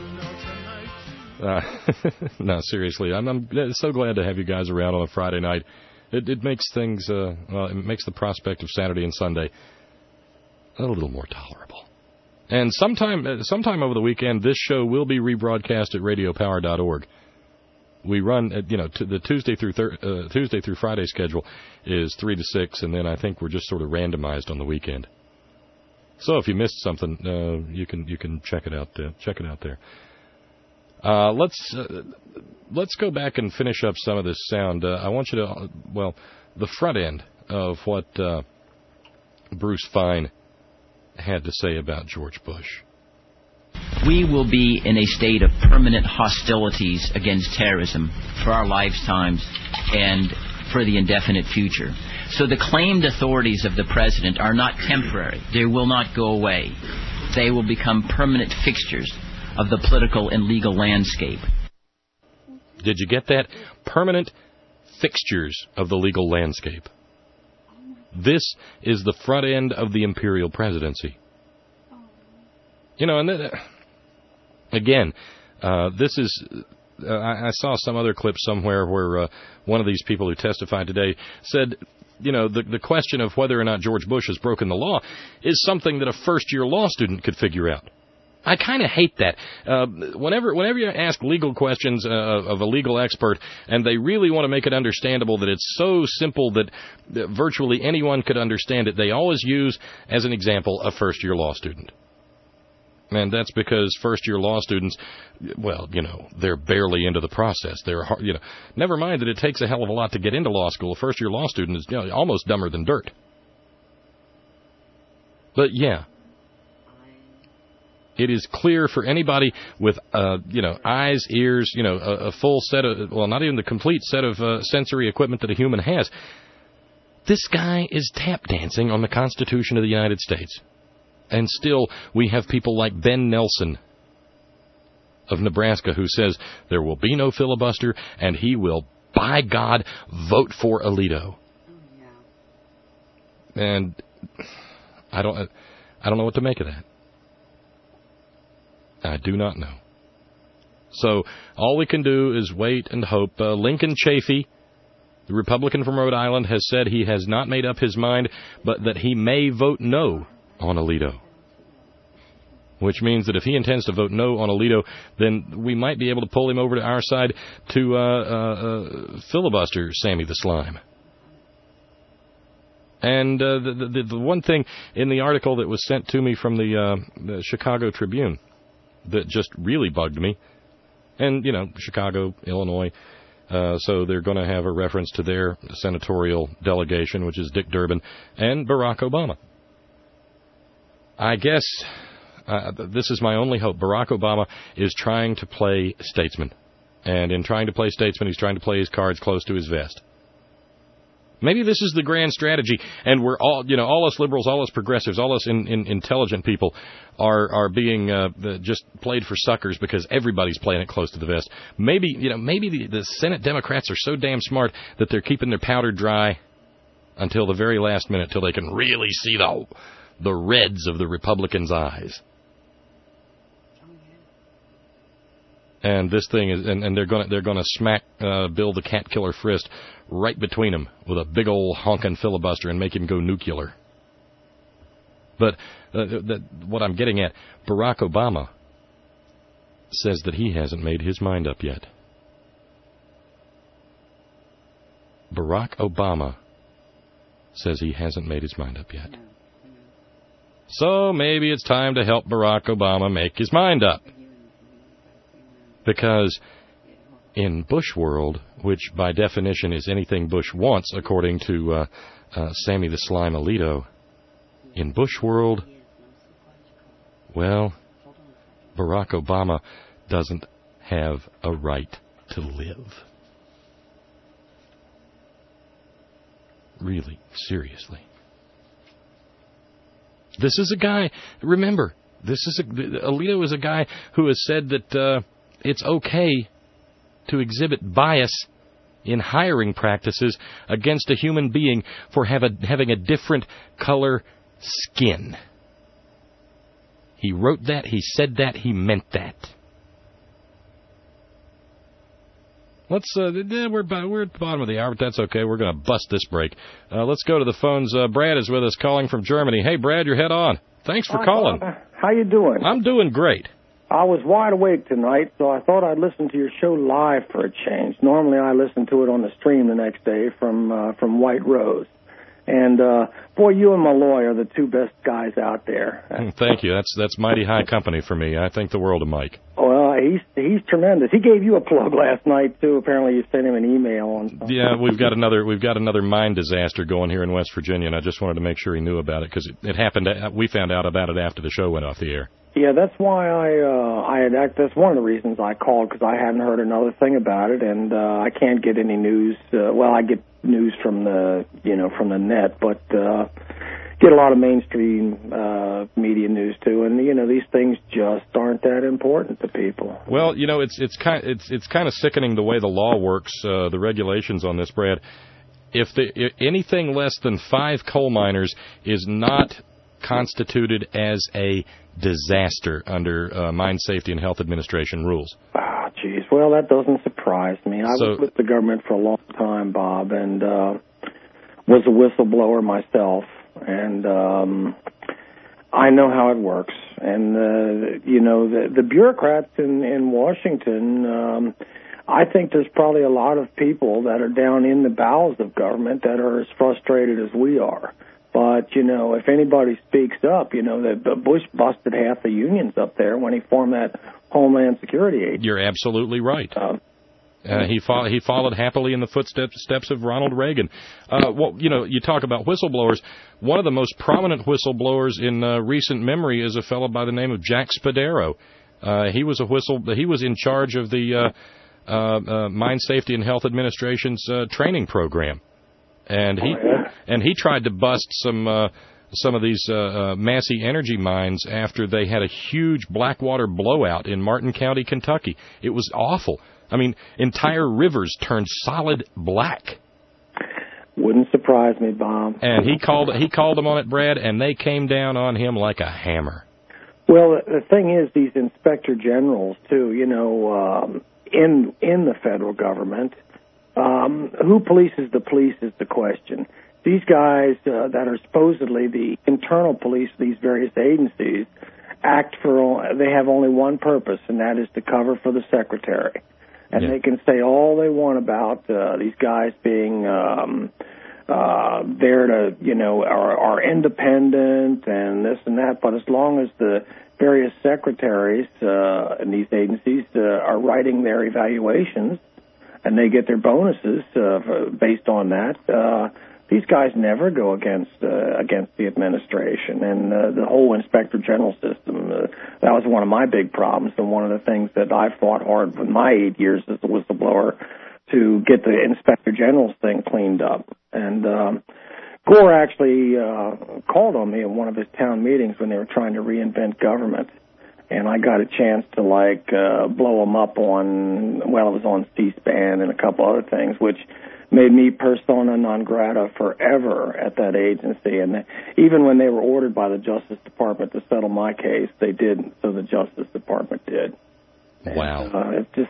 No, seriously, I'm so glad to have you guys around on a Friday night. It makes things, it makes the prospect of Saturday and Sunday a little more tolerable. And sometime over the weekend, this show will be rebroadcast at radiopower.org. We run, the Tuesday through Friday schedule is 3 to 6, and then I think we're just sort of randomized on the weekend. So if you missed something, you can check it out. Check it out there. Let's go back and finish up some of this sound. I want you to, the front end of what Bruce Fine had to say about George Bush. We will be in a state of permanent hostilities against terrorism for our lifetimes and for the indefinite future. So the claimed authorities of the president are not temporary. They will not go away. They will become permanent fixtures of the political and legal landscape. Did you get that? Permanent fixtures of the legal landscape. This is the front end of the imperial presidency. And then, again, this is... I saw some other clip somewhere where one of these people who testified today said, the question of whether or not George Bush has broken the law is something that a first-year law student could figure out. I kind of hate that. Whenever you ask legal questions of a legal expert, and they really want to make it understandable that it's so simple that virtually anyone could understand it, they always use, as an example, a first-year law student. And that's because first-year law students, they're barely into the process. They're, never mind that it takes a hell of a lot to get into law school. A first-year law student is almost dumber than dirt. But yeah. It is clear for anybody with, eyes, ears, a full set of, not even the complete set of sensory equipment that a human has. This guy is tap dancing on the Constitution of the United States. And still, we have people like Ben Nelson of Nebraska who says there will be no filibuster and he will, by God, vote for Alito. And I don't know what to make of that. I do not know. So all we can do is wait and hope. Lincoln Chafee, the Republican from Rhode Island, has said he has not made up his mind, but that he may vote no on Alito. Which means that if he intends to vote no on Alito, then we might be able to pull him over to our side to filibuster Sammy the Slime. And the one thing in the article that was sent to me from the Chicago Tribune that just really bugged me, and, Chicago, Illinois, So they're going to have a reference to their senatorial delegation, which is Dick Durbin and Barack Obama. I guess this is my only hope. Barack Obama is trying to play statesman. And in trying to play statesman, he's trying to play his cards close to his vest. Maybe this is the grand strategy, and we're all, all us liberals, all us progressives, all us intelligent people are being just played for suckers because everybody's playing it close to the vest. Maybe the Senate Democrats are so damn smart that they're keeping their powder dry until the very last minute, till they can really see the reds of the Republicans' eyes. And this thing is, and they're gonna smack Bill the Cat Killer Frist right between them with a big old honking filibuster and make him go nuclear. But what I'm getting at, Barack Obama says that he hasn't made his mind up yet. Barack Obama says he hasn't made his mind up yet. So maybe it's time to help Barack Obama make his mind up. Because in Bush world, which by definition is anything Bush wants, according to Sammy the Slime Alito, in Bush world, well, Barack Obama doesn't have a right to live. Really, seriously. This is a guy, remember, Alito is a guy who has said that it's okay to exhibit bias in hiring practices against a human being for having a different color skin. He wrote that, he said that, he meant that. We're at the bottom of the hour, but that's okay. We're going to bust this break. Let's go to the phones. Brad is with us, calling from Germany. Hey, Brad, you're head on. Thanks for calling. Bob. How you doing? I'm doing great. I was wide awake tonight, so I thought I'd listen to your show live for a change. Normally, I listen to it on the stream the next day from White Rose. And boy, you and Malloy are the two best guys out there. Thank you. That's mighty high company for me. I think the world of Mike. Well, he's tremendous. He gave you a plug last night too. Apparently, you sent him an email on something. Yeah, we've got another mine disaster going here in West Virginia, and I just wanted to make sure he knew about it because it happened. We found out about it after the show went off the air. Yeah, that's why that's one of the reasons I called, because I hadn't heard another thing about it, and I can't get any news. Well, I get news from the net, but get a lot of mainstream media news too, and these things just aren't that important to people. Well, it's kind of sickening the way the law works, the regulations on this, Brad. If anything less than 5 coal miners is not constituted as a disaster under Mine Safety and Health Administration rules. Ah, geez. Well, that doesn't surprise me. I was with the government for a long time, Bob, and was a whistleblower myself, and I know how it works. And the bureaucrats in Washington, I think there's probably a lot of people that are down in the bowels of government that are as frustrated as we are. But, if anybody speaks up, that Bush busted half the unions up there when he formed that Homeland Security Agency. You're absolutely right. He followed happily in the footsteps of Ronald Reagan. You talk about whistleblowers. One of the most prominent whistleblowers in recent memory is a fellow by the name of Jack Spadaro. He was in charge of the Mine Safety and Health Administration's training program. And he tried to bust some of these Massey Energy mines after they had a huge Blackwater blowout in Martin County, Kentucky. It was awful. I mean, entire rivers turned solid black. Wouldn't surprise me, Bob. And he called them on it, Brad, and they came down on him like a hammer. Well, the thing is, these inspector generals too, in the federal government. Who polices the police is the question. These guys that are supposedly the internal police of these various agencies they have only one purpose, and that is to cover for the secretary. And they can say all they want about these guys being there to, are independent and this and that, but as long as the various secretaries in these agencies are writing their evaluations and they get their bonuses based on that. These guys never go against the administration and the whole Inspector General system. That was one of my big problems, and one of the things that I fought hard with my 8 years as a whistleblower to get the Inspector General's thing cleaned up. And Gore actually called on me at one of his town meetings when they were trying to reinvent government. And I got a chance to, blow him up on, well, it was on C-SPAN and a couple other things, which made me persona non grata forever at that agency. And even when they were ordered by the Justice Department to settle my case, they didn't, so the Justice Department did. Wow. And, it's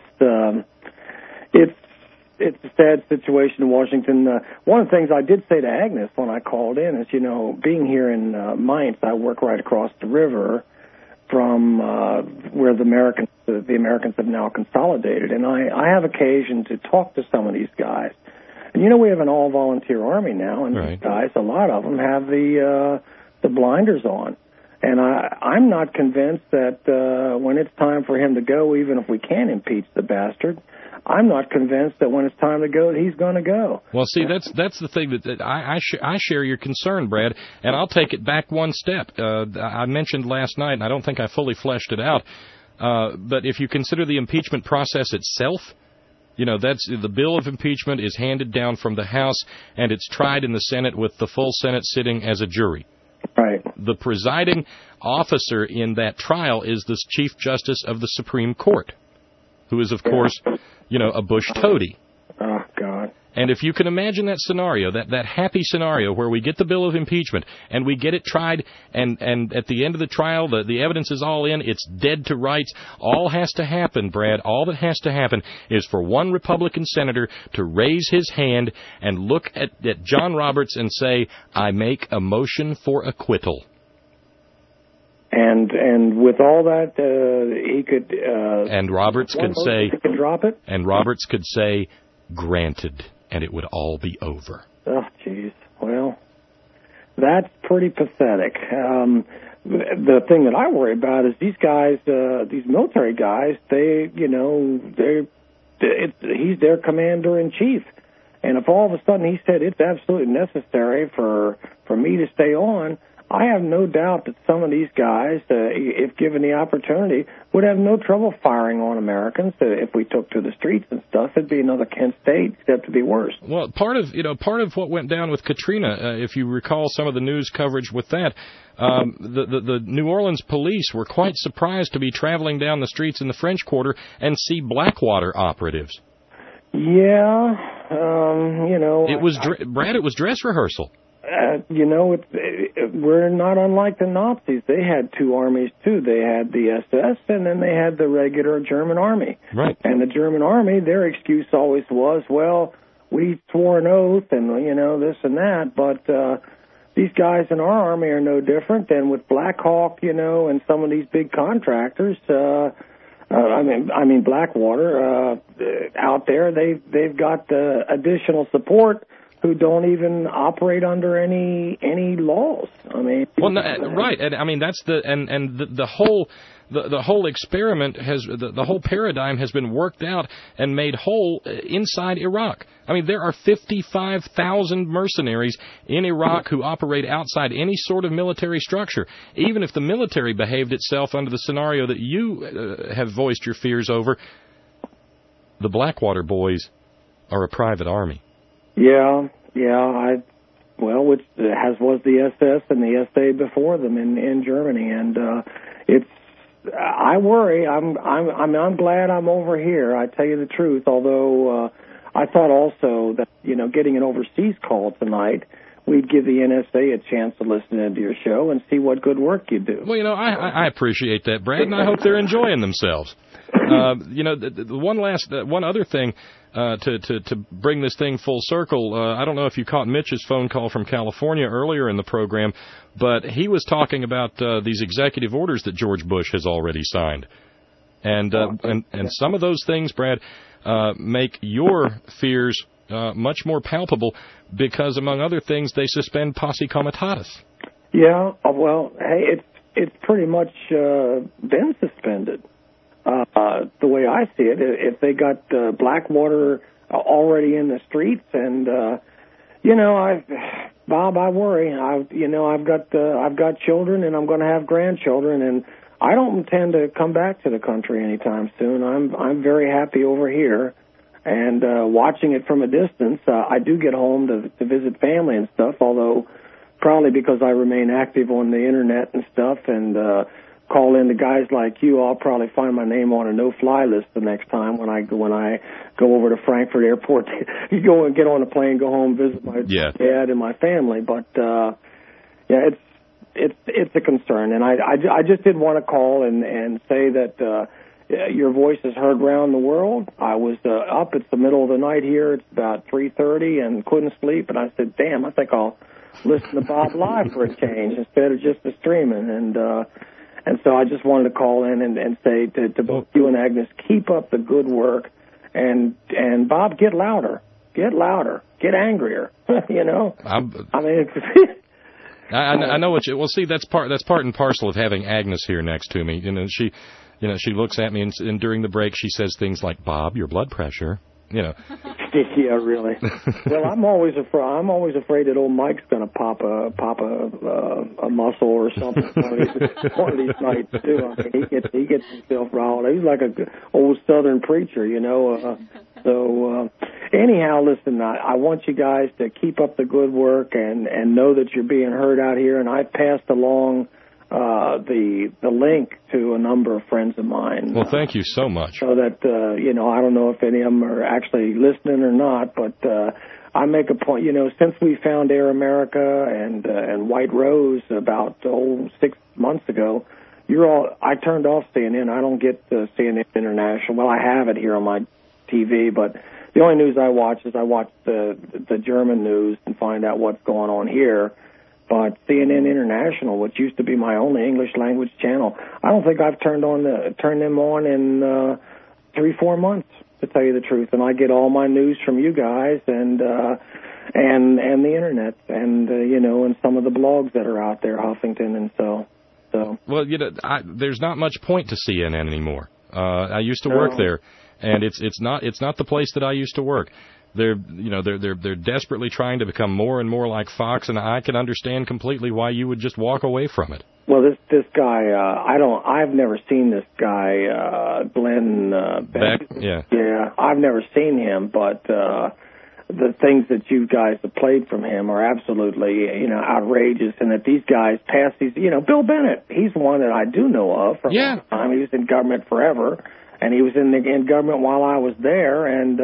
just, it's a sad situation in Washington. One of the things I did say to Agnes when I called in is, being here in Mainz, I work right across the river from where the Americans have now consolidated, and I have occasion to talk to some of these guys. And we have an all-volunteer army now, and these guys, a lot of them have the blinders on. And I'm not convinced that when it's time for him to go, even if we can impeach the bastard, I'm not convinced that when it's time to go, he's going to go. Well, see, that's the thing that I share your concern, Brad, and I'll take it back one step. I mentioned last night, and I don't think I fully fleshed it out, but if you consider the impeachment process itself, that's the bill of impeachment is handed down from the House, and it's tried in the Senate with the full Senate sitting as a jury. Right. The presiding officer in that trial is the Chief Justice of the Supreme Court, who is, of course, a Bush toady. Oh, God. And if you can imagine that scenario, that happy scenario where we get the bill of impeachment and we get it tried, and at the end of the trial, the evidence is all in, it's dead to rights. All has to happen, Brad, all that has to happen is for one Republican senator to raise his hand and look at John Roberts and say, I make a motion for acquittal. And with all that, he could... and Roberts could say... He could drop it? And Roberts could say, granted, and it would all be over. Oh, jeez. Well, that's pretty pathetic. The thing that I worry about is these guys, these military guys, he's their commander-in-chief. And if all of a sudden he said it's absolutely necessary for me to stay on, I have no doubt that some of these guys, if given the opportunity, would have no trouble firing on Americans. If we took to the streets and stuff, it'd be another Kent State, except to be worse. Well, part of what went down with Katrina, if you recall some of the news coverage with that, the New Orleans police were quite surprised to be traveling down the streets in the French Quarter and see Blackwater operatives. Yeah, it was Brad. It was dress rehearsal. We're not unlike the Nazis. They had two armies, too. They had the SS, and then they had the regular German army. Right. And the German army, their excuse always was, well, we swore an oath and, this and that, but these guys in our army are no different. And with Black Hawk, and some of these big contractors, Blackwater, out there, they've got additional support who don't even operate under any laws. Right, and that's the whole experiment the whole paradigm has been worked out and made whole inside Iraq. There are 55,000 mercenaries in Iraq who operate outside any sort of military structure. Even if the military behaved itself under the scenario that you have voiced your fears over, the Blackwater boys are a private army. Yeah, which was the SS and the SA before them in Germany, and I worry. I'm glad I'm over here. I tell you the truth. Although I thought also that getting an overseas call tonight, we'd give the NSA a chance to listen into your show and see what good work you do. Well, I appreciate that, Brad, and I hope they're enjoying themselves. One other thing to bring this thing full circle. I don't know if you caught Mitch's phone call from California earlier in the program, but he was talking about these executive orders that George Bush has already signed, and some of those things, Brad, make your fears much more palpable because, among other things, they suspend posse comitatus. Yeah, well, hey, it's pretty much been suspended. The way I see it, if they got Blackwater already in the streets, and you know, Bob, I worry. I've got children, and I'm going to have grandchildren, and I don't intend to come back to the country anytime soon. I'm very happy over here, and watching it from a distance. I do get home to visit family and stuff, although probably because I remain active on the internet and stuff, and call in to guys like you, I'll probably find my name on a no-fly list the next time when I go over to Frankfurt Airport. You go and get on a plane, go home, visit my dad and my family. But yeah, it's a concern, and I just did want to call and say that your voice is heard around the world. I was up. It's the middle of the night here. It's about 3:30, and couldn't sleep. And I said, "Damn, I think I'll listen to Bob live for a change instead of just the streaming." And so I just wanted to call in and say to both you and Agnes, keep up the good work, and Bob, get louder, get angrier. You know, I mean. I know what you. Well, see, that's part and parcel of having Agnes here next to me. She looks at me and during the break she says things like, "Bob, your blood pressure." You know. Yeah, really. Well, I'm always afraid that old Mike's going to pop a muscle or something one of these nights too. I mean, he gets himself riled. He's like a old Southern preacher, you know. So anyhow, listen, I want you guys to keep up the good work and know that you're being heard out here. And I passed along the link to a number of friends of mine. Well, thank you so much. So that I don't know if any of them are actually listening or not, but I make a point. Since we found Air America and White Rose about 6 months ago, I turned off CNN. I don't get CNN International. Well, I have it here on my TV, but the only news I watch is the German news and find out what's going on here. But CNN International, which used to be my only English language channel, I don't think I've turned them on in 3-4 months, to tell you the truth. And I get all my news from you guys and the internet and and some of the blogs that are out there, Huffington and so. Well, there's not much point to CNN anymore. I used to work there, and it's not the place that I used to work. They're desperately trying to become more and more like Fox, and I can understand completely why you would just walk away from it. Well, this guy, I've never seen this guy, Glenn Beck. Yeah, I've never seen him, but the things that you guys have played from him are absolutely, outrageous, and that these guys pass these, Bill Bennett, he's one that I do know of from a long time. He was in government forever, and he was in government while I was there, and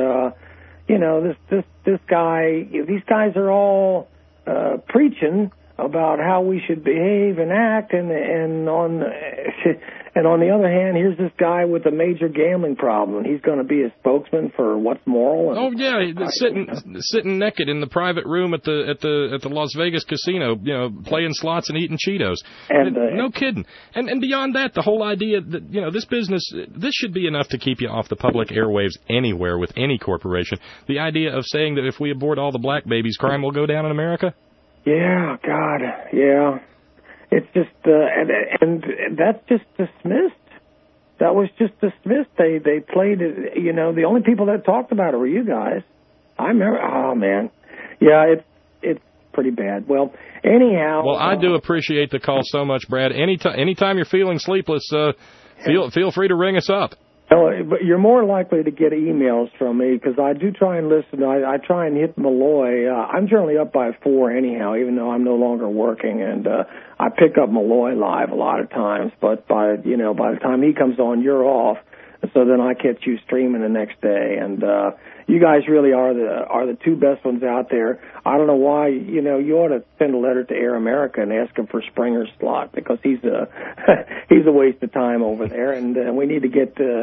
this guy, these guys are all preaching about how we should behave and act, and on the other hand, here's this guy with a major gambling problem. He's going to be a spokesman for what's moral. Sitting naked in the private room at the Las Vegas casino, playing slots and eating Cheetos. No kidding. And beyond that, the whole idea that this should be enough to keep you off the public airwaves anywhere with any corporation. The idea of saying that if we abort all the black babies, crime will go down in America. Yeah, God, yeah. It's just, and that's just dismissed. That was just dismissed. They played it, the only people that talked about it were you guys. I remember, oh man. Yeah, it's pretty bad. Well, anyhow. Well, I do appreciate the call so much, Brad. Anytime you're feeling sleepless, feel free to ring us up. But you're more likely to get emails from me because I do try and listen. I try and hit Malloy. I'm generally up by 4 anyhow, even though I'm no longer working, and I pick up Malloy live a lot of times. But by the time he comes on, you're off, so then I catch you streaming the next day. And you guys really are the two best ones out there. I don't know why. You ought to send a letter to Air America and ask him for Springer's slot because he's a waste of time over there, and we need to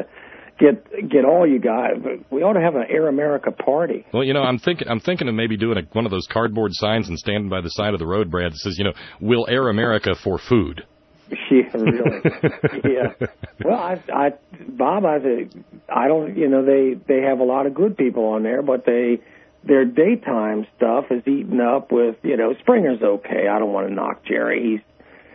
get all you guys. We ought to have an Air America party. Well, I'm thinking of maybe doing one of those cardboard signs and standing by the side of the road, Brad, that says, "Will Air America for food." Yeah, really. Yeah. Well, Bob, I don't. They have a lot of good people on there, but their daytime stuff is eaten up with. Springer's okay. I don't want to knock Jerry.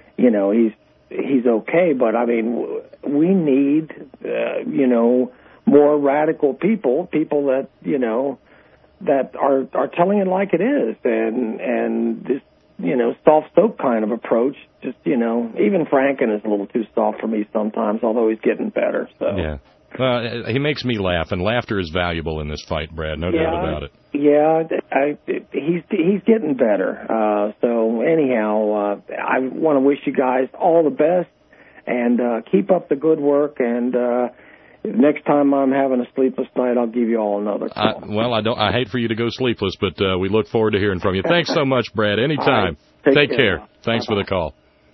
He's okay, but I mean, we need, more more radical people that, you know, that are telling it like it is, and this, you know, soft soap kind of approach, just, you know, even Franken is a little too soft for me sometimes, although he's getting better. So yeah, he makes me laugh, and laughter is valuable in this fight, Brad. No doubt about it. Yeah, he's getting better. So anyhow, I want to wish you guys all the best, and keep up the good work. And next time I'm having a sleepless night, I'll give you all another call. Well, I hate for you to go sleepless, but we look forward to hearing from you. Thanks so much, Brad. Anytime. Right. Take care. Thanks for the call.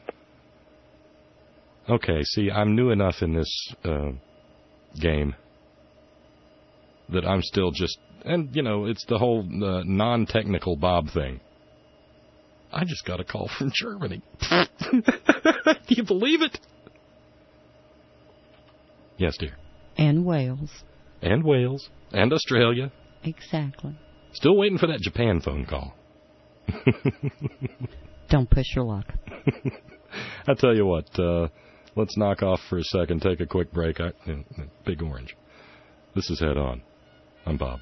Okay, see, I'm new enough in this game that I'm still just, and, you know, it's the whole non-technical Bob thing. I just got a call from Germany. Do you believe it? Yes, dear. And Wales. And Wales. And Australia. Exactly. Still waiting for that Japan phone call. Don't push your luck. I tell you what, let's knock off for a second, take a quick break. Big Orange. This is Head On. I'm Bob.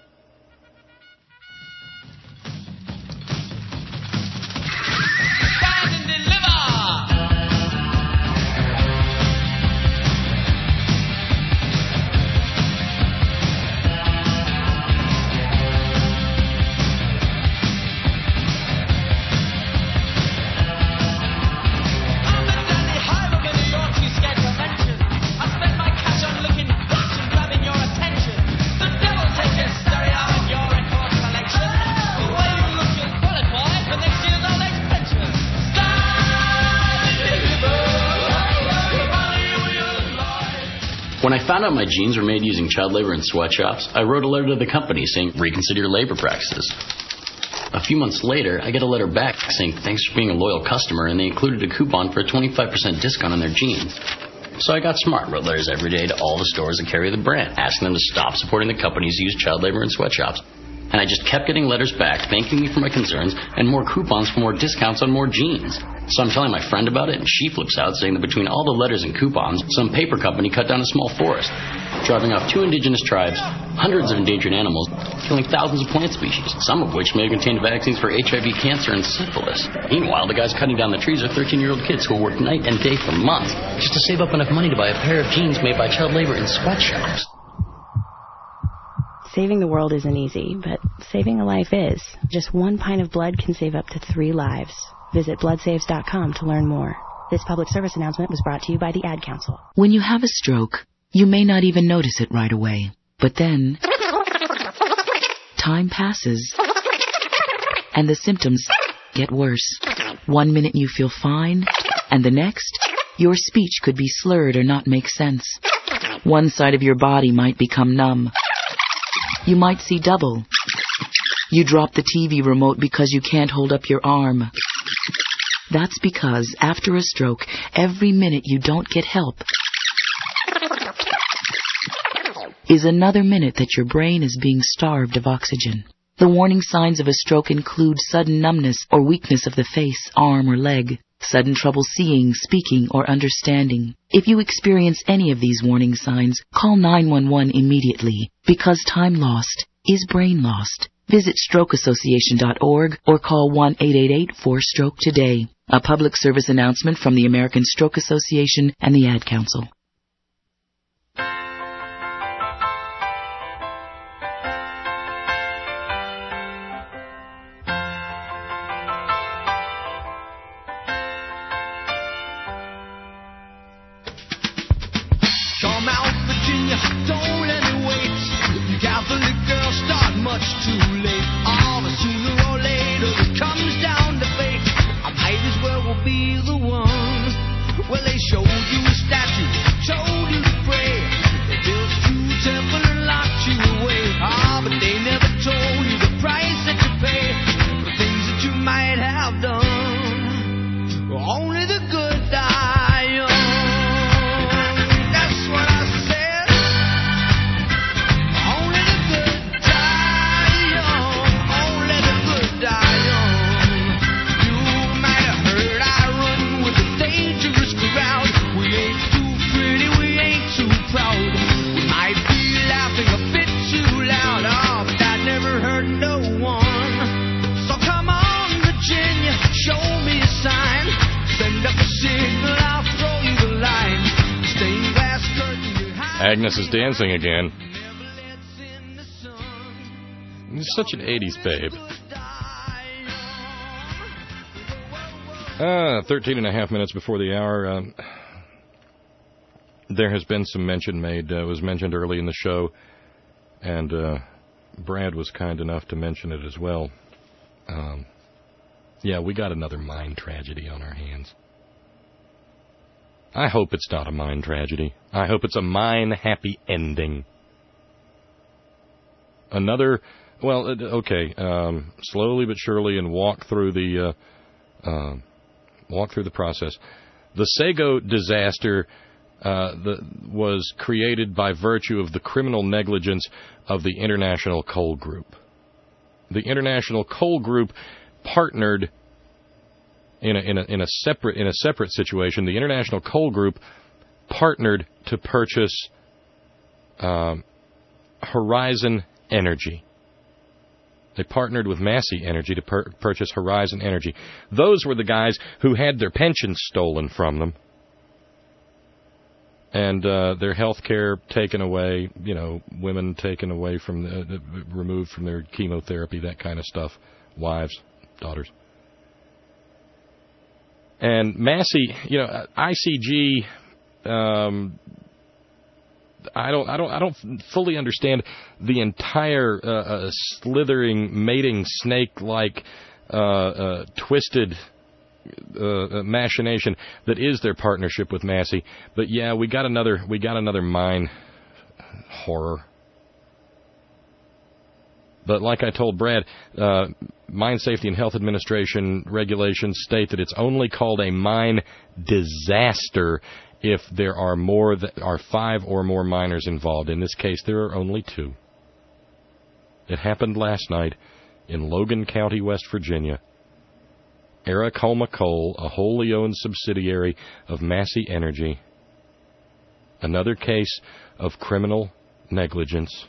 When I found out my jeans were made using child labor in sweatshops, I wrote a letter to the company saying, reconsider your labor practices. A few months later, I get a letter back saying, thanks for being a loyal customer, and they included a coupon for a 25% discount on their jeans. So I got smart, wrote letters every day to all the stores that carry the brand, asking them to stop supporting the companies who use child labor in sweatshops. And I just kept getting letters back, thanking me for my concerns, and more coupons for more discounts on more jeans. So I'm telling my friend about it, and she flips out, saying that between all the letters and coupons, some paper company cut down a small forest, driving off 2 indigenous tribes, hundreds of endangered animals, killing thousands of plant species, some of which may have contained vaccines for HIV, cancer, and syphilis. Meanwhile, the guys cutting down the trees are 13-year-old kids who will work night and day for months just to save up enough money to buy a pair of jeans made by child labor in sweatshops. Saving the world isn't easy, but saving a life is. Just 1 pint of blood can save up to 3 lives. Visit bloodsaves.com to learn more. This public service announcement was brought to you by the Ad Council. When you have a stroke, you may not even notice it right away. But then, time passes, and the symptoms get worse. 1 minute you feel fine, and the next, your speech could be slurred or not make sense. One side of your body might become numb. You might see double. You drop the TV remote because you can't hold up your arm. That's because after a stroke, every minute you don't get help is another minute that your brain is being starved of oxygen. The warning signs of a stroke include sudden numbness or weakness of the face, arm, or leg, sudden trouble seeing, speaking, or understanding. If you experience any of these warning signs, call 911 immediately, because time lost is brain lost. Visit strokeassociation.org or call 1-888-4STROKE today. A public service announcement from the American Stroke Association and the Ad Council. Come out, Virginia, don't let me wait. You Catholic girls start much too late. Oh, but sooner or later it comes down to fate. I might as well be the one. Well, they showed you a statue, told you to pray. They built you a temple and locked you away. Ah, but they never told you the price that you pay for things that you might have done. Only the good die young. Dangerous crowd. Agnes is dancing again. He's such an 80s babe. 13 and a half minutes before the hour. There has been some mention made. It was mentioned early in the show, and Brad was kind enough to mention it as well. Yeah, we got another mine tragedy on our hands. I hope it's not a mine tragedy. I hope it's a mine-happy ending. Another, well, okay, slowly but surely, and walk through the process. The Sago disaster was created by virtue of the criminal negligence of the International Coal Group. The International Coal Group partnered in a separate situation. The International Coal Group partnered to purchase Horizon Energy. They partnered with Massey Energy to purchase Horizon Energy. Those were the guys who had their pensions stolen from them and their health care taken away, women taken away from, removed from their chemotherapy, that kind of stuff, wives, daughters. And Massey, ICG, I don't fully understand the entire slithering, mating snake-like twisted machination that is their partnership with Massey. But yeah, we got another mine horror. But like I told Brad, Mine Safety and Health Administration regulations state that it's only called a mine disaster if there are 5 or more miners involved. In this case, there are only 2. It happened last night in Logan County, West Virginia. Aracoma Coal, a wholly owned subsidiary of Massey Energy. Another case of criminal negligence.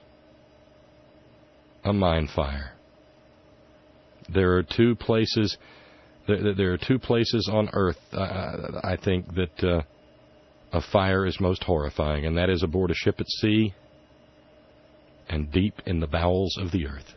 A mine fire. There are 2 places. There are 2 places on Earth, I think, that a fire is most horrifying, and that is aboard a ship at sea and deep in the bowels of the earth.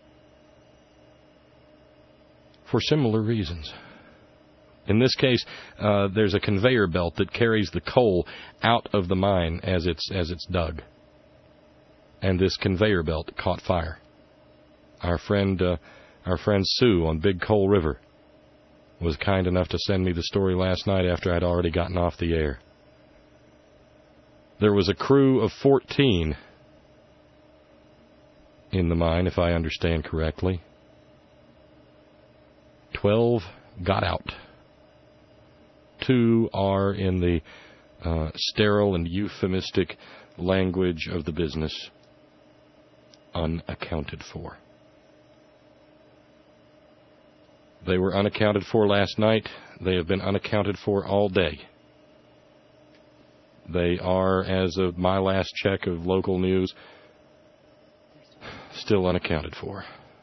For similar reasons. In this case, there's a conveyor belt that carries the coal out of the mine as it's dug, and this conveyor belt caught fire. Our friend Sue on Big Coal River was kind enough to send me the story last night after I'd already gotten off the air. There was a crew of 14 in the mine, if I understand correctly. 12 got out. 2 are in the sterile and euphemistic language of the business, unaccounted for. They were unaccounted for last night. They have been unaccounted for all day. They are, as of my last check of local news, still unaccounted for.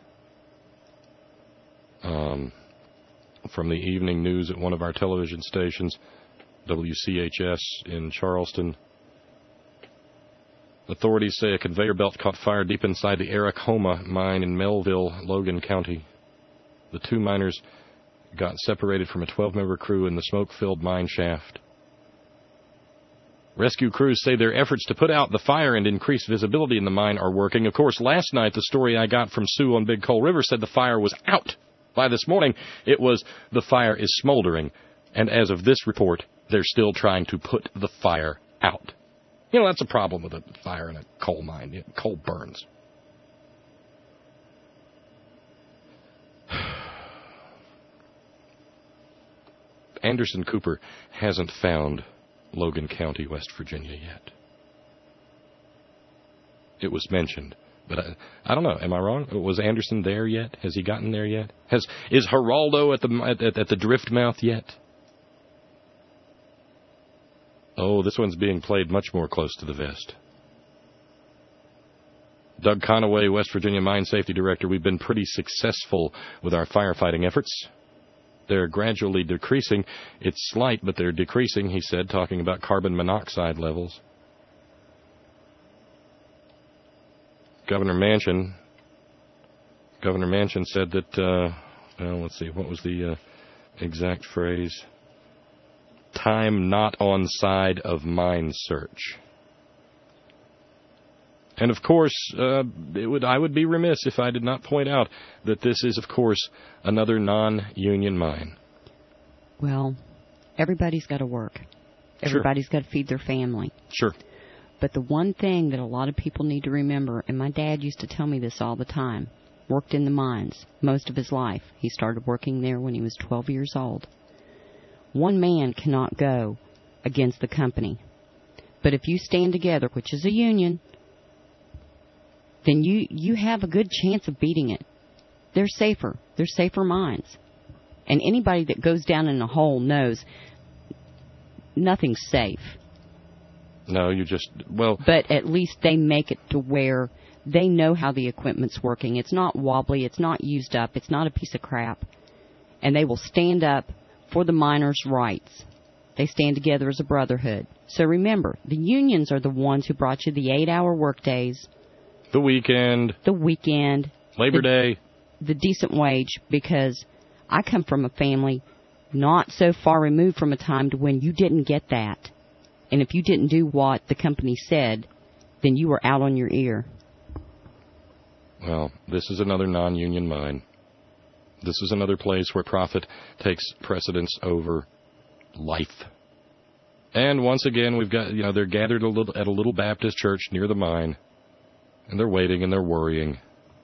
From the evening news at one of our television stations, WCHS in Charleston, authorities say a conveyor belt caught fire deep inside the Aracoma mine in Melville, Logan County. The 2 miners got separated from a 12-member crew in the smoke-filled mine shaft. Rescue crews say their efforts to put out the fire and increase visibility in the mine are working. Of course, last night, the story I got from Sue on Big Coal River said the fire was out. By this morning, it was the fire is smoldering. And as of this report, they're still trying to put the fire out. That's a problem with a fire in a coal mine. Coal burns. Anderson Cooper hasn't found Logan County, West Virginia yet. It was mentioned, but I don't know. Am I wrong? Was Anderson there yet? Has he gotten there yet? Is Geraldo at the drift mouth yet? Oh, this one's being played much more close to the vest. Doug Conaway, West Virginia Mine Safety Director, we've been pretty successful with our firefighting efforts. They're gradually decreasing. It's slight, but they're decreasing, he said, talking about carbon monoxide levels. Governor Manchin said that, let's see, what was the exact phrase? Time not on side of mine search. And of course, I would be remiss if I did not point out that this is, of course, another non-union mine. Well, everybody's got to work. Everybody's got to feed their family. Sure. But the one thing that a lot of people need to remember, and my dad used to tell me this all the time, worked in the mines most of his life. He started working there when he was 12 years old. One man cannot go against the company. But if you stand together, which is a union, then you have a good chance of beating it. They're safer. They're safer mines. And anybody that goes down in a hole knows nothing's safe. No, But at least they make it to where they know how the equipment's working. It's not wobbly. It's not used up. It's not a piece of crap. And they will stand up for the miners' rights. They stand together as a brotherhood. So remember, the unions are the ones who brought you the 8-hour workdays. The weekend. Labor Day. The decent wage, because I come from a family not so far removed from a time to when you didn't get that. And if you didn't do what the company said, then you were out on your ear. Well, this is another non-union mine. This is another place where profit takes precedence over life. And once again, we've got, they're gathered at a little Baptist church near the mine. And they're waiting and they're worrying.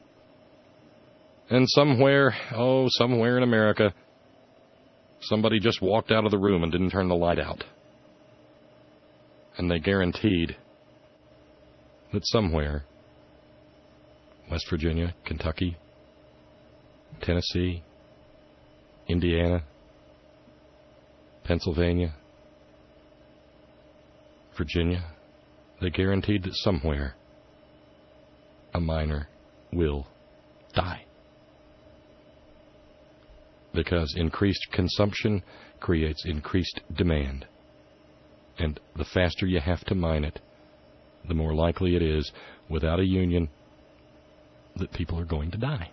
And somewhere in America, somebody just walked out of the room and didn't turn the light out. And they guaranteed that somewhere, West Virginia, Kentucky, Tennessee, Indiana, Pennsylvania, Virginia, they guaranteed that somewhere a miner will die. Because increased consumption creates increased demand. And the faster you have to mine it, the more likely it is, without a union, that people are going to die.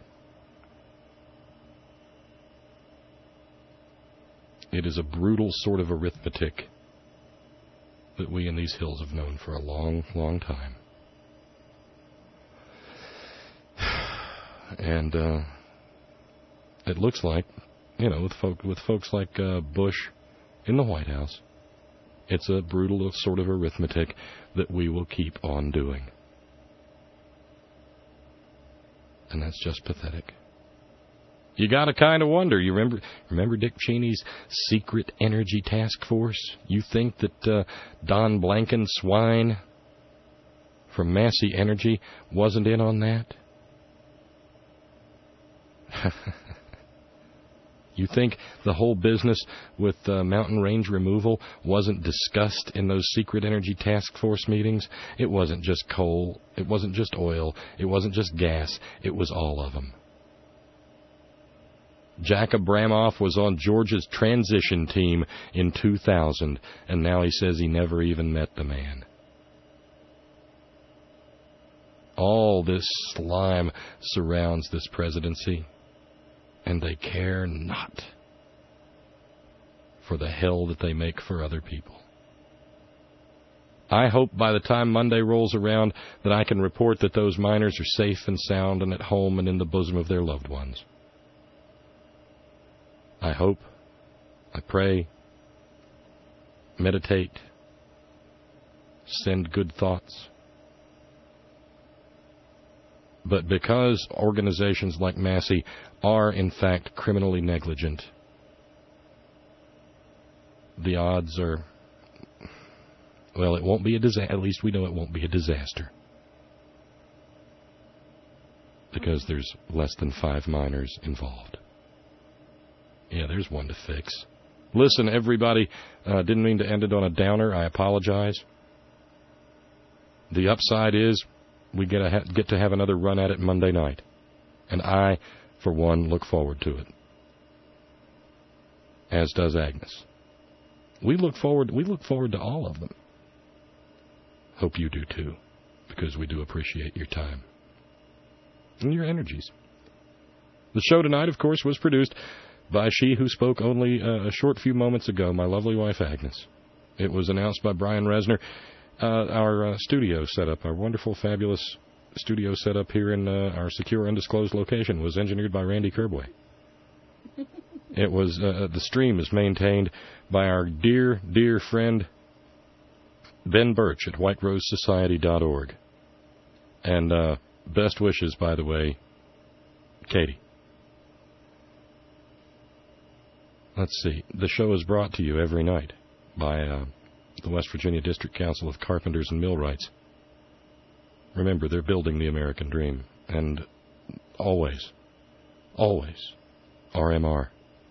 It is a brutal sort of arithmetic that we in these hills have known for a long, long time. And it looks like, with folks like Bush in the White House, it's a brutal sort of arithmetic that we will keep on doing. And that's just pathetic. You got to kind of wonder. You remember Dick Cheney's secret energy task force? You think that Don Blankenswine from Massey Energy wasn't in on that? You think the whole business with mountain range removal wasn't discussed in those secret energy task force meetings? It wasn't just coal. It wasn't just oil. It wasn't just gas. It was all of them. Jack Abramoff was on Georgia's transition team in 2000, and now he says he never even met the man. All this slime surrounds this presidency, and they care not for the hell that they make for other people. I hope by the time Monday rolls around that I can report that those miners are safe and sound and at home and in the bosom of their loved ones. I hope, I pray, meditate, send good thoughts. But because organizations like Massey are, in fact, criminally negligent, the odds are, well, it won't be a disaster. At least we know it won't be a disaster. Because there's less than 5 miners involved. Yeah, there's one to fix. Listen, everybody, didn't mean to end it on a downer. I apologize. The upside is we get to have another run at it Monday night. And I, for one, look forward to it. As does Agnes. We look forward to all of them. Hope you do too, because we do appreciate your time. and your energies. The show tonight, of course, was produced by she who spoke only a short few moments ago, my lovely wife, Agnes. It was announced by Brian Resner. Our studio setup, our wonderful, fabulous studio setup here in our secure, undisclosed location was engineered by Randy Kerbway. It was the stream is maintained by our dear, dear friend Ben Birch at whiterosesociety.org. And best wishes, by the way, Katie. Let's see. The show is brought to you every night by the West Virginia District Council of Carpenters and Millwrights. Remember, they're building the American dream. And always, always, RMR.